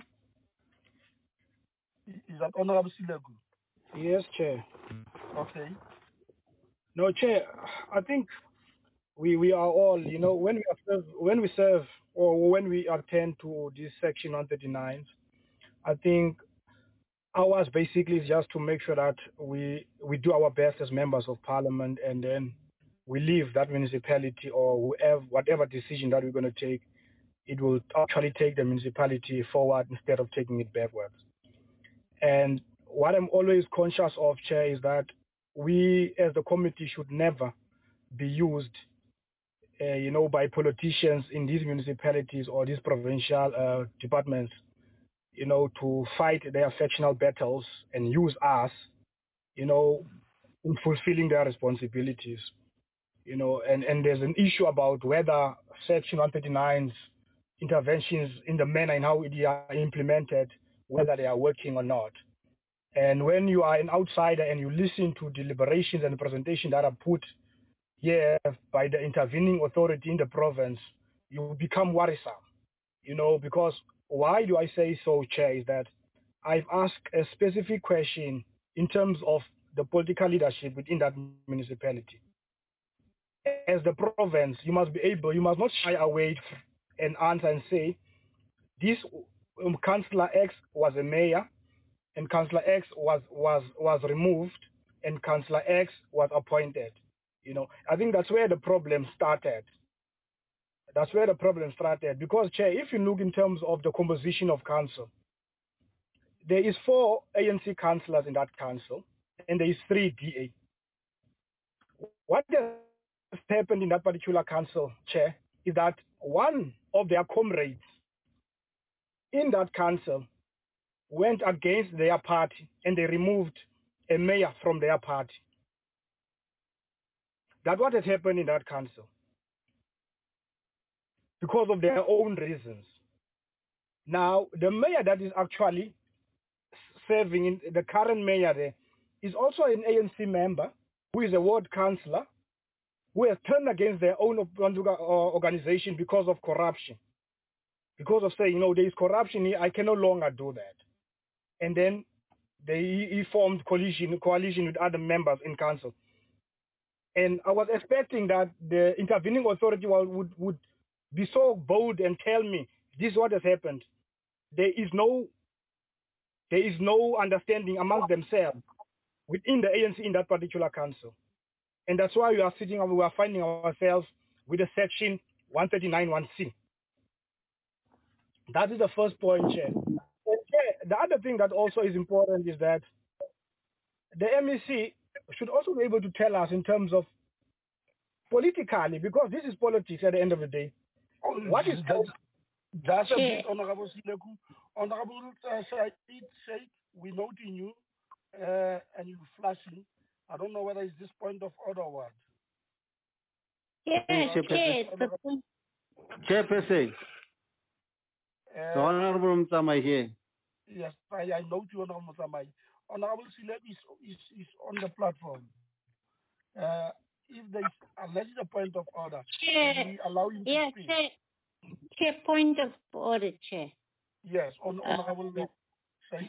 Is that Honorable Silegu? Yes, Chair. Okay. No, Chair, I think we are all, when we serve or when we attend to this Section 139, I think ours basically is just to make sure that we do our best as members of Parliament, and then we leave that municipality or whatever decision that we're going to take, it will actually take the municipality forward instead of taking it backwards. And what I'm always conscious of, Chair, is that we as the committee should never be used, by politicians in these municipalities or these provincial departments, to fight their factional battles and use us, in fulfilling their responsibilities. And there's an issue about whether Section 139s, interventions in the manner in how they are implemented, whether they are working or not. And when you are an outsider and you listen to deliberations and presentations that are put here by the intervening authority in the province, you become worrisome, because why do I say so, Chair, is that I've asked a specific question in terms of the political leadership within that municipality. As the province, you must not shy away and answer and say, this Councillor X was a mayor, and Councillor X was removed, and Councillor X was appointed. I think that's where the problem started. Because, Chair, if you look in terms of the composition of council, there is 4 ANC councillors in that council, and there is 3 DA. What has happened in that particular council, Chair, is that one of their comrades in that council went against their party, and they removed a mayor from their party. That's what has happened in that council, because of their own reasons. Now, the mayor that is actually serving, the current mayor there, is also an ANC member who is a ward councillor who has turned against their own organization because of corruption. Because of saying, there is corruption here, I can no longer do that. And then he formed coalition with other members in council. And I was expecting that the intervening authority would be so bold and tell me, this is what has happened. There is no understanding amongst themselves within the ANC in that particular council. And that's why we are finding ourselves with a section 139(1)(c). That is the first point, Chair. And Chair, the other thing that also is important is that the MEC should also be able to tell us in terms of politically, because this is politics at the end of the day. What is that's a bit, Honorable Sileku. Honorable Said, we noting you and you flashing. I don't know whether it's this point of order or what. Yes, Chairperson. Honorable Mtamai here. Yes, I note you, Honorable Mtamai. Honorable Sileku is on the platform. If there is, unless it's a point of order, we allow him to speak. Chair, point of order, Chair. Yes, Honorable Said.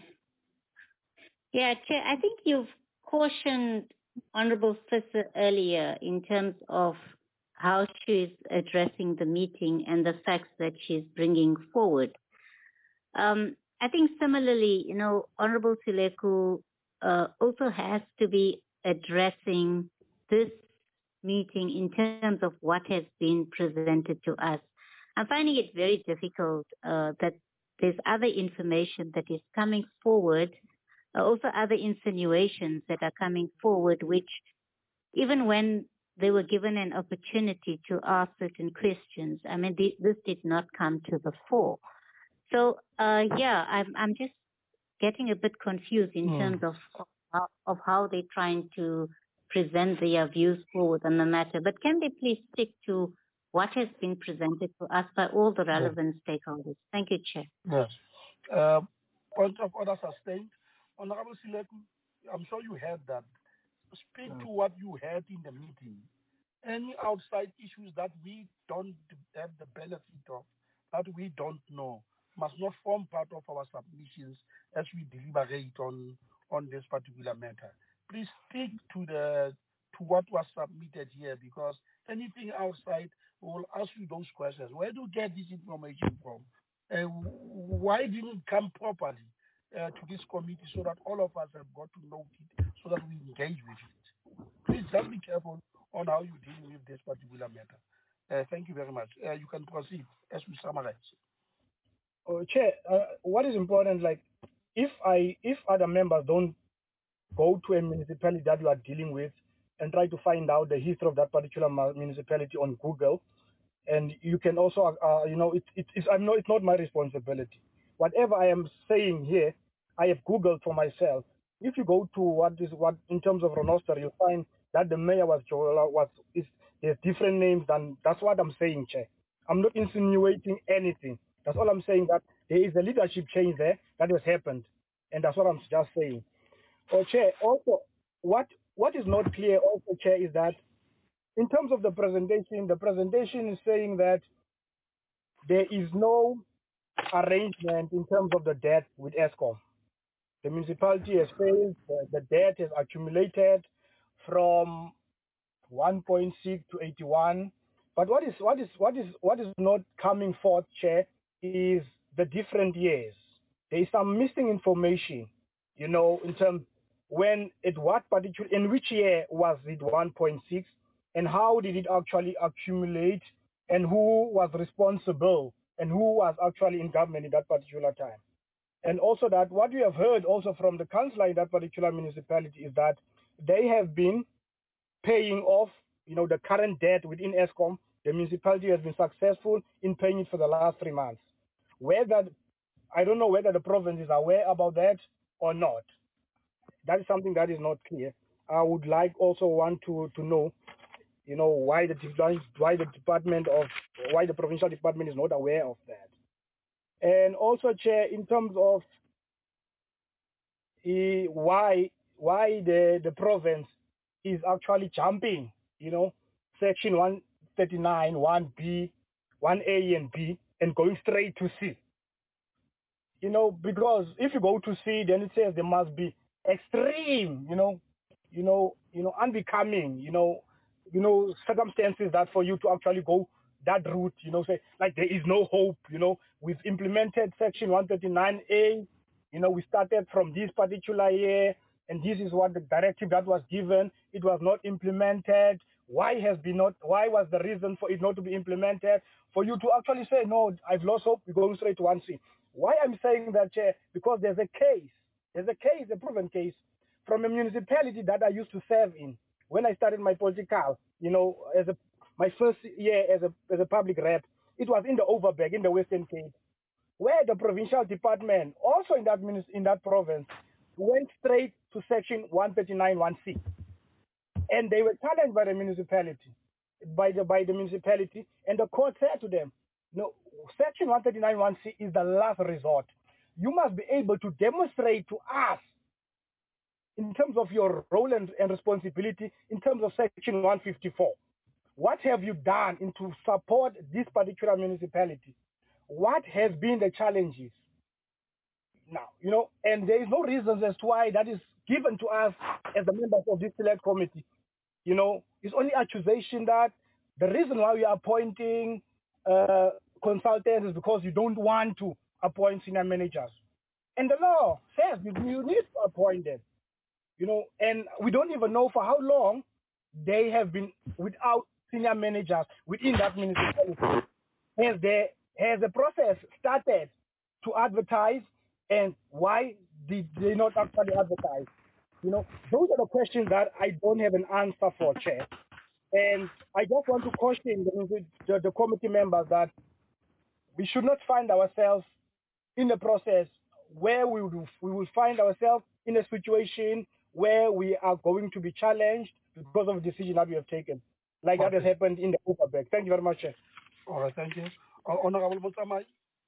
Yeah, Chair, I think you've cautioned Honorable Fisser earlier in terms of how she's addressing the meeting and the facts that she's bringing forward. I think similarly, Honorable Sileku also has to be addressing this meeting in terms of what has been presented to us. I'm finding it very difficult that there's other information that is coming forward, also other insinuations that are coming forward, which even when they were given an opportunity to ask certain questions, I mean, this did not come to the fore. So, I'm just getting a bit confused in terms of how they're trying to present their views forward on the matter. But can they please stick to what has been presented to us by all the relevant stakeholders? Thank you, Chair. Yes. Point of order sustained. Honorable Sileku, I'm sure you heard that. Speak to what you heard in the meeting. Any outside issues that we don't have the benefit of, that we don't know, must not form part of our submissions as we deliberate on this particular matter. Please stick to what was submitted here, because anything outside, we will ask you those questions. Where do you get this information from? Why didn't it come properly to this committee so that all of us have got to know it, so that we engage with it? Please just be careful on how you deal with this particular matter. Thank you very much. You can proceed as we summarize. Chair, what is important, if other members don't go to a municipality that you are dealing with and try to find out the history of that particular municipality on Google, and you can also, it's not my responsibility. Whatever I am saying here, I have Googled for myself. If you go to what in terms of Renoster, you'll find that the mayor there's different names, and that's what I'm saying, Chair. I'm not insinuating anything. That's all I'm saying, that there is a leadership change there that has happened. And that's what I'm just saying. Chair, also, what is not clear also, Chair, is that in terms of the presentation is saying that there is no arrangement in terms of the debt with ESCOM. The municipality has failed, the debt has accumulated from 1.6 to 81. But what is not coming forth, Chair, is the different years. There is some missing information, in terms when in which year was it 1.6, and how did it actually accumulate, and who was responsible, and who was actually in government in that particular time. And also that what we have heard also from the councillor in that particular municipality is that they have been paying off, the current debt within ESCOM. The municipality has been successful in paying it for the last 3 months. I don't know whether the province is aware about that or not. That is something that is not clear. I would like also want to know, why the provincial department is not aware of that. And also, Chair, in terms of why the province is actually jumping, section 139, 1B, 1A and B, and going straight to C. Because if you go to C, then it says there must be extreme, unbecoming, circumstances that for you to actually go that route, say like there is no hope, we've implemented section 139A, we started from this particular year, and this is what the directive that was given, it was not implemented. Why was the reason for it not to be implemented? For you to actually say, no, I've lost hope, we're going straight to 1C. Why I'm saying that, Chair? Because there's a proven case from a municipality that I used to serve in when I started my political, my first year as a public rep. It was in the Overberg, in the Western Cape, where the provincial department, also in that province, went straight to section 139 1C, and they were challenged by the municipality, and the court said to them, no, section 139 1C is the last resort. You must be able to demonstrate to us in terms of your role and responsibility in terms of section 154. What have you done to support this particular municipality? What has been the challenges? Now, and there is no reasons as to why that is given to us as the members of this select committee. It's only accusation that the reason why we are appointing consultants is because you don't want to appoint senior managers. And the law says you need to appoint them. And we don't even know for how long they have been without senior managers within that municipality. Has the process started to advertise, and why did they not actually advertise? Those are the questions that I don't have an answer for, Chair. And I just want to caution the committee members that we should not find ourselves in a process where we will find ourselves in a situation where we are going to be challenged because of the decision that we have taken, like that has happened in the Overberg. Thank you very much, Chair. All right, thank you. Honorable Motsamai.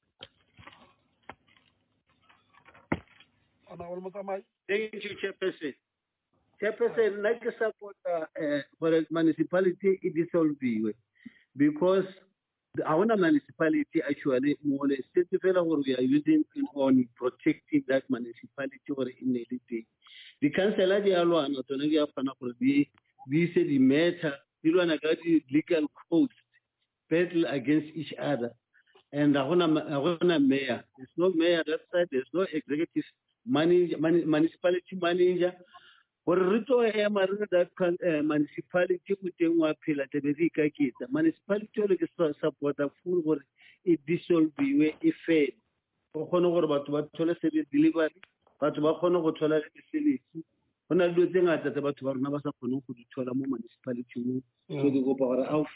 Honorable Motsamai. Thank you, Chairperson. Chairperson, like a supporter for a municipality, it is all because our municipality actually more or less we are using on protecting that municipality or in a the councillor the alone autonomy of we said the matter legal codes battle against each other, and I wanna mayor. There's no mayor that side. There's no executive manager, municipality manager. Or rito that municipality kutengwa phela tebezika kita municipality le ke support a full gore it dissolve we e fail go khona gore batho ba thole se delivery batho ba khona go thola le facility hona le tse ngata tse batho ba rona ba sa khone go di thola mo municipality mo so ke go pa gore out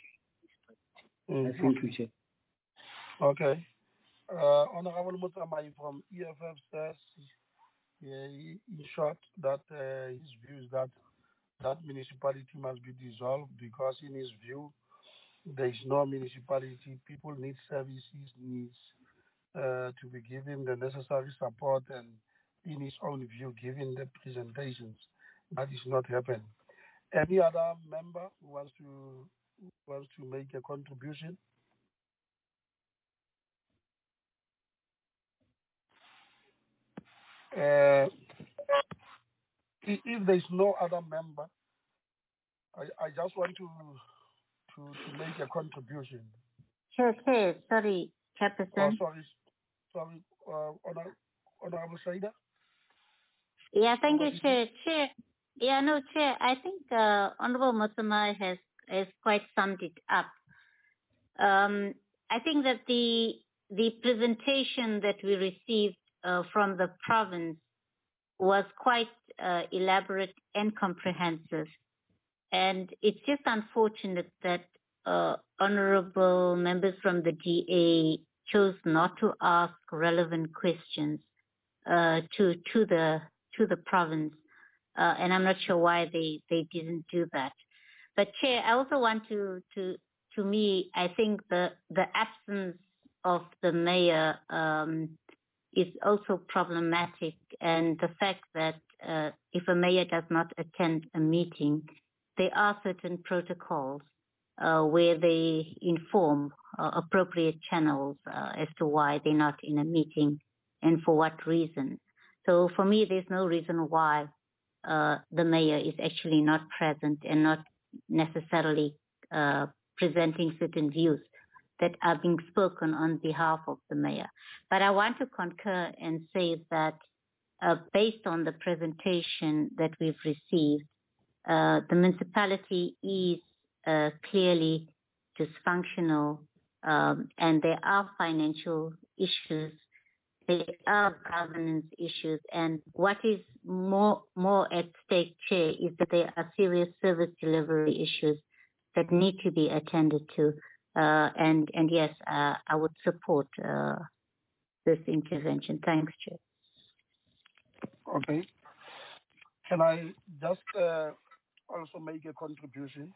okay. Honorable Motsamai from EFF says, in short, that his view is that municipality must be dissolved because, in his view, there is no municipality. People need services, needs to be given the necessary support, and in his own view, given the presentations. That is not happening. Any other member who wants to make a contribution? If there is no other member, I just want to make a contribution. Sure, sorry, Chairperson. Oh, sorry, Honorable Saida. Yeah, thank you, Chair. Yeah, no, Chair. I think Honorable Motsamai has quite summed it up. I think that the presentation that we received from the province was quite elaborate and comprehensive. And it's just unfortunate that honorable members from the DA chose not to ask relevant questions to the province, and I'm not sure why they didn't do that. But Chair, I also want to me, I think the absence of the mayor is also problematic, and the fact that if a mayor does not attend a meeting, there are certain protocols where they inform appropriate channels as to why they're not in a meeting and for what reason. So for me, there's no reason why the mayor is actually not present and not necessarily presenting certain views that are being spoken on behalf of the mayor. But I want to concur and say that based on the presentation that we've received, the municipality is clearly dysfunctional, and there are financial issues, there are governance issues, and what is more at stake, Chair, is that there are serious service delivery issues that need to be attended to. And yes, I would support this intervention. Thanks, Chair. Okay. Can I just also make a contribution?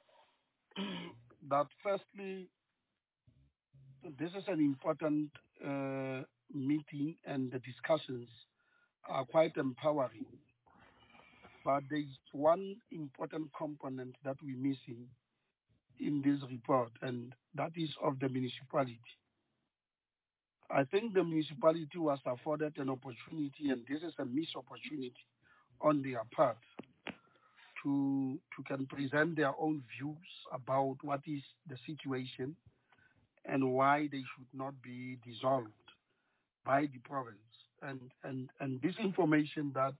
That firstly, this is an important meeting, and the discussions are quite empowering. But there is one important component that we're missing in this report, and that is of the municipality. I think the municipality was afforded an opportunity, and this is a missed opportunity on their part to can present their own views about what is the situation and why they should not be dissolved by the province. And this information that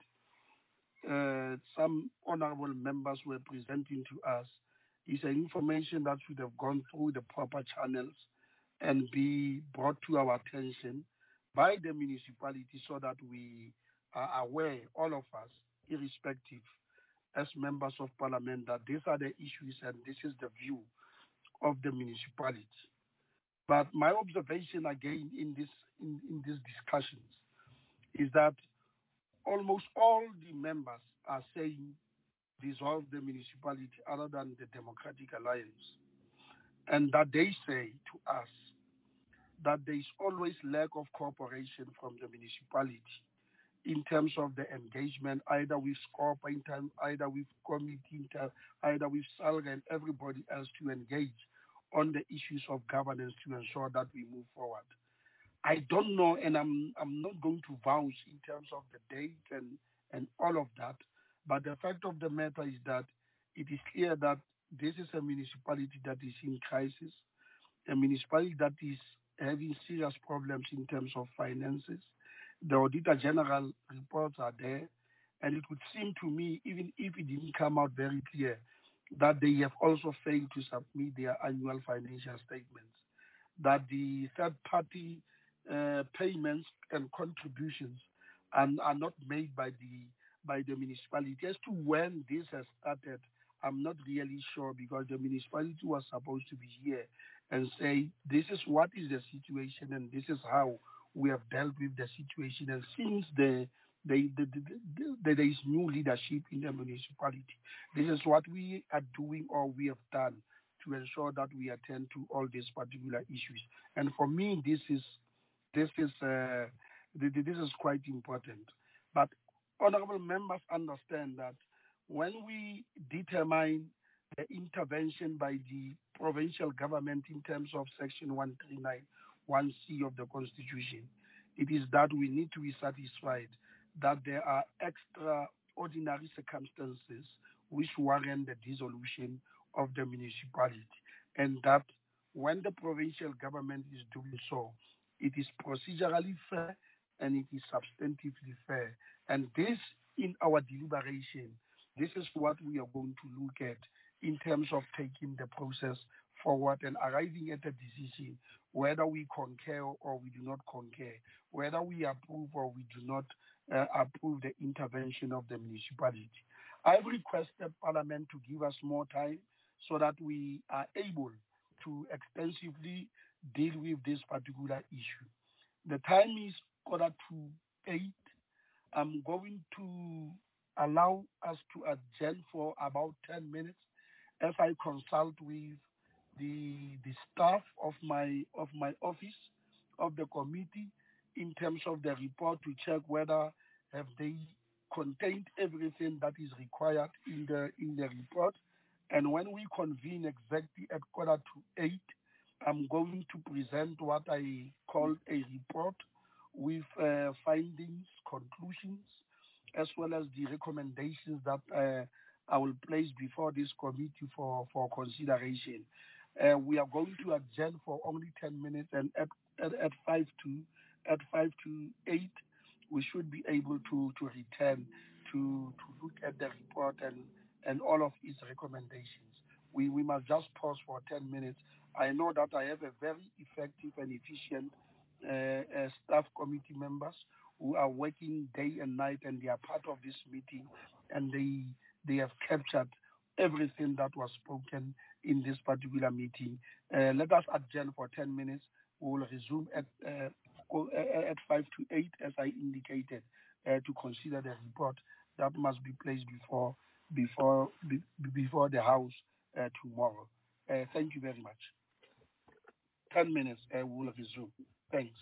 some honorable members were presenting to us is an information that should have gone through the proper channels and be brought to our attention by the municipality so that we are aware, all of us, irrespective, as members of parliament, that these are the issues and this is the view of the municipality. But my observation again in these discussions is that almost all the members are saying dissolve the municipality other than the Democratic Alliance. And that they say to us that there is always lack of cooperation from the municipality in terms of the engagement, either with SCOPA, either with committee, either with SALGA and everybody else to engage on the issues of governance to ensure that we move forward. I don't know, and I'm not going to vouch in terms of the date and all of that, but the fact of the matter is that it is clear that this is a municipality that is in crisis, a municipality that is having serious problems in terms of finances. The Auditor General reports are there, and it would seem to me, even if it didn't come out very clear, that they have also failed to submit their annual financial statements, that the third-party payments and contributions are not made by the municipality. As to when this has started, I'm not really sure, because the municipality was supposed to be here and say, this is what is the situation and this is how we have dealt with the situation. And since there is new leadership in the municipality, this is what we are doing or we have done to ensure that we attend to all these particular issues. And for me, this is quite important. But honorable members understand that when we determine the intervention by the provincial government in terms of Section 139, 1C of the Constitution, it is that we need to be satisfied that there are extraordinary circumstances which warrant the dissolution of the municipality, and that when the provincial government is doing so, it is procedurally fair and it is substantively fair. And this, in our deliberation, this is what we are going to look at in terms of taking the process forward and arriving at a decision whether we concur or we do not concur, whether we approve or we do not approve the intervention of the municipality. I've requested Parliament to give us more time so that we are able to extensively deal with this particular issue. The time is 7:45. I'm going to allow us to adjourn for about 10 minutes as I consult with the staff of my office, of the committee, in terms of the report, to check whether have they contained everything that is required in the report. And when we convene exactly at 7:45, I'm going to present what I call a report with findings, conclusions, as well as the recommendations that I will place before this committee for consideration. We are going to adjourn for only 10 minutes, and at 5 to 8, we should be able to return to look at the report and all of its recommendations. We must just pause for 10 minutes. I know that I have a very effective and efficient staff committee members who are working day and night, and they are part of this meeting, and they have captured everything that was spoken in this particular meeting. Let us adjourn for 10 minutes. We will resume at 5 to 8, as I indicated, to consider the report that must be placed before the House tomorrow. Thank you very much. 10 minutes, we will resume. Thanks.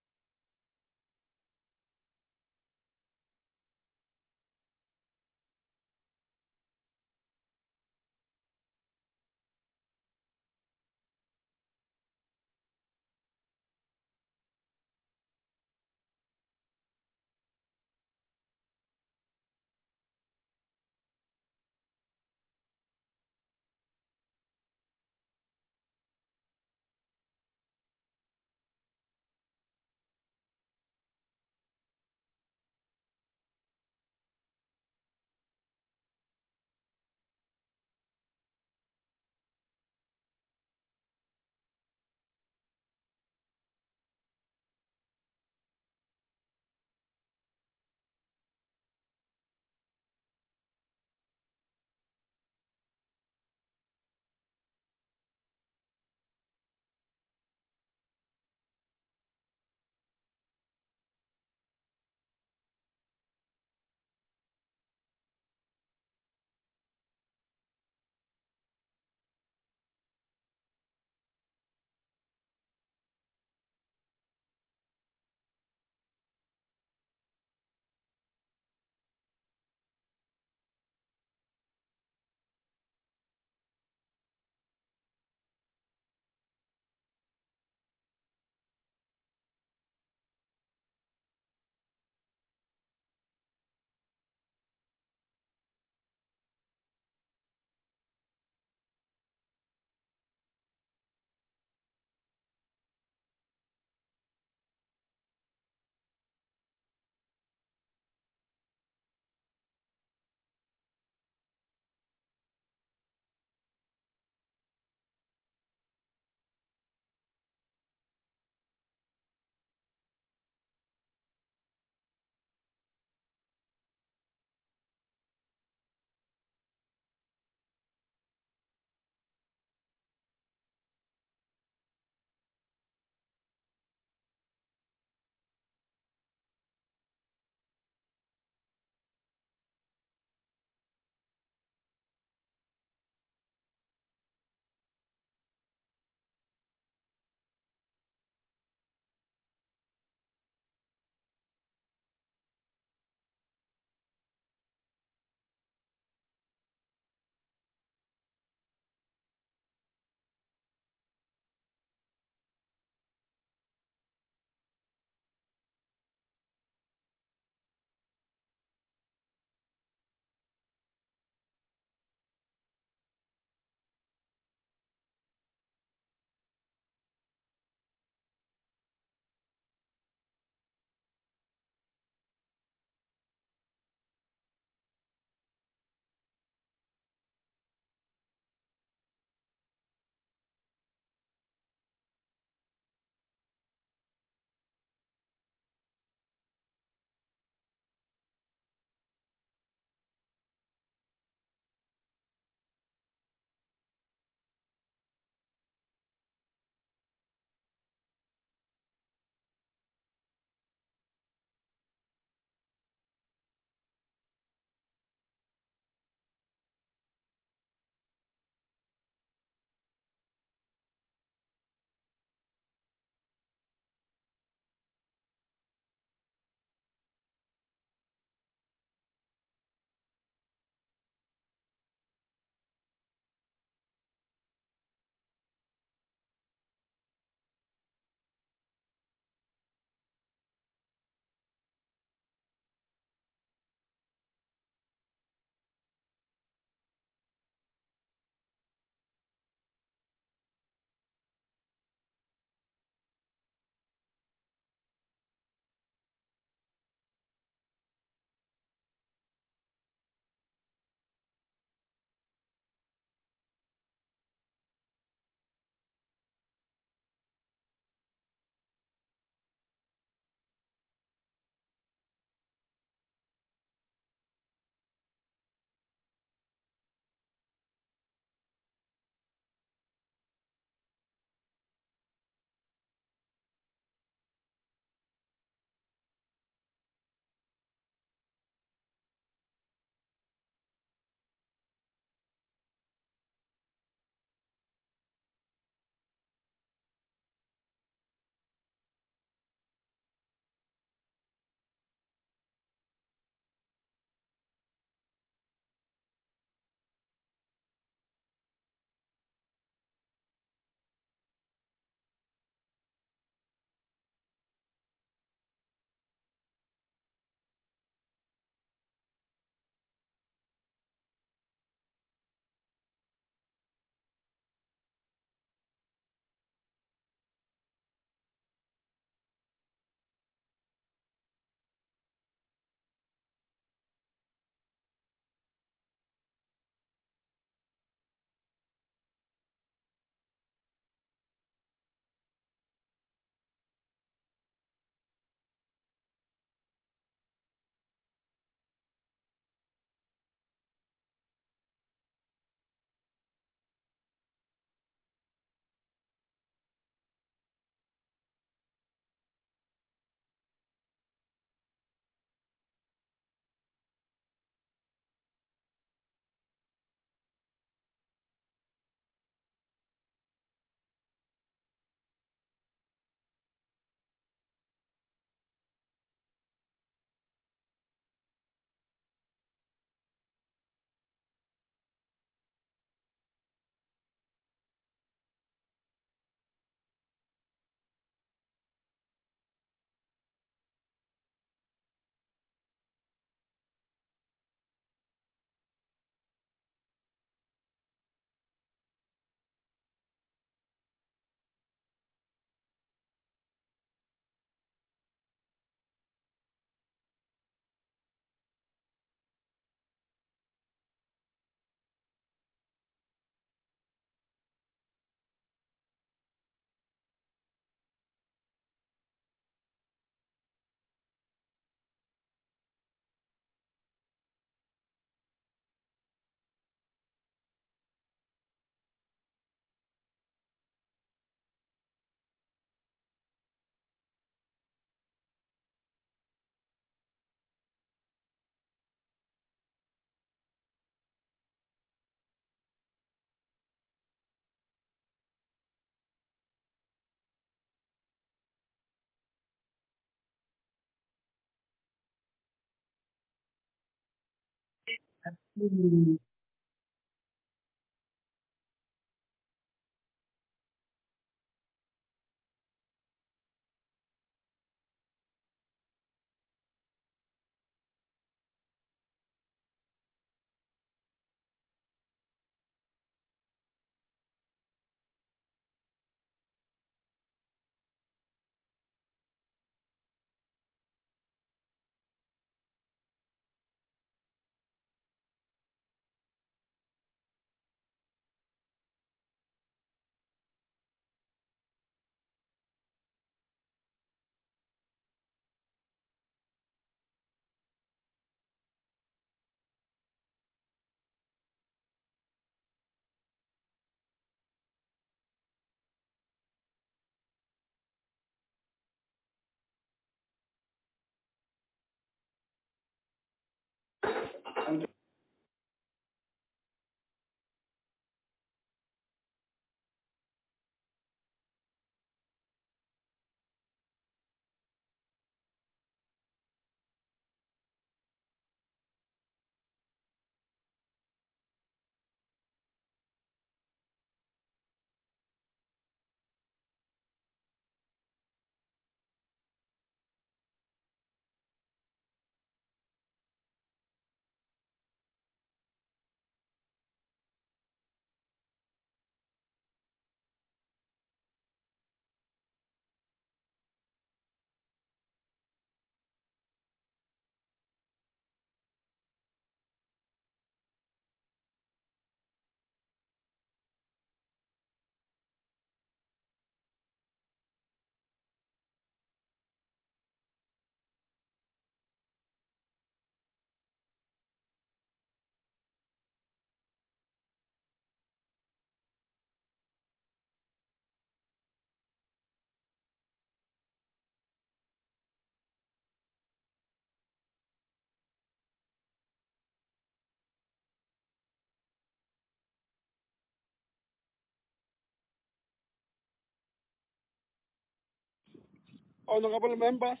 Honorable members,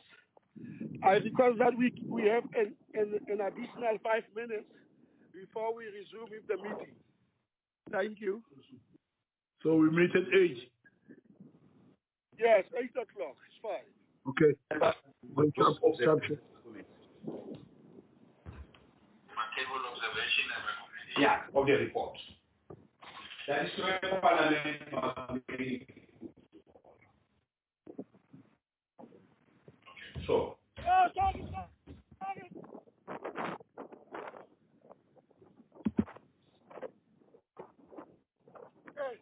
I request that we have an additional 5 minutes before we resume with the meeting. Thank you. So we meet at 8. Yes, 8 o'clock. It's fine. Okay. Yeah, of the report. That is where Parliament must be. So. Oh, sorry. Hey.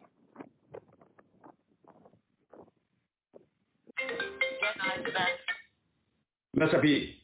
Mr. P.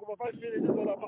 for 5 minutes.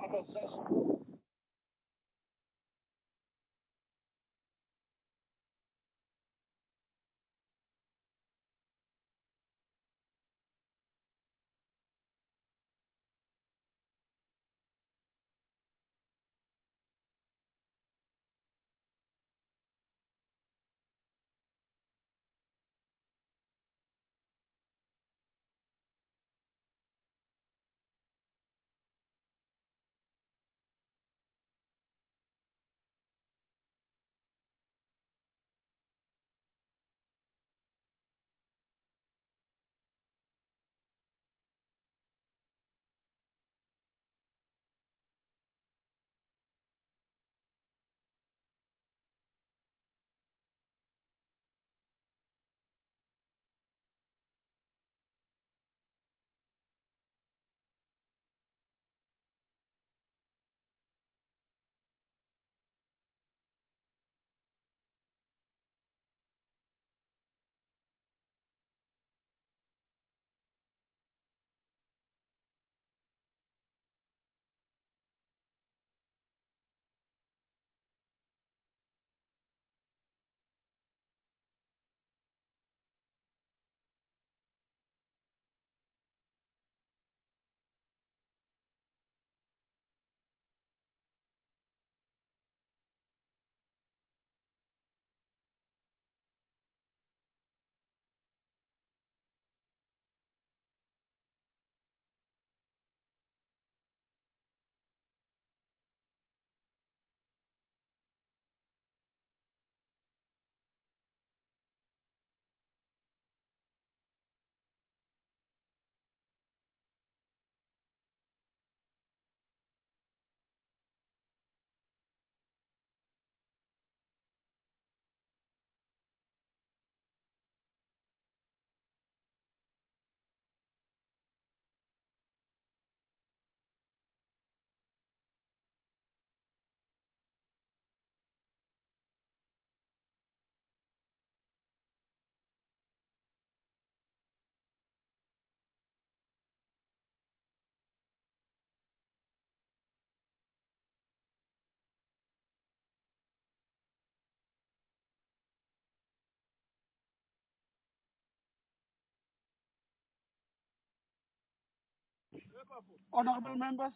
Honorable members.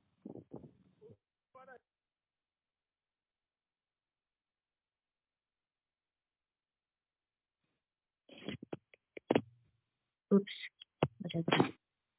Oops. What is that?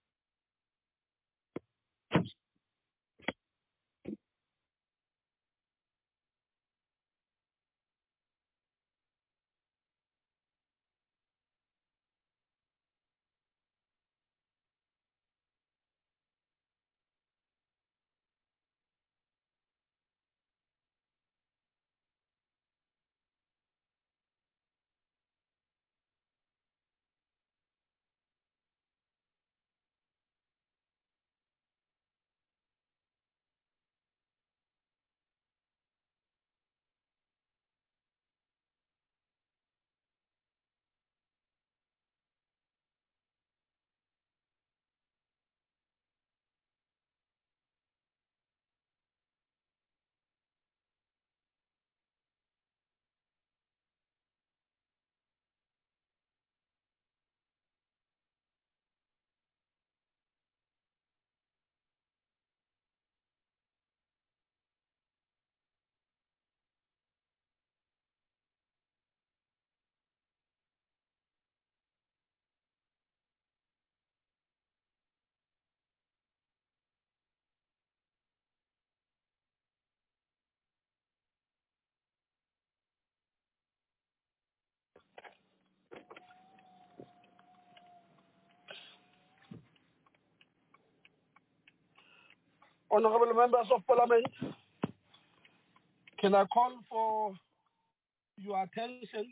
Honorable members of parliament, can I call for your attention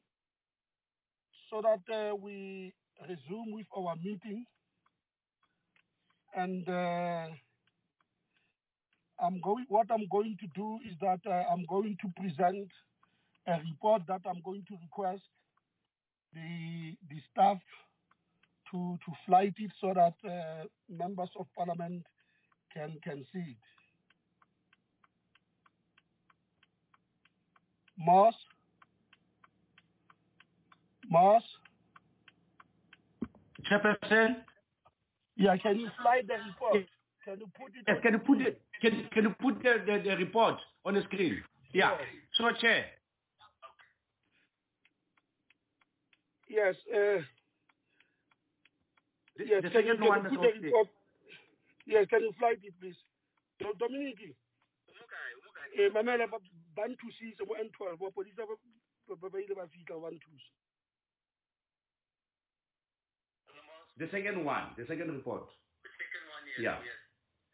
so that we resume with our meeting? And what I'm going to do is that I'm going to present a report that I'm going to request the staff to flight it so that members of parliament can see it. Moss? Chairperson? Yeah, can you slide the report? Yes. Can you put it? Yes, can you put the report on the screen? Yeah. Yes. So, Chair. Yes. Yes. The Can second you one put is the okay. report? Yes. Can you slide it, please? Dominique. Mamela Bantu sees N12. What police have available 1 2. The second one, the second report. The second one, yes. Yeah. Yes.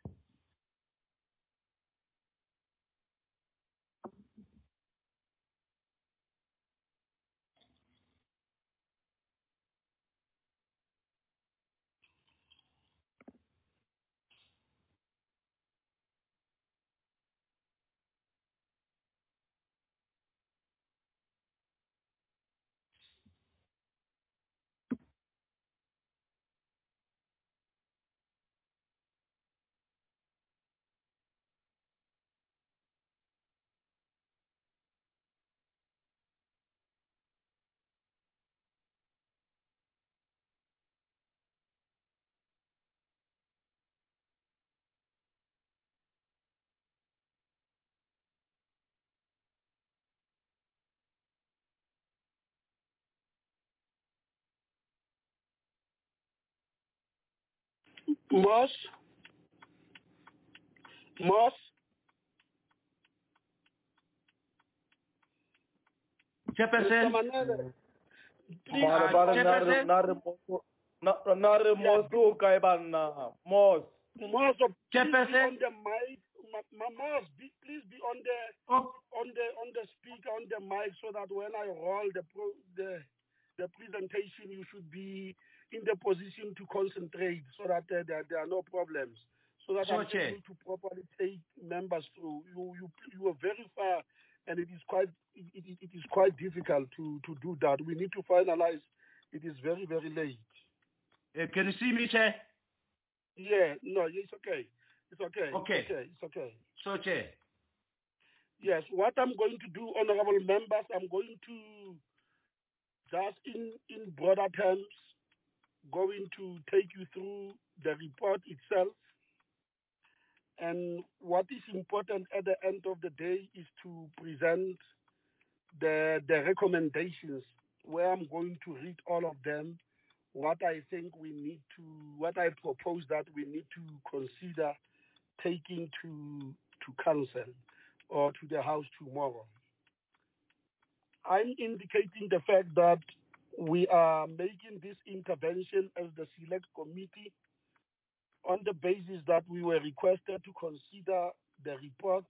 Moss? Chairperson? Moss, Chairperson? on the mic. Moss, please be on the speaker on the mic so that when I roll the presentation, you should be in the position to concentrate so that there are no problems. So that I'm able to properly take members through. You are very far, and it is quite difficult to do that. We need to finalize. It is very, very late. Can you see me, Chair? Yeah, no, it's okay. It's okay. Okay. It's okay. So, Chair. Yes, what I'm going to do, honorable members, I'm going to just in broader terms, going to take you through the report itself. And what is important at the end of the day is to present the recommendations, where I'm going to read all of them, what I propose that we need to consider taking to council or to the House tomorrow. I'm indicating the fact that we are making this intervention as the select committee on the basis that we were requested to consider the report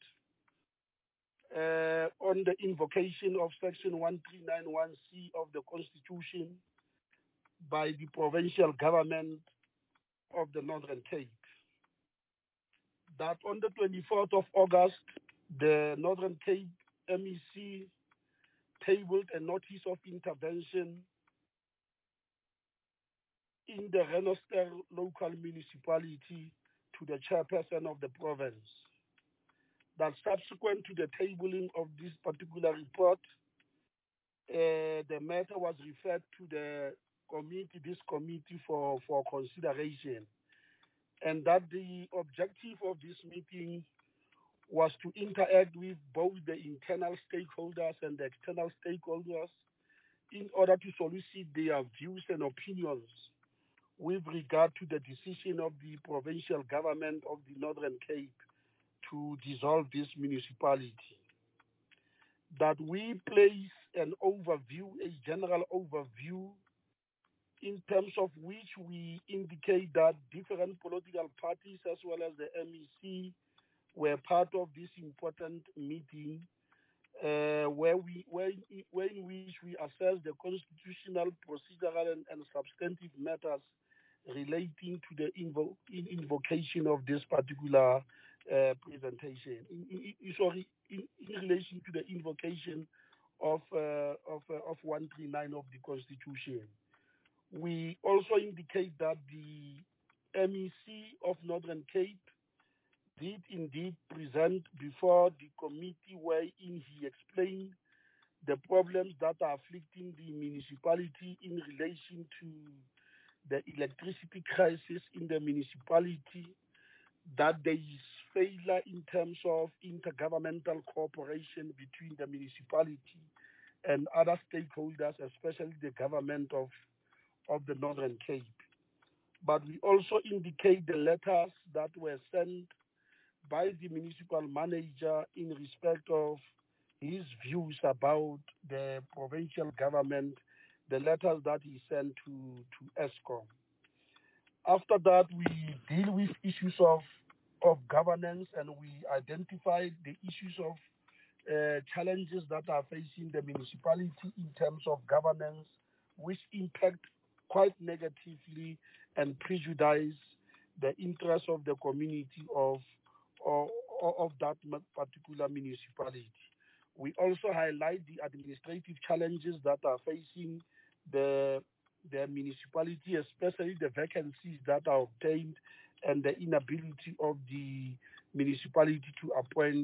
on the invocation of Section 1391C of the Constitution by the provincial government of the Northern Cape. That on the 24th of August, the Northern Cape MEC tabled a notice of intervention in the Renoster local municipality to the chairperson of the province. That subsequent to the tabling of this particular report, the matter was referred to this committee for consideration, and that the objective of this meeting was to interact with both the internal stakeholders and the external stakeholders in order to solicit their views and opinions with regard to the decision of the provincial government of the Northern Cape to dissolve this municipality. That we place an overview, a general overview, in terms of which we indicate that different political parties as well as the MEC were part of this important meeting, where in which we assess the constitutional, procedural, and substantive matters relating to the invocation of this particular presentation. In relation to the invocation of 139 of the Constitution. We also indicate that the MEC of Northern Cape did indeed present before the committee wherein he explained the problems that are afflicting the municipality in relation to the electricity crisis in the municipality, that there is failure in terms of intergovernmental cooperation between the municipality and other stakeholders, especially the government of the Northern Cape. But we also indicate the letters that were sent by the municipal manager in respect of his views about the provincial government, the letters that he sent to ESCOM. After that, we deal with issues of governance, and we identified the issues of challenges that are facing the municipality in terms of governance, which impact quite negatively and prejudice the interests of the community of that particular municipality. We also highlight the administrative challenges that are facing the municipality, especially the vacancies that are obtained and the inability of the municipality to appoint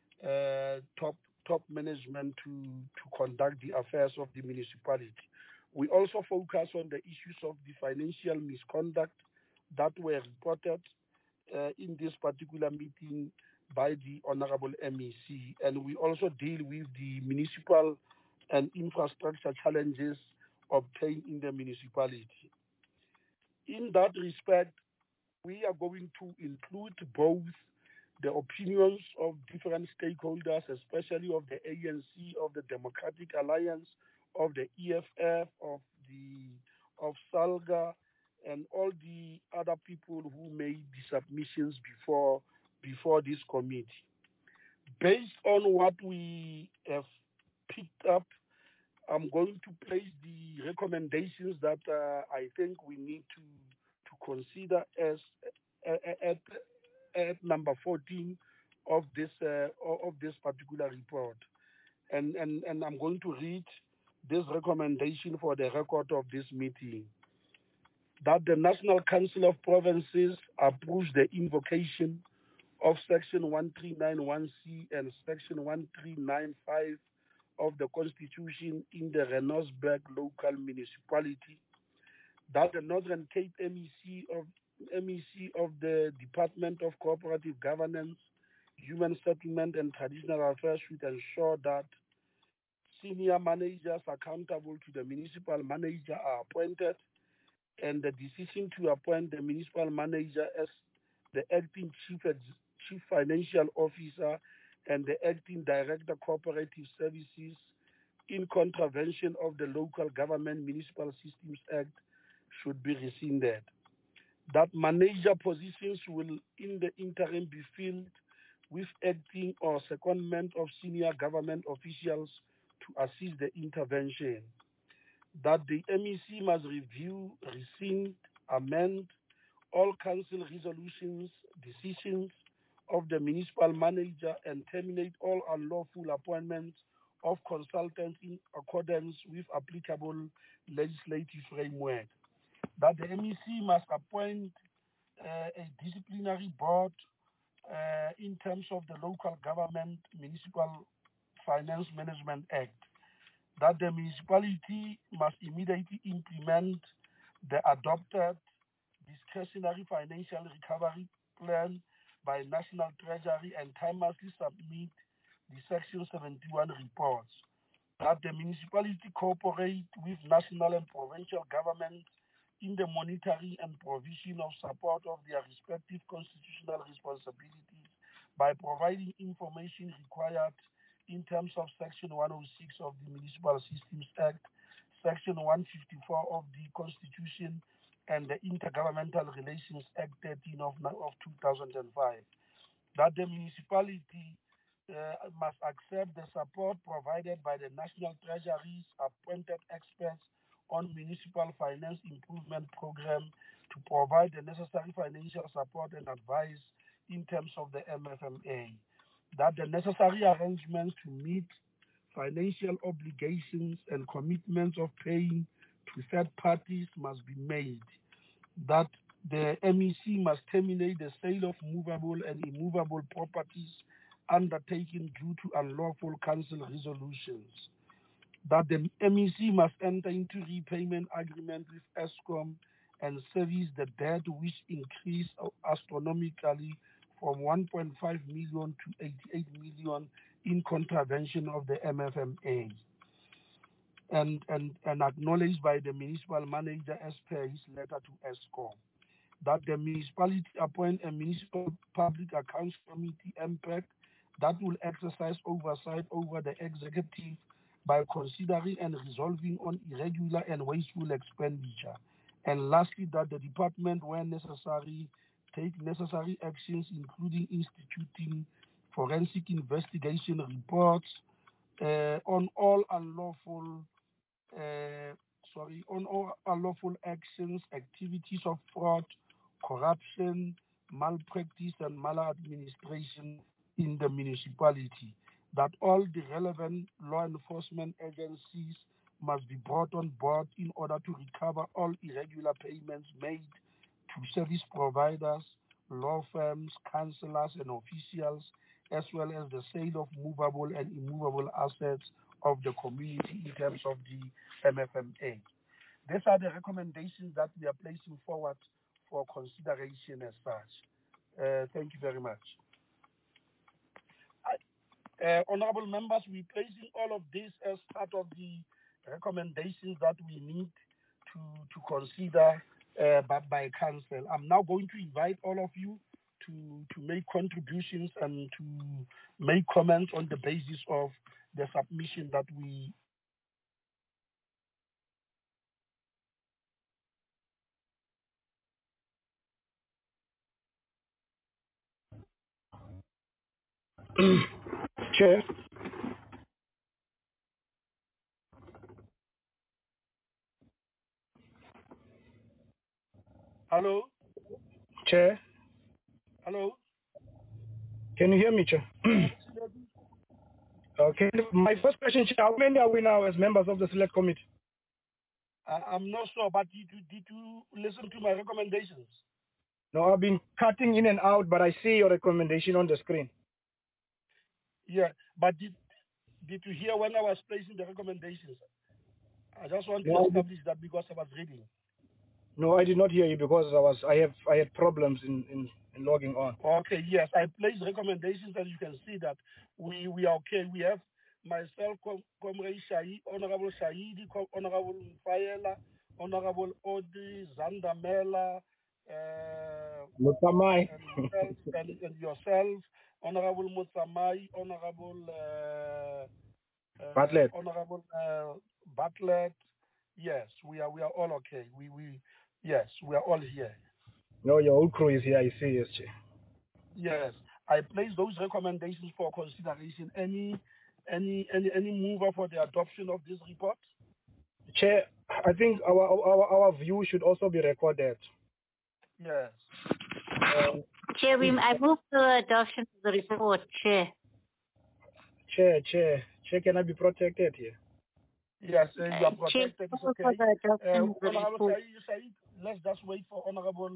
top management to conduct the affairs of the municipality. We also focus on the issues of the financial misconduct that were reported in this particular meeting by the Honorable MEC, and we also deal with the municipal and infrastructure challenges obtained in the municipality. In that respect, we are going to include both the opinions of different stakeholders, especially of the ANC, of the Democratic Alliance, of the EFF, of SALGA, and all the other people who made the submissions before this committee. Based on what we have picked up, I'm going to place the recommendations that I think we need to consider as at number 14 of this particular report, and I'm going to read this recommendation for the record of this meeting. That the National Council of Provinces approves the invocation of Section 1391C and Section 1395 of the Constitution in the Renosberg local municipality. That the Northern Cape MEC of the Department of Cooperative Governance, Human Settlement and Traditional Affairs should ensure that senior managers accountable to the municipal manager are appointed, and the decision to appoint the municipal manager as the acting chief financial officer and the acting director cooperative services in contravention of the Local Government Municipal Systems Act should be rescinded. That manager positions will in the interim be filled with acting or secondment of senior government officials to assist the intervention. That the MEC must review, rescind, amend all council resolutions, decisions of the municipal manager, and terminate all unlawful appointments of consultants in accordance with applicable legislative framework. That the MEC must appoint a disciplinary board in terms of the Local Government Municipal Finance Management Act. That the municipality must immediately implement the adopted discretionary financial recovery plan by National Treasury and timely submit the Section 71 reports. That the municipality cooperate with national and provincial governments in the monitoring and provision of support of their respective constitutional responsibilities by providing information required in terms of Section 106 of the Municipal Systems Act, Section 154 of the Constitution, and the Intergovernmental Relations Act 13 of 2005. That the municipality must accept the support provided by the National Treasury's appointed experts on municipal finance improvement program to provide the necessary financial support and advice in terms of the MFMA. That the necessary arrangements to meet financial obligations and commitments of paying to third parties must be made. That the MEC must terminate the sale of movable and immovable properties undertaken due to unlawful council resolutions. That the MEC must enter into repayment agreement with ESCOM and service the debt which increased astronomically from 1.5 million to 88 million in contravention of the MFMA. And acknowledged by the municipal manager as per his letter to ESCOM. That the municipality appoint a municipal public accounts committee MPAC that will exercise oversight over the executive by considering and resolving on irregular and wasteful expenditure. And lastly, that the department, where necessary, take necessary actions, including instituting forensic investigation reports on all unlawful actions, activities of fraud, corruption, malpractice, and maladministration in the municipality. That all the relevant law enforcement agencies must be brought on board in order to recover all irregular payments made to service providers, law firms, councillors, and officials, as well as the sale of movable and immovable assets of the community in terms of the MFMA. These are the recommendations that we are placing forward for consideration as such. Thank you very much. Honorable members, we're placing all of this as part of the recommendations that we need to consider by council. I'm now going to invite all of you to make contributions and to make comments on the basis of the submission that we Chair. Hello? Chair. Hello? Can you hear me, Chair? Okay. My first question, Chair, how many are we now as members of the Select Committee? I'm not sure, but did you listen to my recommendations? No, I've been cutting in and out, but I see your recommendation on the screen. Yeah, but did you hear when I was placing the recommendations? I just want to establish that because I was reading. No, I did not hear you because I had problems in logging on. Okay, yes, I placed recommendations and you can see that we are okay. We have myself, Comrade Shahid, Honorable Shahidi, Honorable Mfaela, Honorable Odi, Zandamela, Mutsamai, and yourself, Honorable Mutsamai, Honorable Bartlett. Honorable Bartlett. Yes, we are all okay. Yes, we are all here. No, your whole crew is here. I see, yes, Chair. Yes, I place those recommendations for consideration. Any mover for the adoption of this report? Chair, I think our view should also be recorded. Yes. Chair, I move the adoption of the report, Chair. Chair, can I be protected here? Yes, you are protected. Chair, it's okay. Honorable Said, let's just wait for Honorable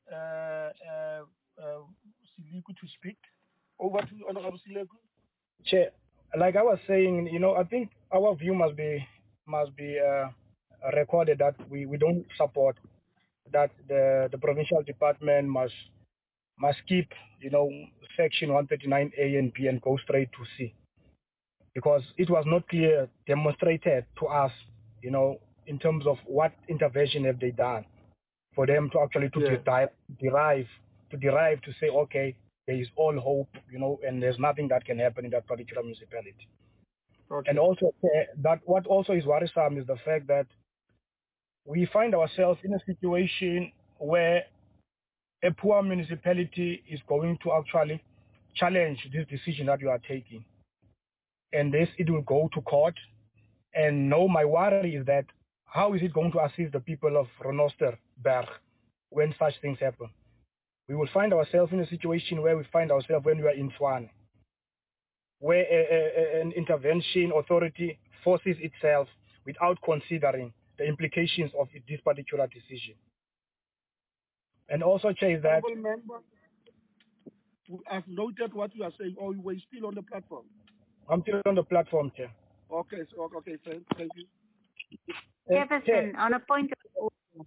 Siliku to speak. Over to Honorable Siliku. Chair, like I was saying, I think our view must be recorded that we don't support that the provincial department must keep section 139A and B and go straight to C, because it was not clear demonstrated to us in terms of what intervention have they done for them to actually derive to say, okay, there is all hope, and there's nothing that can happen in that particular municipality. Okay. And also that what also is worrisome is the fact that we find ourselves in a situation where a poor municipality is going to actually challenge this decision that you are taking. And it will go to court. And now my worry is that how is it going to assist the people of Renosterberg when such things happen? We will find ourselves in a situation where we find ourselves when we are in Tshwane, where an intervention authority forces itself without considering the implications of this particular decision. And also, Chair, is that Honorable member, I've noted what you are saying. Oh, you were still on the platform. I'm still on the platform, Chair. Okay, so, okay, thank you. Chairperson, on a point of order.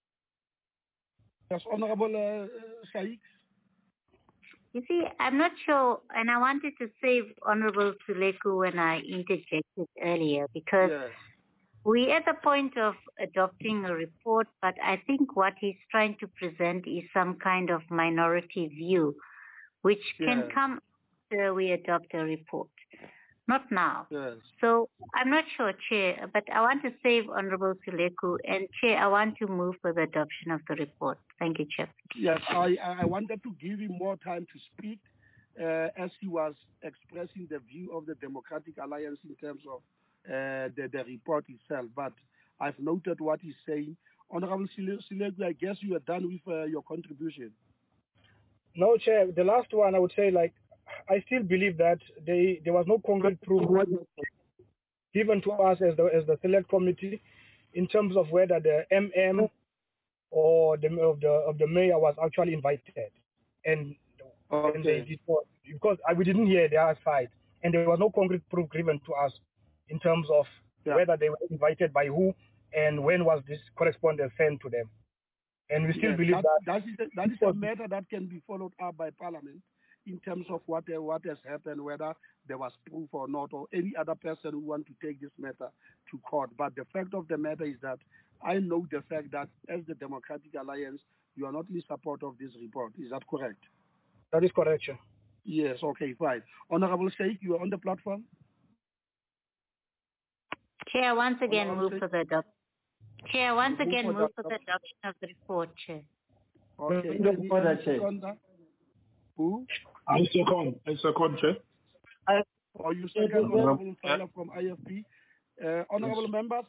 Yes, Honorable Shaik. You see, I'm not sure, and I wanted to save Honorable Suleku when I interjected earlier, because we're at the point of adopting a report, but I think what he's trying to present is some kind of minority view, which can come after we adopt a report, not now. Yes. So I'm not sure, Chair, but I want to save Honorable Suleku, and Chair, I want to move for the adoption of the report. Thank you, Chair. Yes, I wanted to give him more time to speak as he was expressing the view of the Democratic Alliance in terms of the report itself. But I've noted what he's saying. Honorable Silegu, I guess you are done with your contribution. No, Chair. The last one, I would say, like, I still believe that there was no concrete proof given to us as the select committee in terms of whether the MM or the mayor was actually invited, and they did not, because we didn't hear their side, and there was no concrete proof given to us in terms of whether they were invited by who and when was this correspondence sent to them. And we still believe that is a matter that can be followed up by Parliament in terms of what has happened, whether there was proof or not, or any other person who want to take this matter to court. But the fact of the matter is that I know the fact that as the Democratic Alliance, you are not in support of this report. Is that correct? That is correct, Chair. Yes, okay, fine. Honorable Sheikh, you are on the platform. Chair, once again move for the adoption. Chair, once again move for the adoption of the report, Chair. Okay. Who? I second, Chair. Or you second, Honorable Fowler from IFP. Honorable members,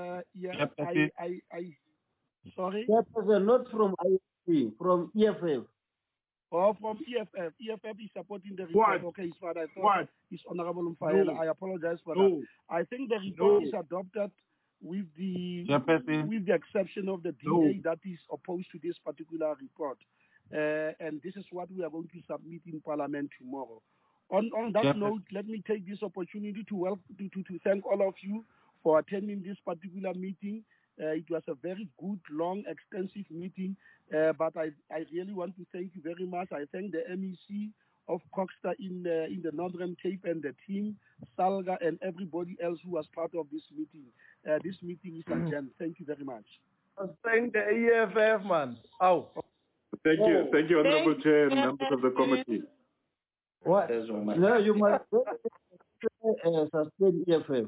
sorry? Chairperson, not from IFP, from EFF. Oh, from EFF. EFF is supporting the report. Okay, it's what I thought. It's Honorable Mfaela. No. I apologize for that. I think the report is adopted with the exception of the DA that is opposed to this particular report. And this is what we are going to submit in Parliament tomorrow. On that note, let me take this opportunity to thank all of you for attending this particular meeting. It was a very good, long, extensive meeting, but I really want to thank you very much. I thank the MEC of Coxta in the Northern Cape and the team, Salga, and everybody else who was part of this meeting. This meeting is adjourned. Thank you very much. Thank the EFF, man. Oh. Thank you, Honorable Chair and members of the committee. What? No, you must sustain EFF.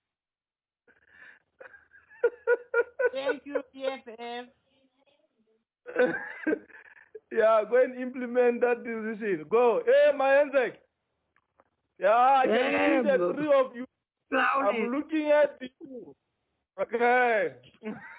Thank you, EFF. Yeah, go and implement that decision. Go. Hey, Mayenzek. Yeah, I can see the three of you. I'm looking at you. Okay.